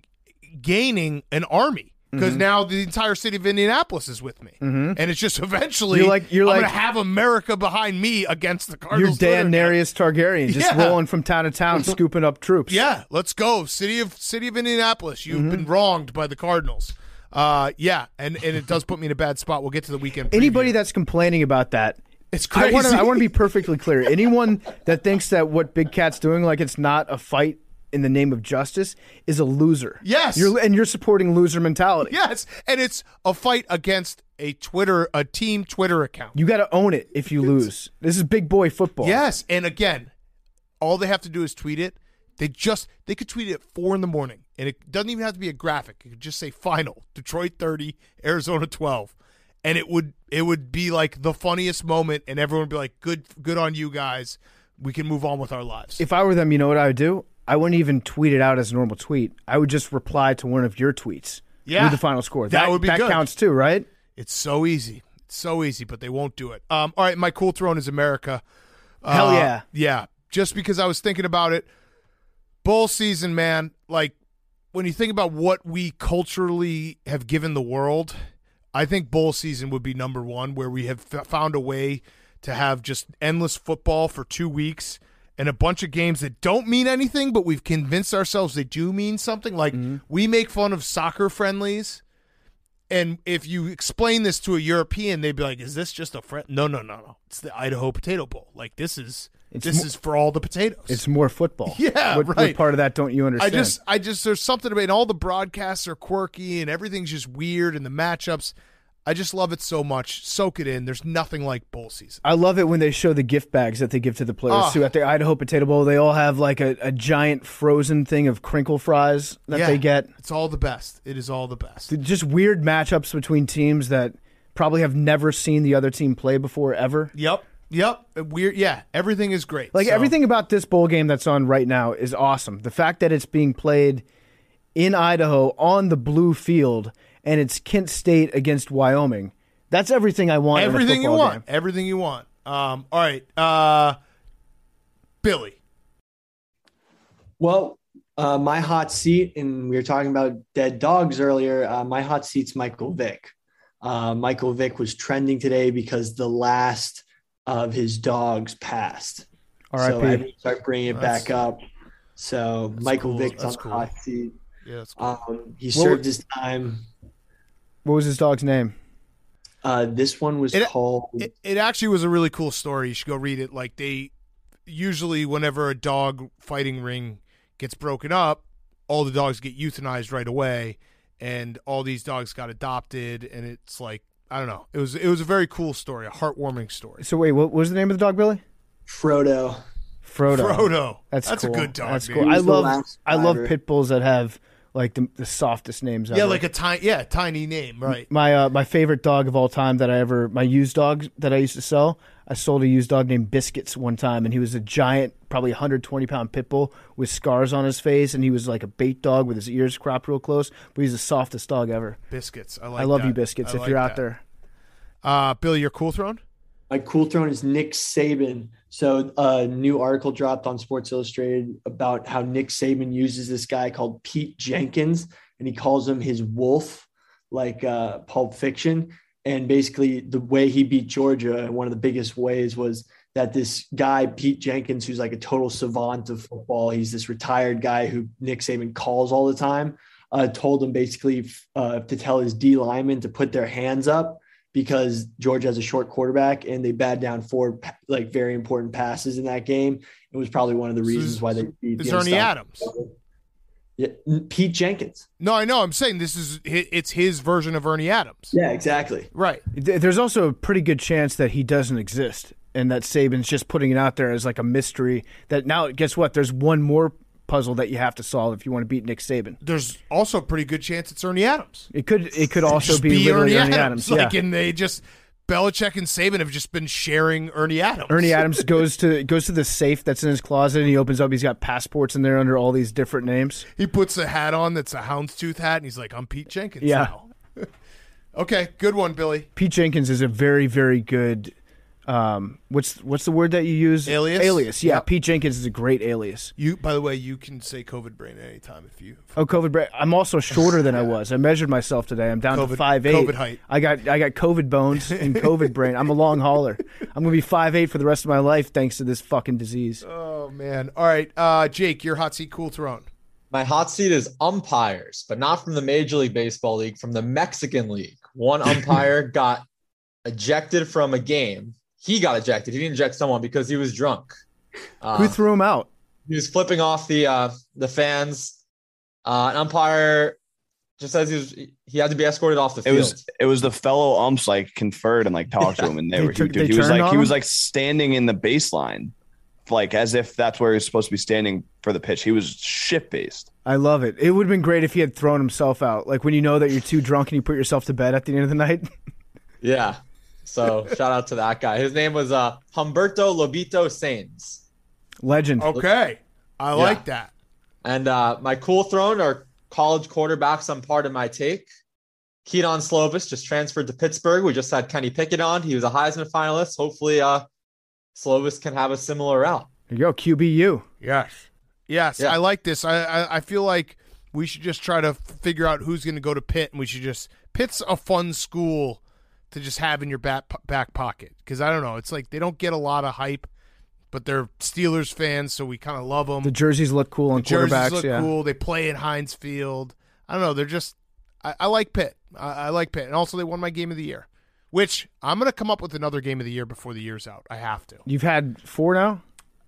gaining an army because now the entire city of Indianapolis is with me, and it's just eventually I'm going to have America behind me against the Cardinals. You're Dan Narius Targaryen, just rolling from town to town, scooping up troops. Yeah, let's go, city of Indianapolis. You've been wronged by the Cardinals. And it does put me in a bad spot. We'll get to the weekend preview. Anybody that's complaining about that. It's crazy. I want to be perfectly clear. Anyone that thinks that what Big Cat's doing, like it's not a fight in the name of justice, is a loser. Yes. You're supporting loser mentality. Yes. And it's a fight against a team Twitter account. You got to own it if you lose. This is big boy football. Yes. And again, all they have to do is tweet it. They could tweet it at 4 a.m. and it doesn't even have to be a graphic. It could just say final, Detroit 30, Arizona 12. And it would be like the funniest moment, and everyone would be like, good on you guys. We can move on with our lives. If I were them, you know what I would do? I wouldn't even tweet it out as a normal tweet. I would just reply to one of your tweets with the final score. That would be good. That counts too, right? It's so easy. It's so easy, but they won't do it. All right, my cool throne is America. Hell yeah. Yeah, just because I was thinking about it. Bowl season, man, like when you think about what we culturally have given the world, I think bowl season would be number one, where we have found a way to have just endless football for 2 weeks and a bunch of games that don't mean anything, but we've convinced ourselves they do mean something. Like we make fun of soccer friendlies, and if you explain this to a European, they'd be like, "Is this just a friend?" No. It's the Idaho Potato Bowl. Like this is for all the potatoes. It's more football. Yeah, right. What part of that don't you understand? I just there's something about it. And all the broadcasts are quirky and everything's just weird, and the matchups. I just love it so much. Soak it in. There's nothing like bowl season. I love it when they show the gift bags that they give to the players too. At the Idaho Potato Bowl, they all have like a giant frozen thing of crinkle fries that they get. It's all the best. It is all the best. Just weird matchups between teams that probably have never seen the other team play before ever. Yep. Weird. Yeah. Everything is great. Like everything about this bowl game that's on right now is awesome. The fact that it's being played in Idaho on the blue field and it's Kent State against Wyoming. That's everything I want. Everything in a you want. Game. Everything you want. All right. Billy. Well, my hot seat, and we were talking about dead dogs earlier. My hot seat's Michael Vick. Michael Vick was trending today because the last of his dogs passed. So I start bringing it back up. So Michael Vick's on the hot seat. Yeah, that's cool. He served his time. What was his dog's name? This one was called... It actually was a really cool story. You should go read it. Like they usually, whenever a dog fighting ring gets broken up, all the dogs get euthanized right away, and all these dogs got adopted, and it's like, I don't know. It was a very cool story, a heartwarming story. So wait, what was the name of the dog, Billy? Frodo. That's cool. a good dog. That's man. cool. I love pit bulls that have like the softest names ever. Yeah, like a tiny name, right? My favorite dog of all time my used dog that I used to sell. I sold a used dog named Biscuits one time, and he was a giant, probably 120-pound pit bull with scars on his face, and he was like a bait dog with his ears cropped real close, but he's the softest dog ever. Biscuits. I love you, Biscuits, if you're out there. Billy, your cool throne? My cool throne is Nick Saban. So a new article dropped on Sports Illustrated about how Nick Saban uses this guy called Pete Jenkins, and he calls him his wolf, like Pulp Fiction. And basically the way he beat Georgia, one of the biggest ways was that this guy, Pete Jenkins, who's like a total savant of football, he's this retired guy who Nick Saban calls all the time, told him basically to tell his D linemen to put their hands up because Georgia has a short quarterback and they batted down 4 like very important passes in that game. It was probably one of the reasons why they beat Ernie Adams. Yeah, Pete Jenkins. No, I know. I'm saying it's his version of Ernie Adams. Yeah, exactly. Right. There's also a pretty good chance that he doesn't exist. and that Saban's just putting it out there as like a mystery. That now, guess what? There's one more puzzle that you have to solve if you want to beat Nick Saban. There's also a pretty good chance it's Ernie Adams. It could also Just be literally Ernie Adams. Like, yeah. and Belichick and Saban have just been sharing Ernie Adams. Ernie Adams goes to the safe that's in his closet, and he opens up. He's got passports in there under all these different names. He puts a hat on that's a houndstooth hat, and he's like, "I'm Pete Jenkins Yeah. now." Okay, good one, Billy. Pete Jenkins is a very, very good. What's the word that you use? Alias? Alias. Yeah, Yep. Pete Jenkins is a great alias. By the way, you can say COVID brain at any time if you. Oh, COVID brain. I'm also shorter than I was. I measured myself today. I'm down to 5'8". COVID height. I got COVID bones and COVID brain. I'm a long hauler. I'm gonna be 5'8" for the rest of my life thanks to this fucking disease. Oh man! All right, Jake, your hot seat, cool throne. My hot seat is umpires, but not from the Major League Baseball League, from the Mexican League. One umpire got ejected from a game. He got ejected. He didn't eject someone because he was drunk. Who threw him out? He was flipping off the fans. An umpire just says he had to be escorted off the field. It was the fellow umps like conferred and like talked to him, and he was like standing in the baseline, like as if that's where he was supposed to be standing for the pitch. He was shit faced. I love it. It would have been great if he had thrown himself out, like when you know that you're too drunk and you put yourself to bed at the end of the night. Yeah. So shout out to that guy. His name was Humberto Lobito Sainz. Legend. Okay. I like that. And my cool throne are college quarterbacks. I'm part of my take. Keaton Slovis just transferred to Pittsburgh. We just had Kenny Pickett on. He was a Heisman finalist. Hopefully Slovis can have a similar route. There you go, QBU. Yes. Yeah. I like this. I feel like we should just try to figure out who's going to go to Pitt, and we should just – Pitt's a fun school to just have in your back pocket, because I don't know, it's like they don't get a lot of hype, but they're Steelers fans, so we kind of love them. The jerseys look cool on quarterbacks. Jerseys look cool. They play at Heinz Field. I don't know. They're just I like Pitt. I like Pitt, and also they won my game of the year, which I'm going to come up with another game of the year before the year's out. I have to. You've had 4 now?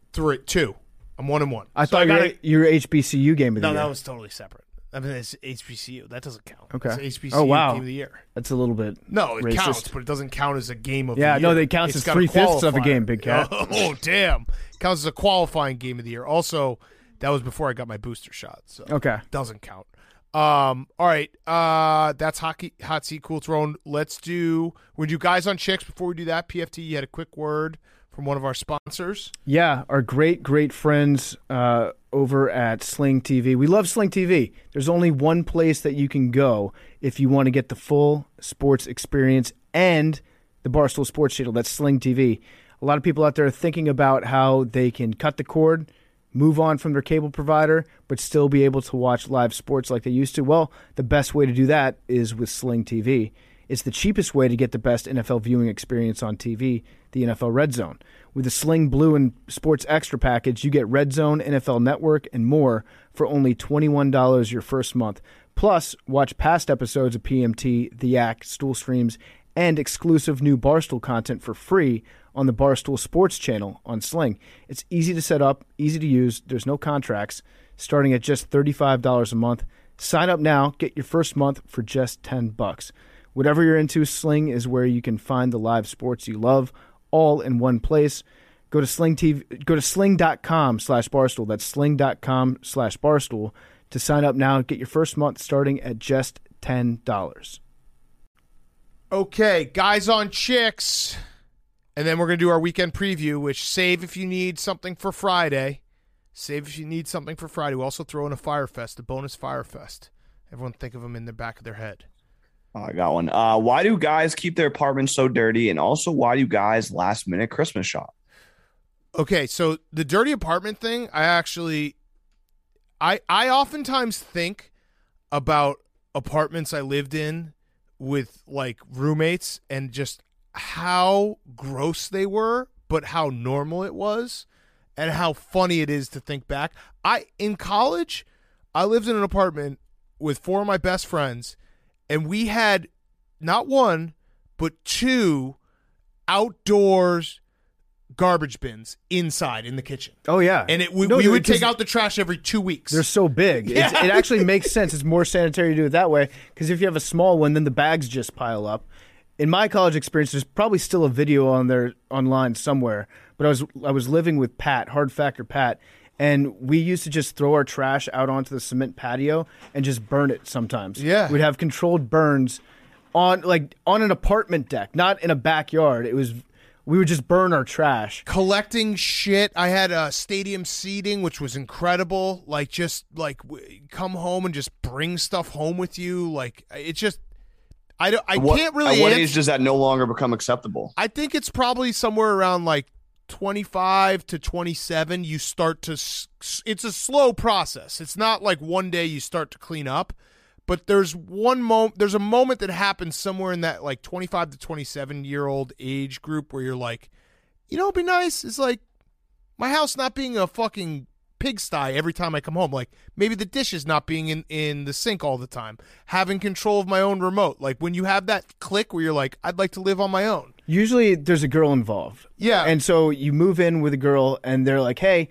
2. I'm 1-1. I thought your HBCU game of the year. No, that was totally separate. I mean, it's HBCU. That doesn't count. Okay. It's HBCU Game of the year. That's a little bit No, it racist. counts, but it doesn't count as a game of the year. Yeah, no, it counts as 3/5 of a game, Big Cat. Oh, damn. Counts as a qualifying game of the year. Also, that was before I got my booster shot, so okay. Doesn't count. All right. That's hot seat, cool throne. Let's do – would you guys on Chicks before we do that? PFT, you had a quick word from one of our sponsors. Yeah, our great, great friends over at Sling TV. We love Sling TV. There's only one place that you can go if you want to get the full sports experience and the Barstool Sports Channel. That's Sling TV. A lot of people out there are thinking about how they can cut the cord, move on from their cable provider, but still be able to watch live sports like they used to. Well, the best way to do that is with Sling TV. It's the cheapest way to get the best NFL viewing experience on TV, the NFL Red Zone. With the Sling Blue and Sports Extra package, you get Red Zone, NFL Network, and more for only $21 your first month. Plus, watch past episodes of PMT, The Yak, Stool Streams, and exclusive new Barstool content for free on the Barstool Sports channel on Sling. It's easy to set up, easy to use, there's no contracts, starting at just $35 a month. Sign up now, get your first month for just $10. Whatever you're into, Sling is where you can find the live sports you love, all in one place. Go to Sling TV, go to sling.com/barstool. That's sling.com/barstool to sign up now. Get your first month starting at just $10. Okay, guys on Chicks. And then we're going to do our weekend preview, which save if you need something for Friday. Save if you need something for Friday. We'll also throw in a Fire Fest, a bonus Fire Fest. Everyone think of them in the back of their head. Oh, I got one. Why do guys keep their apartments so dirty? And also, why do guys last minute Christmas shop? Okay, so the dirty apartment thing, I oftentimes think about apartments I lived in with like roommates and just how gross they were, but how normal it was and how funny it is to think back. In college, I lived in an apartment with 4 of my best friends, and we had not 1, but 2 outdoors garbage bins inside in the kitchen. Oh, yeah. And we would take out the trash every 2 weeks. They're so big. Yeah. It actually makes sense. It's more sanitary to do it that way, because if you have a small one, then the bags just pile up. in my college experience, there's probably still a video on there online somewhere. But I was living with Pat, Hard Factor Pat, and we used to just throw our trash out onto the cement patio and just burn it sometimes. Yeah. We'd have controlled burns on an apartment deck, not in a backyard. We would just burn our trash. Collecting shit. I had stadium seating, which was incredible. Like, just come home and just bring stuff home with you. Like, it's just, I can't really. At what age does that no longer become acceptable? I think it's probably somewhere around like 25 to 27. You start to. It's a slow process. It's not like one day you start to clean up. But there's a moment that happens somewhere in that like 25 to 27-year-old age group where you're like, you know, it'd be nice. It's like my house not being a fucking pigsty every time I come home. Like maybe the dishes not being in the sink all the time. Having control of my own remote. Like when you have that click where you're like, I'd like to live on my own. Usually there's a girl involved. Yeah. And so you move in with a girl and they're like, hey,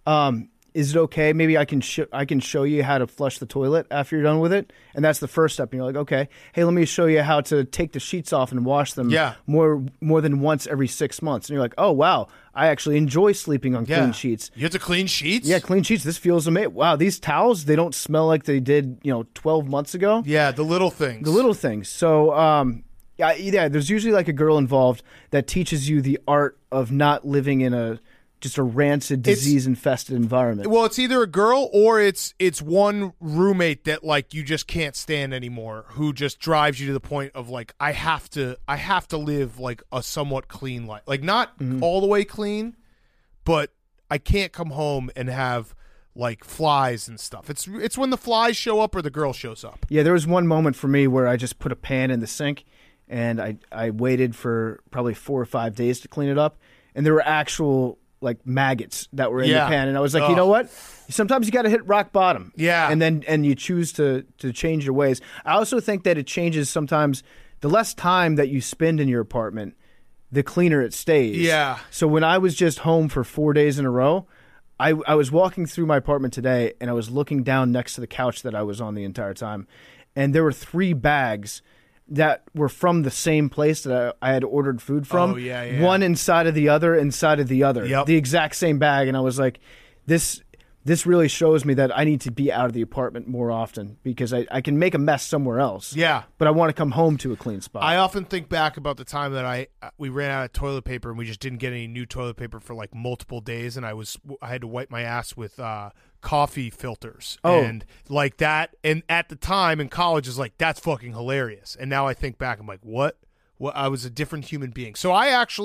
is it okay? Maybe I can show you how to flush the toilet after you're done with it. And that's the first step. And you're like, okay, hey, let me show you how to take the sheets off and wash them more than once every 6 months. And you're like, oh, wow, I actually enjoy sleeping on clean sheets. You have to clean sheets? Yeah, clean sheets. This feels amazing. Wow, these towels, they don't smell like they did, 12 months ago. Yeah, the little things. The little things. So, there's usually like a girl involved that teaches you the art of not living in just a rancid, disease-infested environment. Well, it's either a girl or it's one roommate that like you just can't stand anymore, who just drives you to the point of like I have to live like a somewhat clean life, like not all the way clean, but I can't come home and have like flies and stuff. It's when the flies show up or the girl shows up. Yeah, there was one moment for me where I just put a pan in the sink and I waited for probably 4 or 5 days to clean it up, and there were actual like maggots that were in the pan, and I was like, you know what? Sometimes you got to hit rock bottom, and you choose to change your ways. I also think that it changes sometimes. The less time that you spend in your apartment, the cleaner it stays. Yeah. So when I was just home for 4 days in a row, I was walking through my apartment today, and I was looking down next to the couch that I was on the entire time, and there were 3 bags that were from the same place that I had ordered food from. Oh, yeah. One inside of the other. Yep. The exact same bag. And I was like, this really shows me that I need to be out of the apartment more often because I can make a mess somewhere else. Yeah. But I want to come home to a clean spot. I often think back about the time that we ran out of toilet paper and we just didn't get any new toilet paper for like multiple days, and I had to wipe my ass with coffee filters and like that. And at the time in college is like, that's fucking hilarious. And now I think back, I'm like, what? I was a different human being. So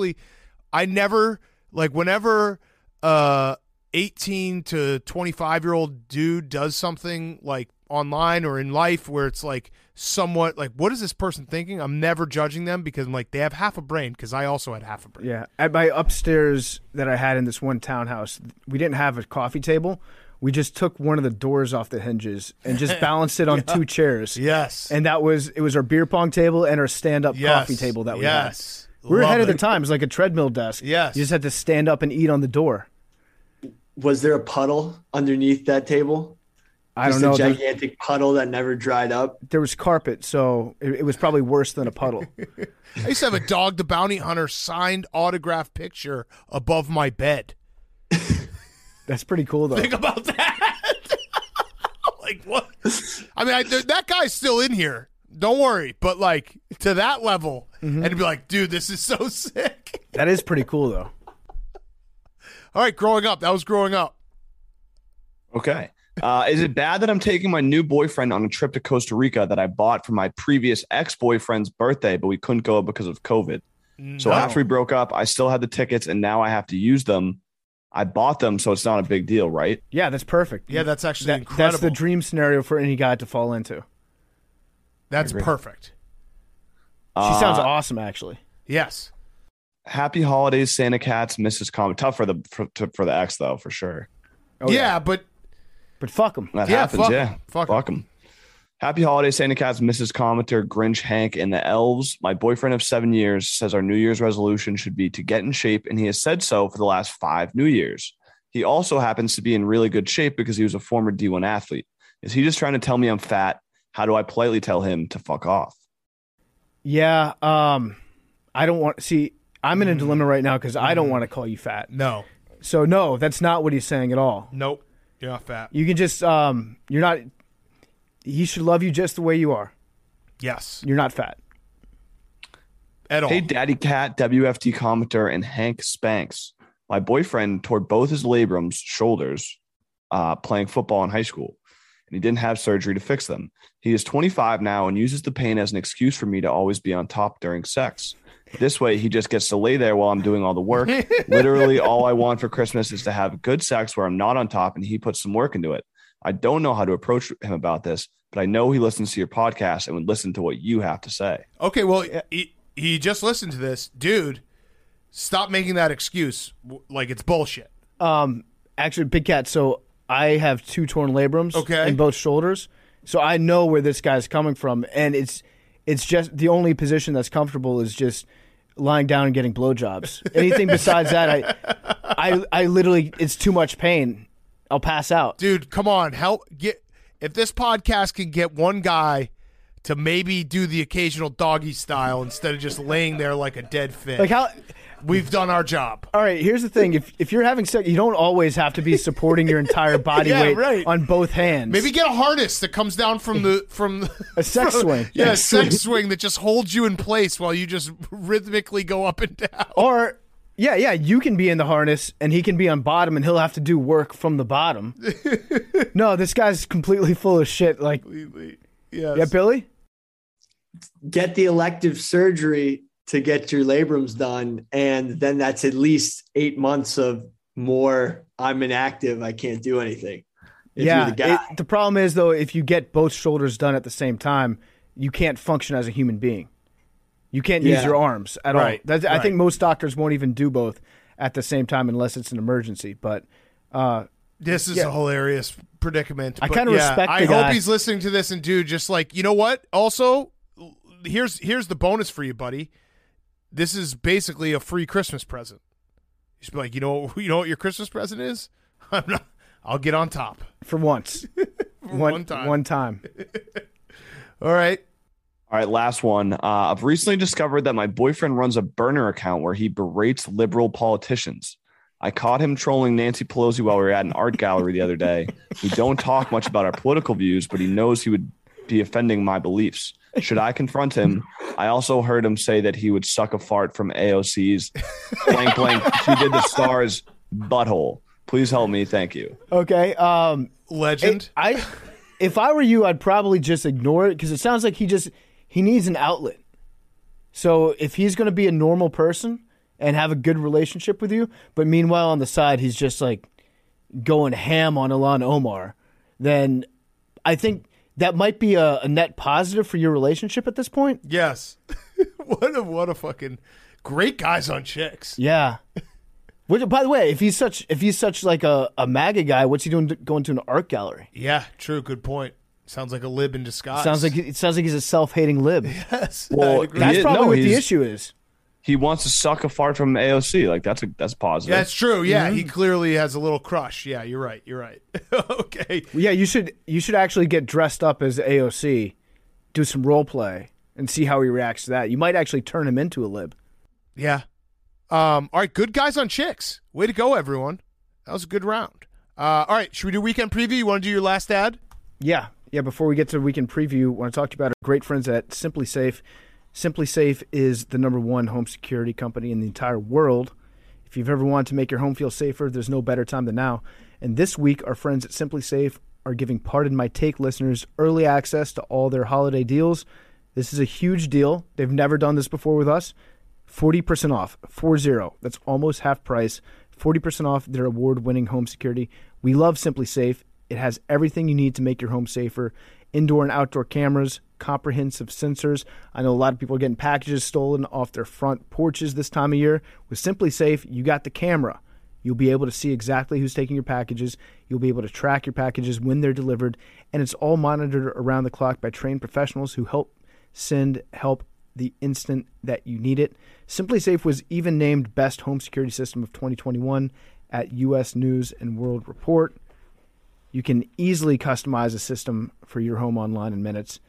I never, like whenever 18 to 25-year-old dude does something like online or in life where it's like somewhat like, what is this person thinking? I'm never judging them because I'm like, they have half a brain, because I also had half a brain. Yeah. At my upstairs that I had in this one townhouse, we didn't have a coffee table. We just took one of the doors off the hinges and just balanced it on 2 chairs. Yes. And it was our beer pong table and our stand-up coffee table that we had. We're ahead of the time. It's like a treadmill desk. Yes. You just had to stand up and eat on the door. Was there a puddle underneath that table? I don't know. A gigantic puddle that never dried up? There was carpet, so it was probably worse than a puddle. I used to have a Dog the Bounty Hunter signed autograph picture above my bed. That's pretty cool, though. Think about that. Like, what? I mean, that guy's still in here. Don't worry. But, like, to that level, and be like, dude, this is so sick. That is pretty cool, though. All right, growing up. That was growing up. Okay. Is it bad that I'm taking my new boyfriend on a trip to Costa Rica that I bought for my previous ex-boyfriend's birthday, but we couldn't go because of COVID? No. So after we broke up, I still had the tickets, and now I have to use them. I bought them, so it's not a big deal, right? Yeah, that's perfect. Yeah, that's actually incredible. That's the dream scenario for any guy to fall into. That's perfect. She sounds awesome, actually. Yes. Happy holidays, Santa Cats, Mrs. Comet. Tough for the ex, though, for sure. Oh, yeah, but fuck them. That happens, yeah. Fuck them. Happy holidays, Santa Cats, Mrs. Commenter, Grinch, Hank, and the elves. My boyfriend of 7 years says our New Year's resolution should be to get in shape, and he has said so for the last 5 New Years. He also happens to be in really good shape because he was a former D1 athlete. Is he just trying to tell me I'm fat? How do I politely tell him to fuck off? Yeah. I don't want see. I'm in a dilemma right now because I don't want to call you fat. No. So no, that's not what he's saying at all. Nope. You're not fat. You can just you're not. He should love you just the way you are. Yes. You're not fat at all. Hey, Daddy Cat, WFT commenter, and Hank Spanks. My boyfriend tore both his labrums, shoulders, playing football in high school, and he didn't have surgery to fix them. He is 25 now and uses the pain as an excuse for me to always be on top during sex. This way, he just gets to lay there while I'm doing all the work. Literally, all I want for Christmas is to have good sex where I'm not on top and he puts some work into it. I don't know how to approach him about this, but I know he listens to your podcast and would listen to what you have to say. Okay, well, he just listened to this. Dude, stop making that excuse like it's bullshit. Actually, Big Cat, so I have 2 torn labrums in both shoulders. So I know where this guy's coming from, and it's just the only position that's comfortable is just lying down and getting blowjobs. Anything besides that, I literally, it's too much pain. I'll pass out. Dude, come on. If this podcast can get one guy to maybe do the occasional doggy style instead of just laying there like a dead fish. Like how we've done our job. All right, here's the thing. If you're having sex, you don't always have to be supporting your entire body weight on both hands. Maybe get a harness that comes down from a sex swing. Yeah, a sex swing that just holds you in place while you just rhythmically go up and down. Or yeah, you can be in the harness and he can be on bottom and he'll have to do work from the bottom. No, this guy's completely full of shit. Like, yes. Yeah, Billy? Get the elective surgery to get your labrums done, and then that's at least 8 months of more. I'm inactive. I can't do anything. If you're the guy. The problem is, though, if you get both shoulders done at the same time, you can't function as a human being. You can't use your arms at all. I think most doctors won't even do both at the same time unless it's an emergency. But this is a hilarious predicament. I kind of respect the guy. I hope he's listening to this and dude, just like, you know what? Also, here's the bonus for you, buddy. This is basically a free Christmas present. You should be like, you know what your Christmas present is? I'll get on top for once. One time. One time. All right. All right, last one. I've recently discovered that my boyfriend runs a burner account where he berates liberal politicians. I caught him trolling Nancy Pelosi while we were at an art gallery the other day. We don't talk much about our political views, but he knows he would be offending my beliefs. Should I confront him? I also heard him say that he would suck a fart from AOC's blank blank. She did the stars butthole. Please help me. Thank you. Okay. Legend. If I were you, I'd probably just ignore it because it sounds like he needs an outlet. So if he's going to be a normal person and have a good relationship with you, but meanwhile on the side he's just like going ham on Ilhan Omar, then I think that might be a net positive for your relationship at this point. Yes. What a fucking great guys on chicks. Yeah. Which, by the way, if he's such like a MAGA guy, what's he doing going to an art gallery? Yeah, true. Good point. Sounds like a lib in disguise. It sounds like he's a self-hating lib. Yes. Well, that's probably what the issue is. He wants to suck a fart from AOC. Like that's positive. That's true. Yeah, he clearly has a little crush. Yeah, you're right. Okay. Yeah, you should actually get dressed up as AOC, do some role play, and see how he reacts to that. You might actually turn him into a lib. Yeah. All right, good guys on chicks. Way to go, everyone. That was a good round. All right, should we do weekend preview? You want to do your last ad? Yeah. Before we get to weekend preview, I want to talk to you about our great friends at Simply Safe. Simply Safe is the #1 home security company in the entire world. If you've ever wanted to make your home feel safer, there's no better time than now. And this week, our friends at Simply Safe are giving Pardon My Take listeners early access to all their holiday deals. This is a huge deal. They've never done this before with us. 40% off, 40. That's almost half price. 40% off their award-winning home security. We love Simply Safe. It has everything you need to make your home safer. Indoor and outdoor cameras, comprehensive sensors. I know a lot of people are getting packages stolen off their front porches this time of year. With Simply Safe, you got the camera. You'll be able to see exactly who's taking your packages. You'll be able to track your packages when they're delivered. And it's all monitored around the clock by trained professionals who help send help the instant that you need it. Simply Safe was even named Best Home Security System of 2021 at U.S. News and World Report. You can easily customize a system for your home online in minutes.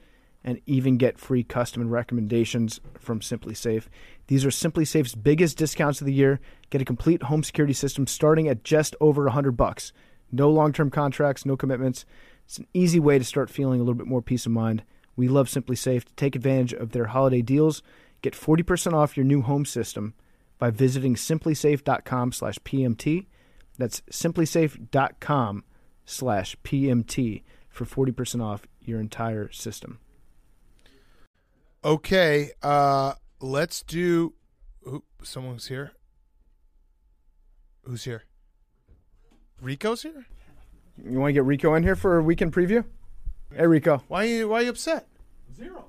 and even get free custom recommendations from Simply Safe. These are Simply Safe's biggest discounts of the year. Get a complete home security system starting at just over $100. No long-term contracts, no commitments. It's an easy way to start feeling a little bit more peace of mind. We love Simply Safe. To take advantage of their holiday deals, get 40% off your new home system by visiting simplysafe.com/PMT. That's simplysafe.com/PMT for 40% off your entire system. Okay, let's do. Someone's here. Who's here? Rico's here. You want to get Rico in here for a weekend preview? Hey, Rico. Why are you upset? Zero.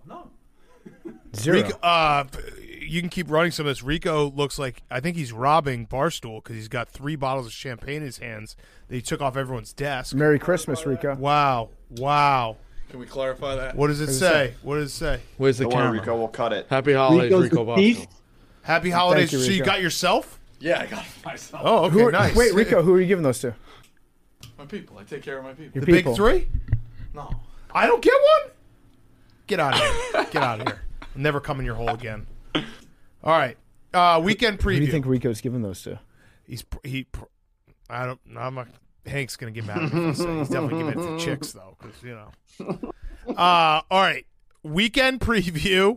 Rico, you can keep running some of this. Rico looks like, I think he's robbing Barstool because he's got 3 bottles of champagne in his hands that he took off everyone's desk. Merry Christmas, Rico. Wow. Can we clarify that? What does it say? What does it say? Where's the Don't camera? worry, Rico, we'll cut it. Happy holidays, Rico Barstool. Happy holidays. Thank you, So you Rico. got yourself? Yeah, I got it myself. Oh, okay, nice. Wait, Rico, who are you giving those to? My people. I take care of my people. Your The people. big 3? No. I don't get one? Get out of here. Get out of here. I'll never come in your hole again. All right. Weekend preview. Who do you think Rico's giving those to? I don't know. I'm not. Hank's gonna get mad at me. He's definitely giving it to chicks though, because all right. Weekend preview.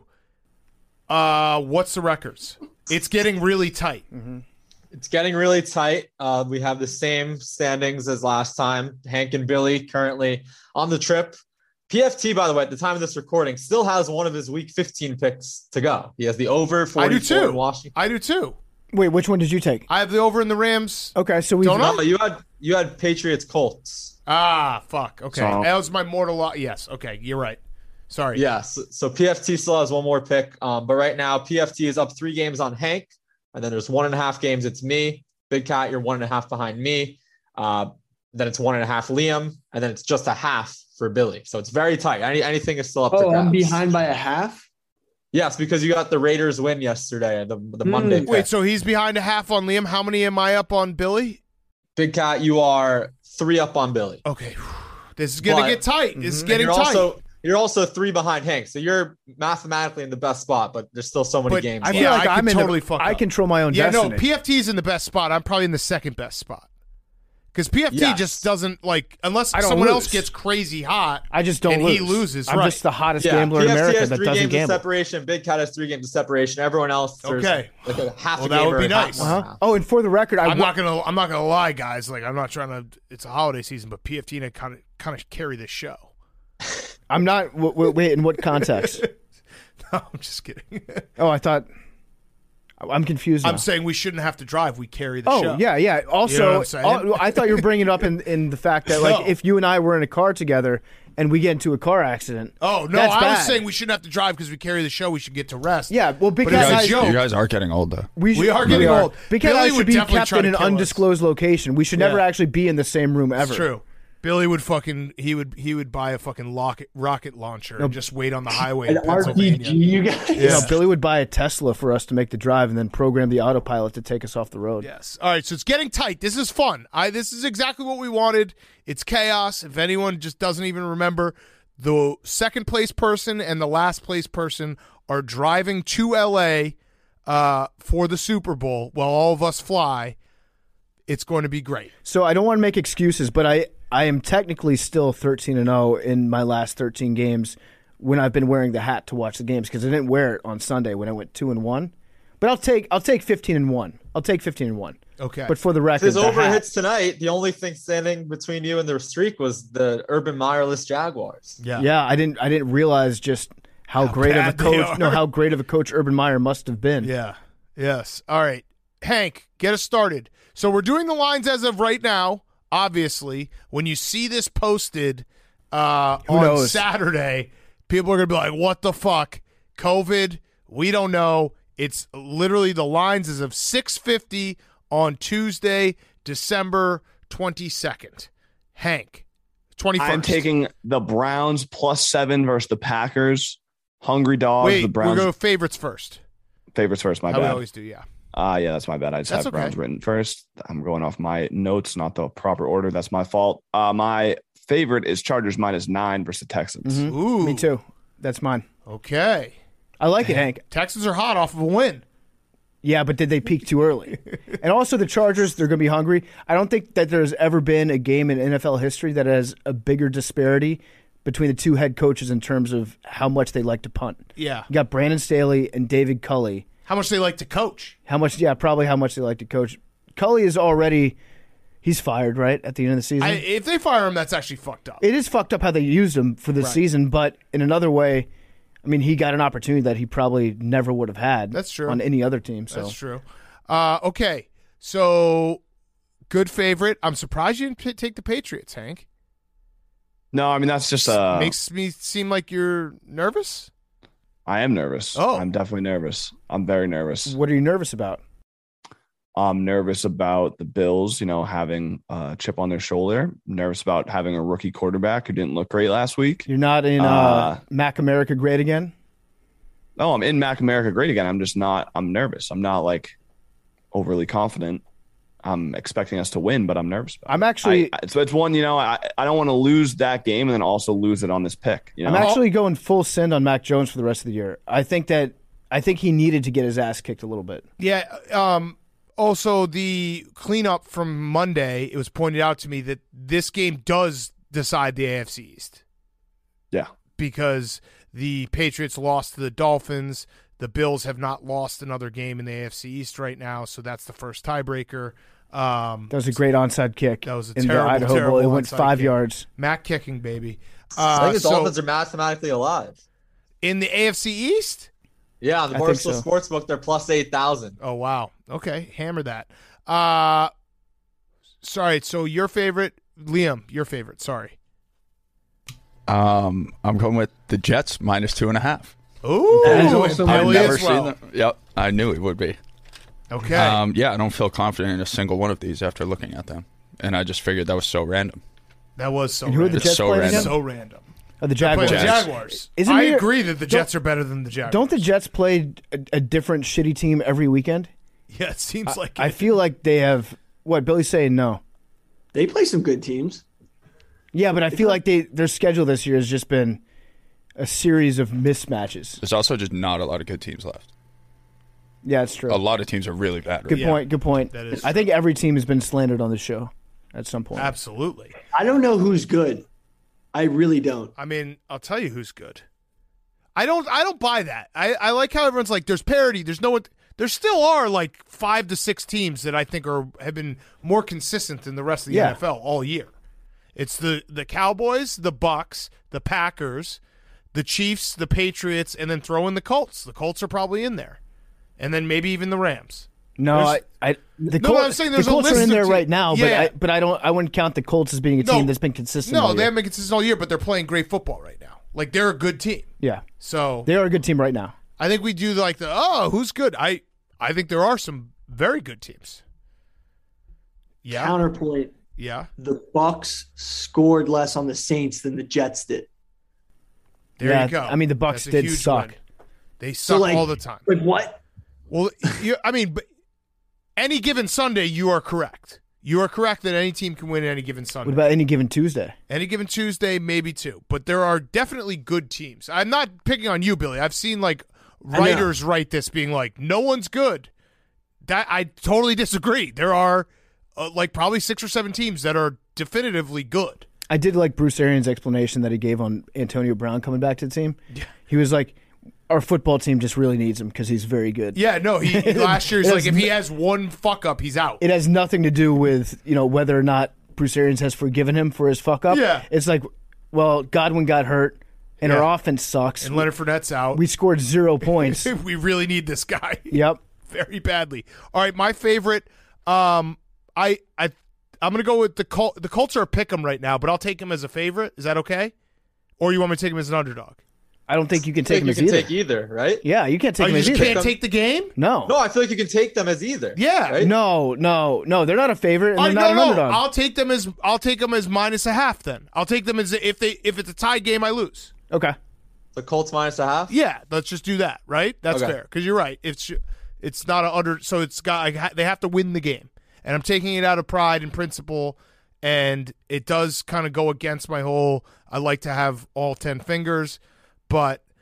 What's the records? It's getting really tight. Mm-hmm. It's getting really tight. We have the same standings as last time. Hank and Billy currently on the trip. PFT, by the way, at the time of this recording, still has one of his Week 15 picks to go. He has the over 44 I do too. in Washington. I do too. Wait, which one did you take? I have the over in the Rams. Okay, so we Don't I? No, you had Patriots Colts. Ah, fuck. Okay, So- that was my mortal law. Yes. Okay, you're right. Sorry. Yes. So PFT still has one more pick. But right now, PFT is up 3 games on Hank. And then there's 1.5 games. It's me. Big Cat, you're 1.5 behind me. Then it's 1.5 Liam. And then it's just a half for Billy. So it's very tight. Anything is still up to grabs. I'm behind by a half? Yes, because you got the Raiders win yesterday, the Monday pick. Wait, so he's behind a half on Liam. How many am I up on Billy? Big Cat, you are 3 up on Billy. Okay. This is going to But- get tight. This is And getting you're tight. You're also 3 behind Hank. So you're mathematically in the best spot, but there's still so many But games. I left. feel like I I'm could in totally the, fuck I up. control my own Yeah, destiny. no, PFT's in the best spot. I'm probably in the second best spot. Because PFT Yes. just doesn't, like, unless I don't someone lose. else gets crazy hot. I just don't and lose. he loses, I'm right. just the hottest Yeah, gambler in PFT America has that 3 doesn't games gamble. of separation. Big Cat has 3 games of separation. Everyone else, there's Okay. like a half Well, a that game would or be a half nice. and a half. Oh, and for the record, I'm not gonna lie, guys. Like, I'm not trying to. It's a holiday season, but PFT and I kind of carry this show. I'm not. Wait, in what context? No, I'm just kidding. Oh, I thought. I'm confused now. I'm saying we shouldn't have to drive. We carry the show. Oh, yeah. Also, You know what I'm saying? I thought you were bringing it up in the fact that, like, No. if you and I were in a car together and we get into a car accident. Oh no, that's I was bad. saying we shouldn't have to drive because we carry the show. We should get to rest. Yeah, well, But because it's a joke. You guys are getting old, though. We are getting old. Because Billy I should would be definitely kept try in to an kill us. undisclosed location. We should never Yeah. actually be in the same room ever. It's true. Billy would he would buy a fucking rocket launcher and just wait on the highway in An Pennsylvania. RPG, you guys. You know, Billy would buy a Tesla for us to make the drive and then program the autopilot to take us off the road. Yes. All right, so it's getting tight. This is fun. This is exactly what we wanted. It's chaos. If anyone just doesn't even remember, the second place person and the last place person are driving to LA for the Super Bowl while all of us fly. It's going to be great. So I don't want to make excuses, but I am technically still 13-0 in my last 13 games when I've been wearing the hat to watch the games because I didn't wear it on Sunday when I went 2-1. But I'll take 15-1. I'll take 15-1. Okay. But for the record, His the over hat- hits tonight. The only thing standing between you and the streak was the Urban Meyerless Jaguars. Yeah, I didn't realize just how great of a bad they coach. are. How great of a coach Urban Meyer must have been. Yeah. Yes. All right. Hank, get us started. So we're doing the lines as of right now. Obviously, when you see this posted on knows? Saturday, people are going to be like, what the fuck? COVID? We don't know. It's literally the lines as of 6:50 on Tuesday, December 22nd. Hank, 21st. I'm taking the Browns +7 versus the Packers. Hungry dogs. Wait, the we're Browns going favorites first. favorites first. My How we bad. always do, yeah. Yeah, that's my bad. I just That's have okay. Browns written first. I'm going off my notes, not the proper order. That's my fault. My favorite is Chargers -9 versus the Texans. Mhm. Ooh. Me too. That's mine. Okay. I like it, Hank. Texans are hot off of a win. Yeah, but did they peak too early? And also the Chargers, they're going to be hungry. I don't think that there's ever been a game in NFL history that has a bigger disparity between the two head coaches in terms of how much they like to punt. Yeah. You got Brandon Staley and David Culley. How much they like to coach. Probably how much they like to coach. Culley is already, he's fired, right, at the end of the season? If they fire him, that's actually fucked up. It is fucked up how they used him for the season, but in another way, I mean, he got an opportunity that he probably never would have had. That's true. On any other team. So. That's true. Okay, so good favorite. I'm surprised you didn't take the Patriots, Hank. No, I mean, that's just makes me seem like you're nervous. I am nervous. Oh. I'm definitely nervous. I'm very nervous. What are you nervous about? I'm nervous about the Bills, having a chip on their shoulder. Nervous about having a rookie quarterback who didn't look great last week. You're not in Mac America Great Again? No, I'm in Mac America Great Again. I'm nervous. I'm not overly confident. I'm expecting us to win, but I'm nervous about it. I'm actually it's one, I don't want to lose that game and then also lose it on this pick. I'm actually going full send on Mac Jones for the rest of the year. I think he needed to get his ass kicked a little bit. Yeah, also, the cleanup from Monday, it was pointed out to me that this game does decide the AFC East. Yeah. Because the Patriots lost to the Dolphins. The Bills have not lost another game in the AFC East right now, so that's the first tiebreaker. That was a great onside kick. That was a in terrible, the Idaho terrible Bowl. It went onside 5 kick. yards. Mac kicking, baby. I think the Dolphins are mathematically alive. In the AFC East? Yeah, on the Barstool Sportsbook, they're plus 8,000. Oh, wow. Okay, hammer that. Sorry, so your favorite, Liam, your favorite, sorry. I'm going with the Jets minus 2.5. Ooh, I've never seen them. Yep, I knew it would be. Okay. Yeah, I don't feel confident in a single one of these after looking at them, and I just figured that was so random. That was so And who are random. the Jets playing again? So random. The Jaguars. The Jaguars. I agree that the Jets are better than the Jaguars. Don't the Jets play a different shitty team every weekend? Yeah, it seems like I feel like they have. What, Billy's saying no. They play some good teams. Yeah, but I feel like their schedule this year has just been a series of mismatches. There's also just not a lot of good teams left. Yeah, it's true. A lot of teams are really bad. Good point. Good point. That is I think every team has been slandered on the show at some point. Absolutely. I don't know who's good. I really don't. I mean, I'll tell you who's good. I don't buy that. I like how everyone's like, there's parity. There's no one. There still are like 5 to 6 teams that I think have been more consistent than the rest of the NFL all year. It's the Cowboys, the Bucks, the Packers, the Chiefs, the Patriots, and then throw in the Colts. The Colts are probably in there, and then maybe even the Rams. No, I'm saying there's the Colts a list are in there of right now, yeah. but I wouldn't count the Colts as being a team that's been consistent. No, all they year. haven't been consistent all year, but they're playing great football right now. Like they're a good team. Yeah, so they are a good team right now. I think we do like who's good? I think there are some very good teams. Yeah. Counterpoint. Yeah. The Bucks scored less on the Saints than the Jets did. There you go. I mean, the Bucks That's a did huge suck. win. They suck all the time. Like what? Well, but any given Sunday, you are correct. You are correct that any team can win any given Sunday. What about any given Tuesday? Any given Tuesday, maybe 2. But there are definitely good teams. I'm not picking on you, Billy. I've seen like writers write this being like, no one's good. That I totally disagree. There are like probably 6 or 7 teams that are definitively good. I did like Bruce Arians' explanation that he gave on Antonio Brown coming back to the team. Yeah. He was like, our football team just really needs him because he's very good. Yeah, no, he last year, he's like, if he has one fuck up, he's out. It has nothing to do with, whether or not Bruce Arians has forgiven him for his fuck up. Yeah. It's like, well, Godwin got hurt, and our offense sucks. And Leonard Fournette's out. We scored 0 points. We really need this guy. Yep. Very badly. All right, my favorite, I'm going to go with the Colts. The Colts are a pick 'em right now, but I'll take him as a favorite. Is that okay? Or you want me to take him as an underdog? I don't think you can take him as either. either. Take either, right? Yeah, you can't take him as either. You can't take the game? No. No, I feel like you can take them as either. Yeah. Right? No. They're not a favorite, and they're not an underdog. I'll take them as -0.5 then. I'll take them as if it's a tie game, I lose. Okay. The Colts -0.5? Yeah, let's just do that, right? That's Okay. fair. Because you're right. It's not an under, so they have to win the game. And I'm taking it out of pride and principle, and it does kind of go against my whole I like to have all 10 fingers, but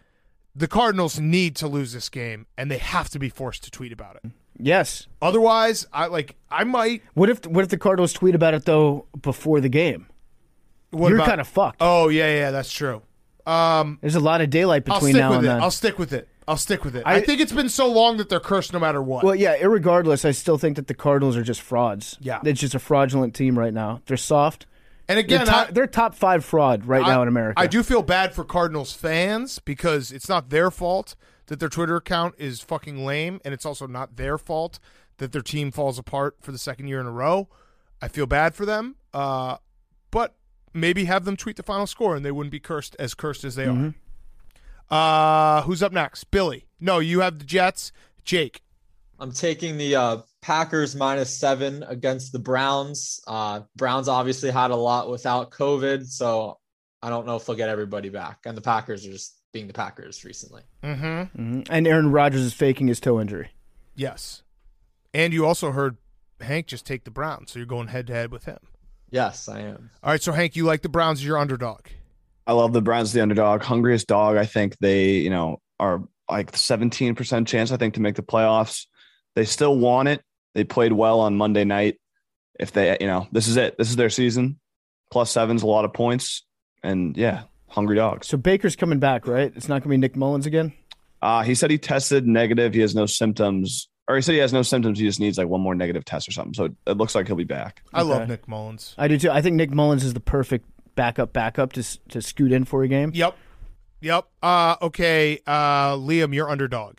the Cardinals need to lose this game, and they have to be forced to tweet about it. Yes. Otherwise, I might. What if the Cardinals tweet about it though before the game? You're kind of fucked. Oh yeah, that's true. There's a lot of daylight between now and then. I'll stick with it. I think it's been so long that they're cursed no matter what. Well, yeah, irregardless, I still think that the Cardinals are just frauds. Yeah. It's just a fraudulent team right now. They're soft. And again, they're top 5 fraud right now in America. I do feel bad for Cardinals fans because it's not their fault that their Twitter account is fucking lame, and it's also not their fault that their team falls apart for the second year in a row. I feel bad for them, but maybe have them tweet the final score, and they wouldn't be cursed as they are. Who's up next? Billy. No, you have the Jets. Jake. I'm taking the Packers -7 against the Browns. Browns obviously had a lot without COVID, so I don't know if they'll get everybody back. And the Packers are just being the Packers recently. And Aaron Rodgers is faking his toe injury. Yes. And you also heard Hank just take the Browns, so you're going head-to-head with him. Yes, I am. All right, so Hank, you like the Browns as your underdog. I love the Browns, the underdog. Hungriest dog. I think they, are like 17% chance, I think, to make the playoffs. They still want it. They played well on Monday night. If they, this is it. This is their season. +7's a lot of points. And, yeah, hungry dogs. So Baker's coming back, right? It's not going to be Nick Mullins again? He said he tested negative. He has no symptoms. Or he said he has no symptoms. He just needs like one more negative test or something. So it looks like he'll be back. I love Nick Mullins. I do too. I think Nick Mullins is the perfect backup to scoot in for a game. Yep. Okay, Liam, you're underdog.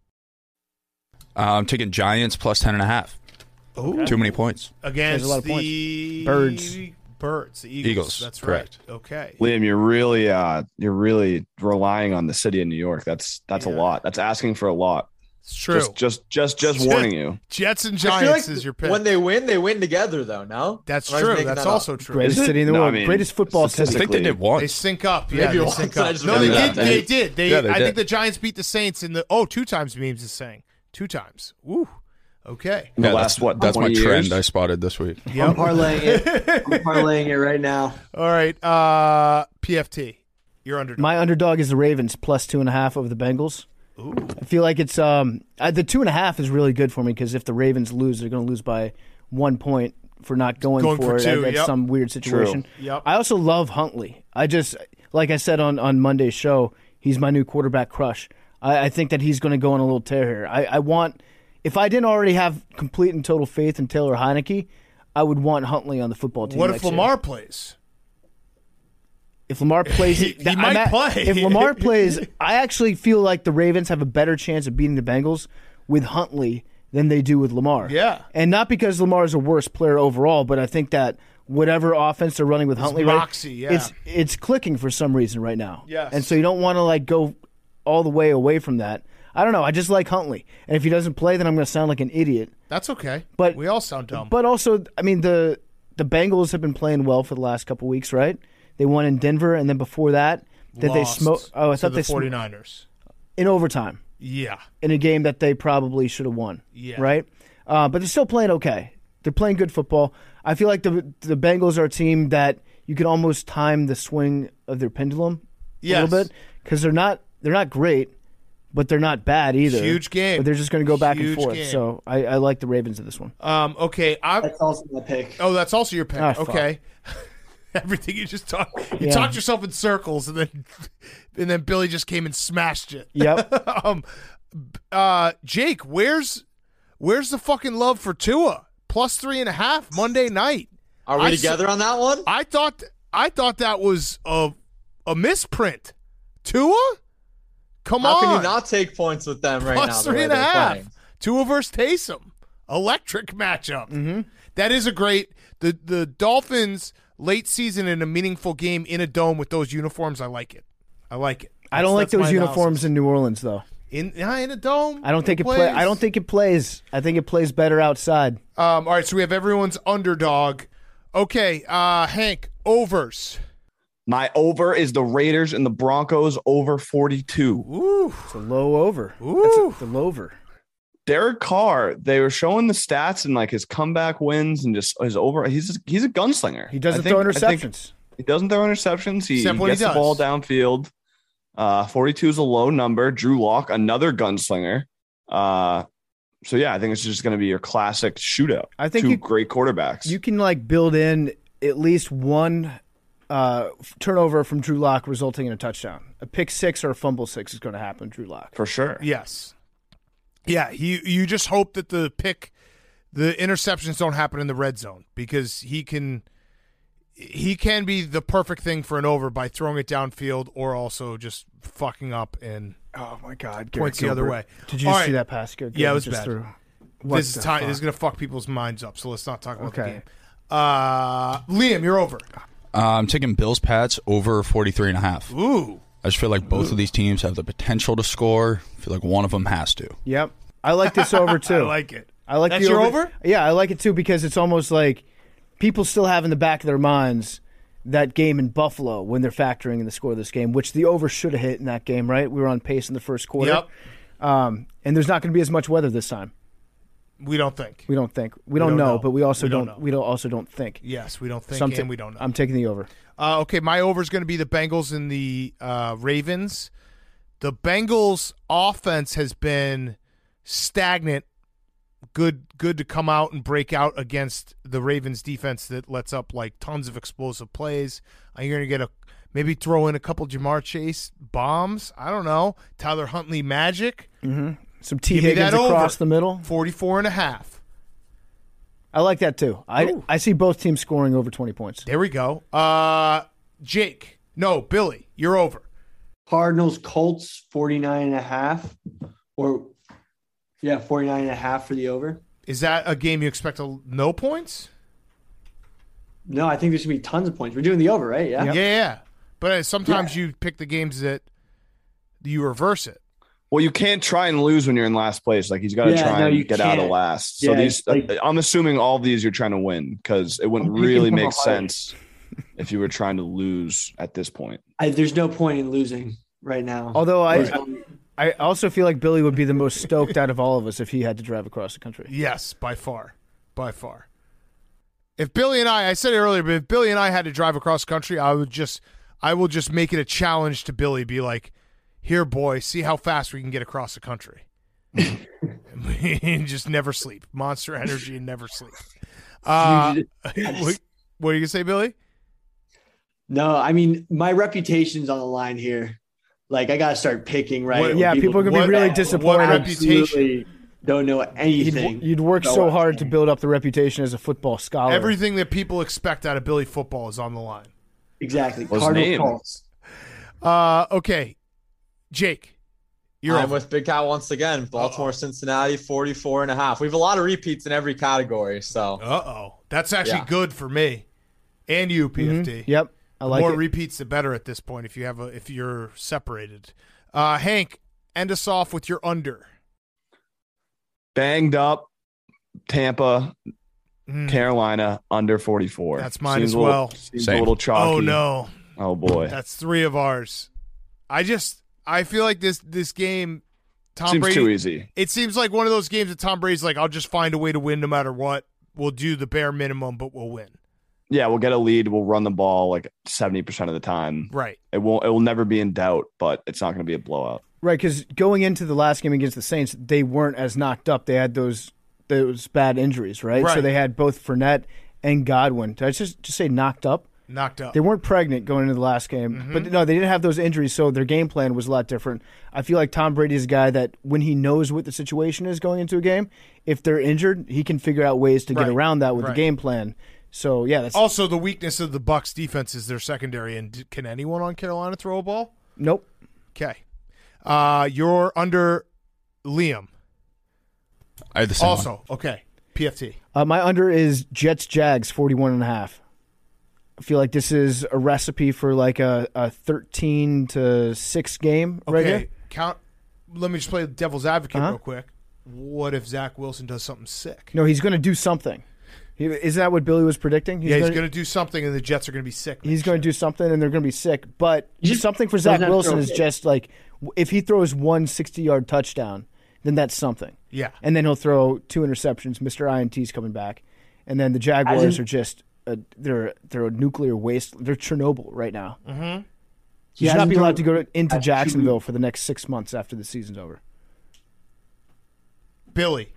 I'm taking Giants +10.5. Ooh. Too many points. Against a lot of the Birds. The Eagles. That's correct. Right. Okay. Liam, you're really relying on the city of New York. That's a lot. That's asking for a lot. It's true. Just warning you. Jets and I feel Giants like is your pick. when they win together, though, no? That's Or am I true. making That's that also up? true. Greatest city in the world. Greatest football I city. think they did once. They sync up. Yeah, Maybe they once. sync I up. just No, they remember did. that. They did. They Yeah, they I did. think the Giants beat the Saints in the 2 times memes is saying. 2 times. Woo. Okay. The last that's my 20 years? trend I spotted this week. I'm parlaying it. I'm parlaying it right now. All right. PFT. You're underdog. My underdog is the Ravens +2.5 over the Bengals. Ooh. I feel like it's the 2.5 is really good for me because if the Ravens lose, they're going to lose by 1 point for not going for it. 2, That's yep. some weird situation. True. Yep. I also love Huntley. I just, like I said on Monday's show, he's my new quarterback crush. I think that he's going to go on a little tear here. I want, if I didn't already have complete and total faith in Taylor Heineke, I would want Huntley on the football team. What if next year. Lamar plays? If Lamar plays, He might play. If Lamar plays, I actually feel like the Ravens have a better chance of beating the Bengals with Huntley than they do with Lamar. Yeah. And not because Lamar is a worse player overall, but I think that whatever offense they're running with Huntley, moxie, yeah. it's clicking for some reason right now. Yes. And so you don't want to go all the way away from that. I don't know. I just like Huntley. And if he doesn't play, then I'm going to sound like an idiot. That's okay. But we all sound dumb. But also, I mean, the Bengals have been playing well for the last couple weeks, right? They won in Denver, and then before that, they smoke? Oh, I thought the they 49ers. In overtime. Yeah. In a game that they probably should have won. Yeah. Right? But they're still playing okay. They're playing good football. I feel like the Bengals are a team that you can almost time the swing of their pendulum a little bit because they're not great, but they're not bad either. Huge game. But they're just going to go back Huge and forth. game. So I like the Ravens in this one. Okay. That's also my pick. Oh, that's also your pick. Ah, fuck. Okay. Everything you just talked. You Yeah. talked yourself in circles, and then Billy just came and smashed it. Yep. Jake, where's the fucking love for Tua? +3.5 Monday night. Are we together on that one? I thought that was a misprint. Tua? Come How on. can you not take points with them right now? the way they're +3.5. playing? Tua versus Taysom. Electric matchup. Mm-hmm. That is a great the Dolphins late season in a meaningful game in a dome with those uniforms. I like it. I don't like That's those my uniforms analysis. in New Orleans though. In a dome. I don't think it plays. I don't think it plays. I think it plays better outside. All right, so we have everyone's underdog. Okay, Hank, overs. My over is the Raiders and the Broncos over 42. Ooh, it's a low over. Ooh, it's a low over. Derek Carr, they were showing the stats and like his comeback wins and just his over. He's a gunslinger. He doesn't throw interceptions. He doesn't throw interceptions. He Except when he gets the does. ball downfield. 42 is a low number. Drew Lock, another gunslinger. So yeah, I think it's just going to be your classic shootout. I think two great quarterbacks. You can build in at least one turnover from Drew Lock resulting in a touchdown. A pick six or a fumble six is going to happen, Drew Lock. For sure. Yes. Yeah, you just hope that the interceptions don't happen in the red zone because he can be the perfect thing for an over by throwing it downfield or also just fucking up and oh my God, points the other way. Did you see that pass? Yeah, it was bad. This is going to fuck people's minds up, so let's not talk about the game. Liam, you're over. I'm taking Bills Pats over 43.5. Ooh. I just feel like both of these teams have the potential to score. I feel like one of them has to. Yep. I like this over too. I like it. That's your over? Yeah, I like it too because it's almost like people still have in the back of their minds that game in Buffalo when they're factoring in the score of this game, which the over should have hit in that game, right? We were on pace in the first quarter. Yep. And there's not going to be as much weather this time. We don't think. We don't know, but we also don't don't. know. We also don't think. Yes, we don't think, and we don't know. I'm taking the over. Okay, my over is going to be the Bengals and the Ravens. The Bengals' offense has been stagnant. Good to come out and break out against the Ravens' defense that lets up like tons of explosive plays. You're going to get maybe throw in a couple Jamar Chase bombs. I don't know. Tyler Huntley magic. Mm-hmm. Some T. Higgins across the middle. 44.5. I like that too. I see both teams scoring over 20 points. There we go. Billy, you're over. Cardinals Colts 49.5 or 49.5 for the over. Is that a game you expect no points? No, I think there's going to be tons of points. We're doing the over, right? Yeah. Yeah. But sometimes you pick the games that you reverse it. Well, you can't try and lose when you're in last place. Like he's got to try and get out of last. So I'm assuming all of these you're trying to win because it wouldn't really make sense if you were trying to lose at this point. There's no point in losing right now. Although I also feel like Billy would be the most stoked out of all of us if he had to drive across the country. Yes, by far. If Billy and I said it earlier, but if Billy and I had to drive across the country, I will just make it a challenge to Billy. Be like, here, boy, see how fast we can get across the country. And just never sleep. Monster Energy and never sleep. What are you going to say, Billy? No, I mean, my reputation's on the line here. Like, I got to start picking, right? People are going to be really disappointed. What reputation? Don't know anything. You'd work so hard to build up the reputation as a football scholar. Everything that people expect out of Billy football is on the line. Exactly. Cardinal Colts. Okay. Jake, I'm with Big Cat once again. Baltimore, Cincinnati, 44.5. We have a lot of repeats in every category. So, that's actually good for me and you, PFT. Mm-hmm. Yep, I like more it. repeats, the better at this point. If you're separated, Hank, end us off with your under. Banged up, Tampa, Carolina under 44. That's mine as well. Seems a little chalky. Oh no! Oh boy, that's 3 of ours. I feel like this game, Tom seems Brady, too easy. It seems like one of those games that Tom Brady's like, I'll just find a way to win no matter what. We'll do the bare minimum, but we'll win. Yeah, we'll get a lead. We'll run the ball like 70% of the time. Right. It will never be in doubt, but it's not going to be a blowout. Right, because going into the last game against the Saints, they weren't as knocked up. They had those bad injuries, right? So they had both Fournette and Godwin. Did I just say knocked up? Knocked up. They weren't pregnant going into the last game. But no, they didn't have those injuries, so their game plan was a lot different. I feel like Tom Brady is a guy that when he knows what the situation is going into a game, if they're injured, he can figure out ways to get around that with the game plan. So, yeah. That's also, the weakness of the Bucs defense is their secondary. And can anyone on Carolina throw a ball? Nope. Okay. You're under Liam. I had the same also, one. Okay. PFT. My under is Jets-Jags, 41.5. I feel like this is a recipe for like a 13-6 game right here. Let me just play the devil's advocate real quick. What if Zach Wilson does something sick? No, he's going to do something. Is that what Billy was predicting? He's going to do something, and the Jets are going to be sick. He's going to do something, and they're going to be sick. But something for Zach Wilson is just like if he throws one 60-yard touchdown, then that's something. Yeah. And then he'll throw 2 interceptions. Mr. INT's coming back. And then the Jaguars are just they're a nuclear waste. They're Chernobyl right now. Mm-hmm. He should not hasn't be thrown allowed to go into at Jacksonville for the next 6 months after the season's over. Billy.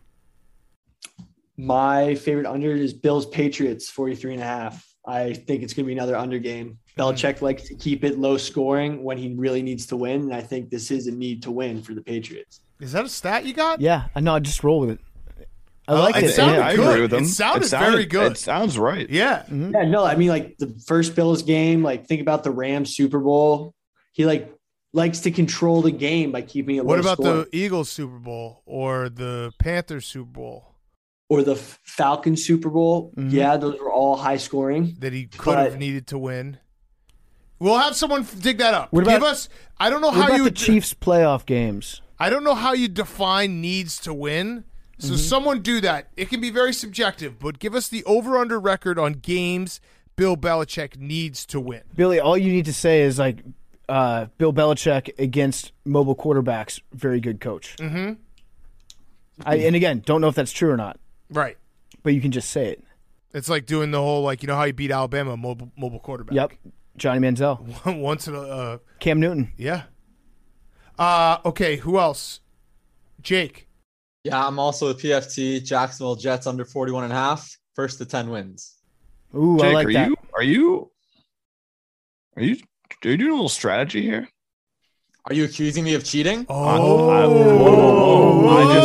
My favorite under is Bills Patriots 43.5. I think it's going to be another under game. Belichick likes to keep it low scoring when he really needs to win, and I think this is a need to win for the Patriots. Is that a stat you got? Yeah, I know. I just roll with it. I like it. I agree with him. It sounded very good. It sounds right. Yeah. Mm-hmm. Yeah, no, I mean, like the first Bills game, like think about the Rams Super Bowl. He likes to control the game by keeping it low What about scoring. the Eagles Super Bowl or the Panthers Super Bowl Or the Falcons Super Bowl. Mm-hmm. Yeah, those were all high scoring. that he could have But- needed to win? We'll have someone dig that up. What about- Give us. I don't know What how about you. the Chiefs playoff games? I don't know how you define needs to win. So someone do that. It can be very subjective, but give us the over/under record on games Bill Belichick needs to win. Billy, all you need to say is like Bill Belichick against mobile quarterbacks, very good coach. Mm-hmm. And again, don't know if that's true or not, Right. but you can just say it. It's like doing the whole how you beat Alabama mobile quarterback. Yep. Johnny Manziel. Once in a Cam Newton. yeah. Okay. Who else? Jake. Yeah, I'm also with PFT. Jacksonville Jets under 41.5. First to 10 wins. Ooh, Jake, I like that. Are you doing a little strategy here? Are you accusing me of cheating? Whoa.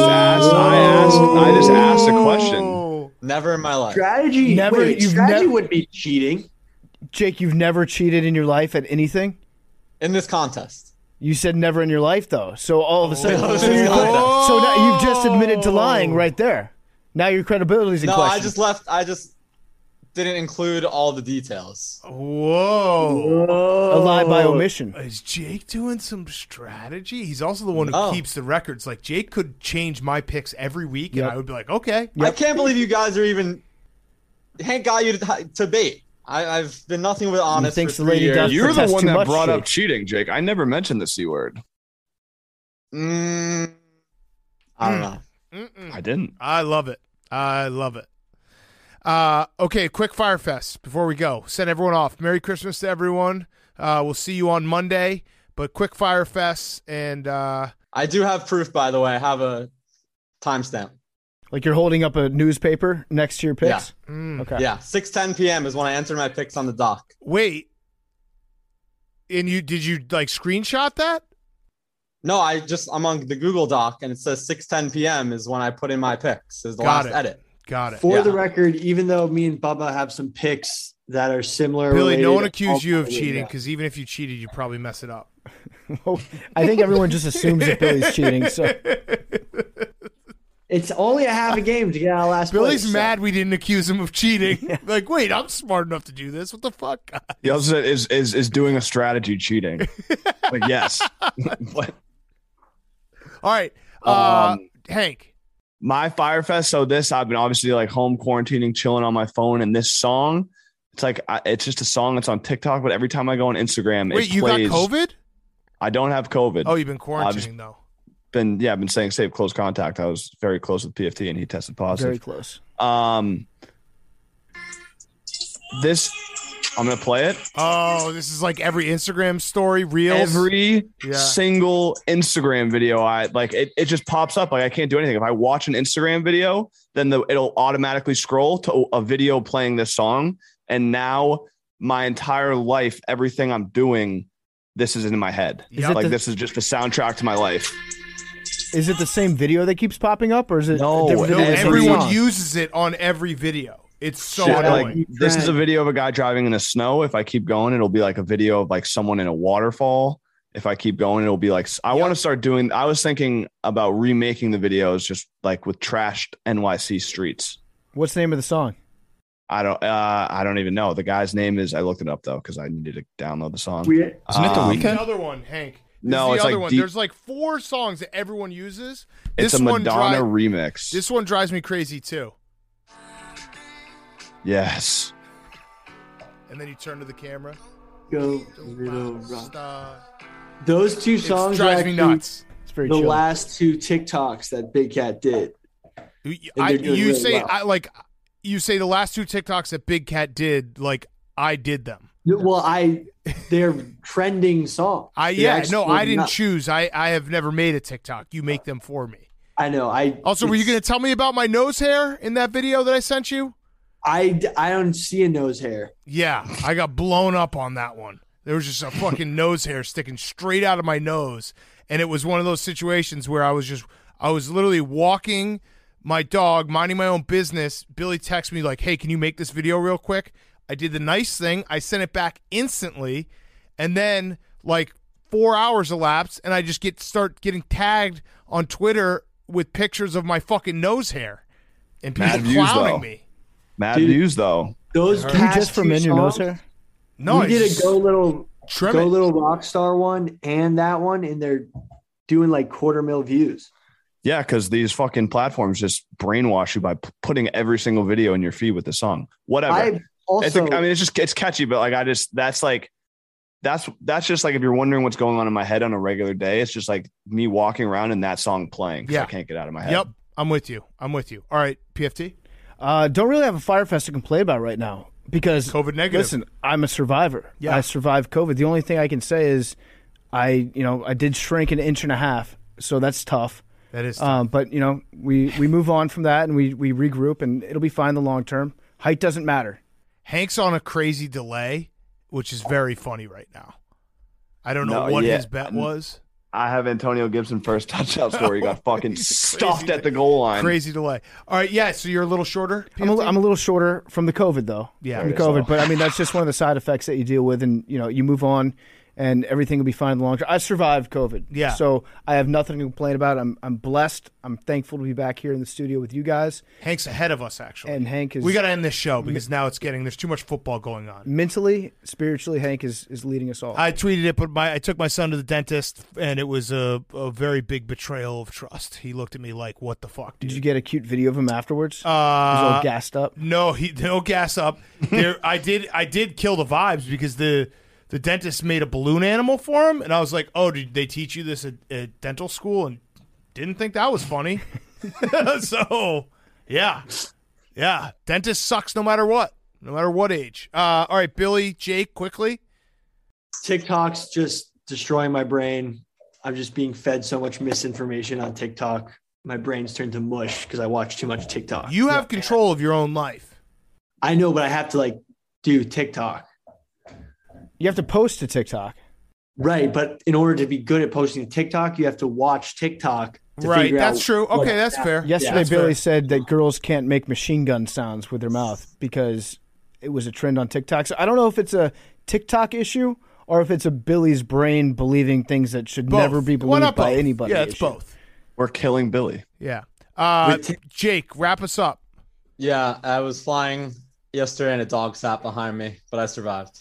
I just asked a question. Never in my life. Strategy. Never- Wait, you've strategy never- would be cheating. Jake, you've never cheated in your life at anything? In this contest. You said never in your life, though. So all of a sudden, Oh, so now you've just admitted to lying right there. Now your credibility's in No, question. I just didn't include all the details. Whoa. A lie by omission. Is Jake doing some strategy? He's also the one who Oh. keeps the records. Like Jake could change my picks every week, and Yep. I would be like, okay. I can't believe you guys are even. Hank got you to bait. I've been nothing but honest thinks for the 3 lady years. does You're the protest one too that much, brought Jake. up cheating, Jake. I never mentioned the C word. I don't know. I didn't. I love it. I love it. Okay, quick Fire Fest before we go. Send everyone off. Merry Christmas to everyone. We'll see you on Monday. But quick Fire Fest and I do have proof, by the way. I have a timestamp. Like you're holding up a newspaper next to your picks? Okay. Yeah, 6:10 p.m. is when I entered my picks on the dock. wait. And did you screenshot that? No, I'm on the Google Doc, and it says 6:10 p.m. is when I put in my picks. Is the Got last it. edit. Got it. For Yeah. the record, even though me and Bubba have some picks that are similar, Billy, no related, one accused you of I'll- cheating because even if you cheated, you probably mess it up. I think everyone just assumes that Billy's cheating. So It's only a half a game to get out of last Billy's place. mad we didn't accuse him of cheating. Like, wait, I'm smart enough to do this. What the fuck, guys? The opposite is doing a strategy cheating. Like, yes. What? All right, Hank. My Firefest. So I've been obviously like home quarantining, chilling on my phone, and this song, it's just a song that's on TikTok. But every time I go on Instagram, Wait, it you plays. got COVID? I don't have COVID. Oh, you've been quarantining though. I've been saying safe close contact. I was very close with PFT, and he tested positive. very close. This I'm gonna play it. Oh, this is like every Instagram story, reels. Every Yeah. single Instagram video, it just pops up. Like I can't do anything. If I watch an Instagram video, then it'll automatically scroll to a video playing this song. And now my entire life, everything I'm doing, this is in my head. This is just the soundtrack to my life. Is it the same video that keeps popping up, or is it No, a different No, video? with the same everyone song? uses it on every video. It's so Shit, annoying. this is a video of a guy driving in the snow. If I keep going, it'll be like a video of like someone in a waterfall. If I keep going, it'll be like I want to start doing. I was thinking about remaking the videos just like with trashed NYC streets. What's the name of the song? I don't even know. The guy's name is. I looked it up though because I needed to download the song. Isn't it The The Weeknd? other one, Hank. No, This is it's the other like one. There's like 4 songs that everyone uses. It's This a one Madonna remix. This one drives me crazy too. Yes. And then you turn to the camera. Go little rock. Stop. Those two It songs drives are me actually nuts. It's very the chill. last 2 TikToks that Big Cat did. And they're doing You really say well. you say the last 2 TikToks that Big Cat did, like I did them. Well, they're trending songs. I didn't choose. I have never made a TikTok. You make them for me. I know. Were you going to tell me about my nose hair in that video that I sent you? I don't see a nose hair. Yeah, I got blown up on that one. There was just a fucking nose hair sticking straight out of my nose, and it was one of those situations where I was literally walking my dog, minding my own business. Billy texted me like, "Hey, can you make this video real quick?" I did the nice thing. I sent it back instantly, and then like 4 hours elapsed, and I just start getting tagged on Twitter with pictures of my fucking nose hair, and people clowning me. Mad views though. Those Can you just from in your nose hair? No, we did a Go Little Trim Rockstar one and that one, and they're doing like 250,000 views. Yeah, because these fucking platforms just brainwash you by putting every single video in your feed with the song. Whatever. It's catchy, but like that's just like if you're wondering what's going on in my head on a regular day, it's just like me walking around and that song playing. Yeah, I can't get out of my head. Yep, I'm with you. All right, PFT. Don't really have a Fire Fest to complain about right now because COVID negative. Listen, I'm a survivor. Yeah. I survived COVID. The only thing I can say is I did shrink an 1.5 inches, so that's tough. That is tough. But we move on from that and we regroup and it'll be fine in the long term. Height doesn't matter. Hank's on a crazy delay, which is very funny right now. I don't know what his bet was. I have Antonio Gibson first touchdown score. He got fucking stuffed at the goal line. Crazy delay. All right, yeah. So you're a little shorter. I'm a little shorter from the COVID though. Yeah, from the COVID. But I mean, that's just one of the side effects that you deal with, and you move on, and everything will be fine in the long term. I survived COVID. Yeah. So I have nothing to complain about. I'm blessed. I'm thankful to be back here in the studio with you guys. Hank's ahead of us actually. And Hank is. We got to end this show because now there's too much football going on. Mentally, spiritually, Hank is leading us all. I tweeted it, but I took my son to the dentist, and it was a very big betrayal of trust. He looked at me like, "What the fuck, dude?" Did you get a cute video of him afterwards? He was all gassed up. No, no gas up. I did kill the vibes because the dentist made a balloon animal for him, and I was like, "Oh, did they teach you this at dental school?" And didn't think that was funny. So, yeah, dentist sucks no matter what age. All right, Billy, Jake, quickly. TikTok's just destroying my brain. I'm just being fed so much misinformation on TikTok. My brain's turned to mush because I watch too much TikTok. You have control of your own life. I know, but I have to do TikTok. You have to post to TikTok. Right, but in order to be good at posting to TikTok, you have to watch TikTok. Right, that's true. Okay, that's fair. Yesterday, Billy said that girls can't make machine gun sounds with their mouth because it was a trend on TikTok. So I don't know if it's a TikTok issue or if it's a Billy's brain believing things that should never be believed by anybody. Yeah, it's both. We're killing Billy. Yeah. Jake, wrap us up. Yeah, I was flying yesterday and a dog sat behind me, but I survived.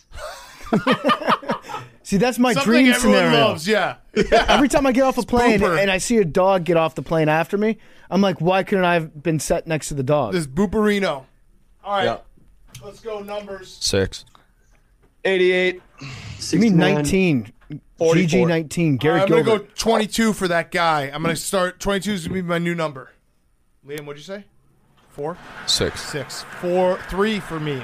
See, that's my Something dream everyone scenario. loves, yeah. Every time I get off a plane Booper. and I see a dog get off the plane after me, I'm like, why couldn't I have been set next to the dog? This Booperino. All right, Yeah. let's go numbers. 6. 88. Give me 19. 44. GG 19. Gary I'm going to Gilbert. go 22 for that guy. I'm going to start. 22 is going to be my new number. Liam, what'd you say? 4? 6. 6. 4. 3 for memes.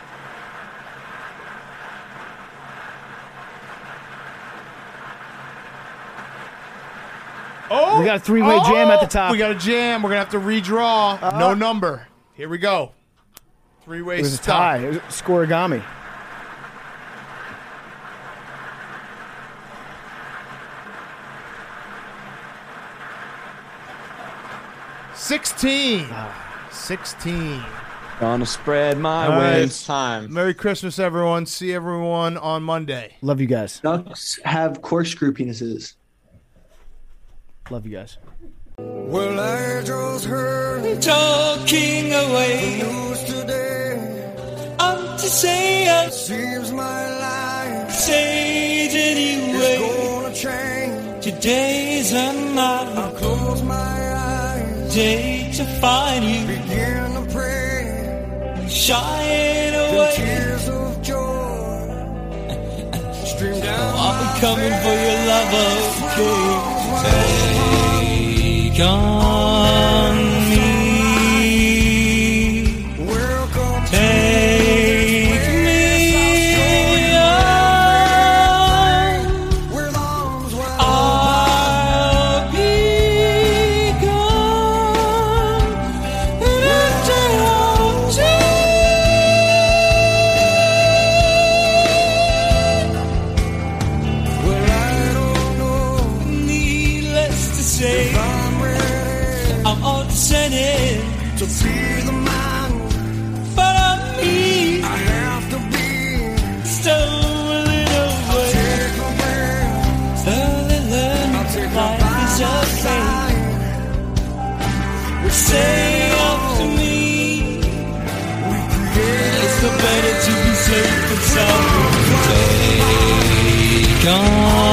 Oh, We got a three-way jam at the top. We got a jam. We're going to have to redraw. No number. Here we go. Three-way It was a stuff. tie. It was scoregami. $16. Ah. 16. Gonna spread my All right. wings. Time. Merry Christmas, everyone. See everyone on Monday. Love you guys. Ducks have corkscrew penises. Love you guys. Well, I just heard Talking away, the news today. I'm to say Seems my life say it is anyway. gonna change. Today's another Close my eyes, day to find you begin to pray. shying The away. tears of joy stream down I'll my be coming face. for your love, okay? Take on me. Welcome Take me on. secrets of the day. Take on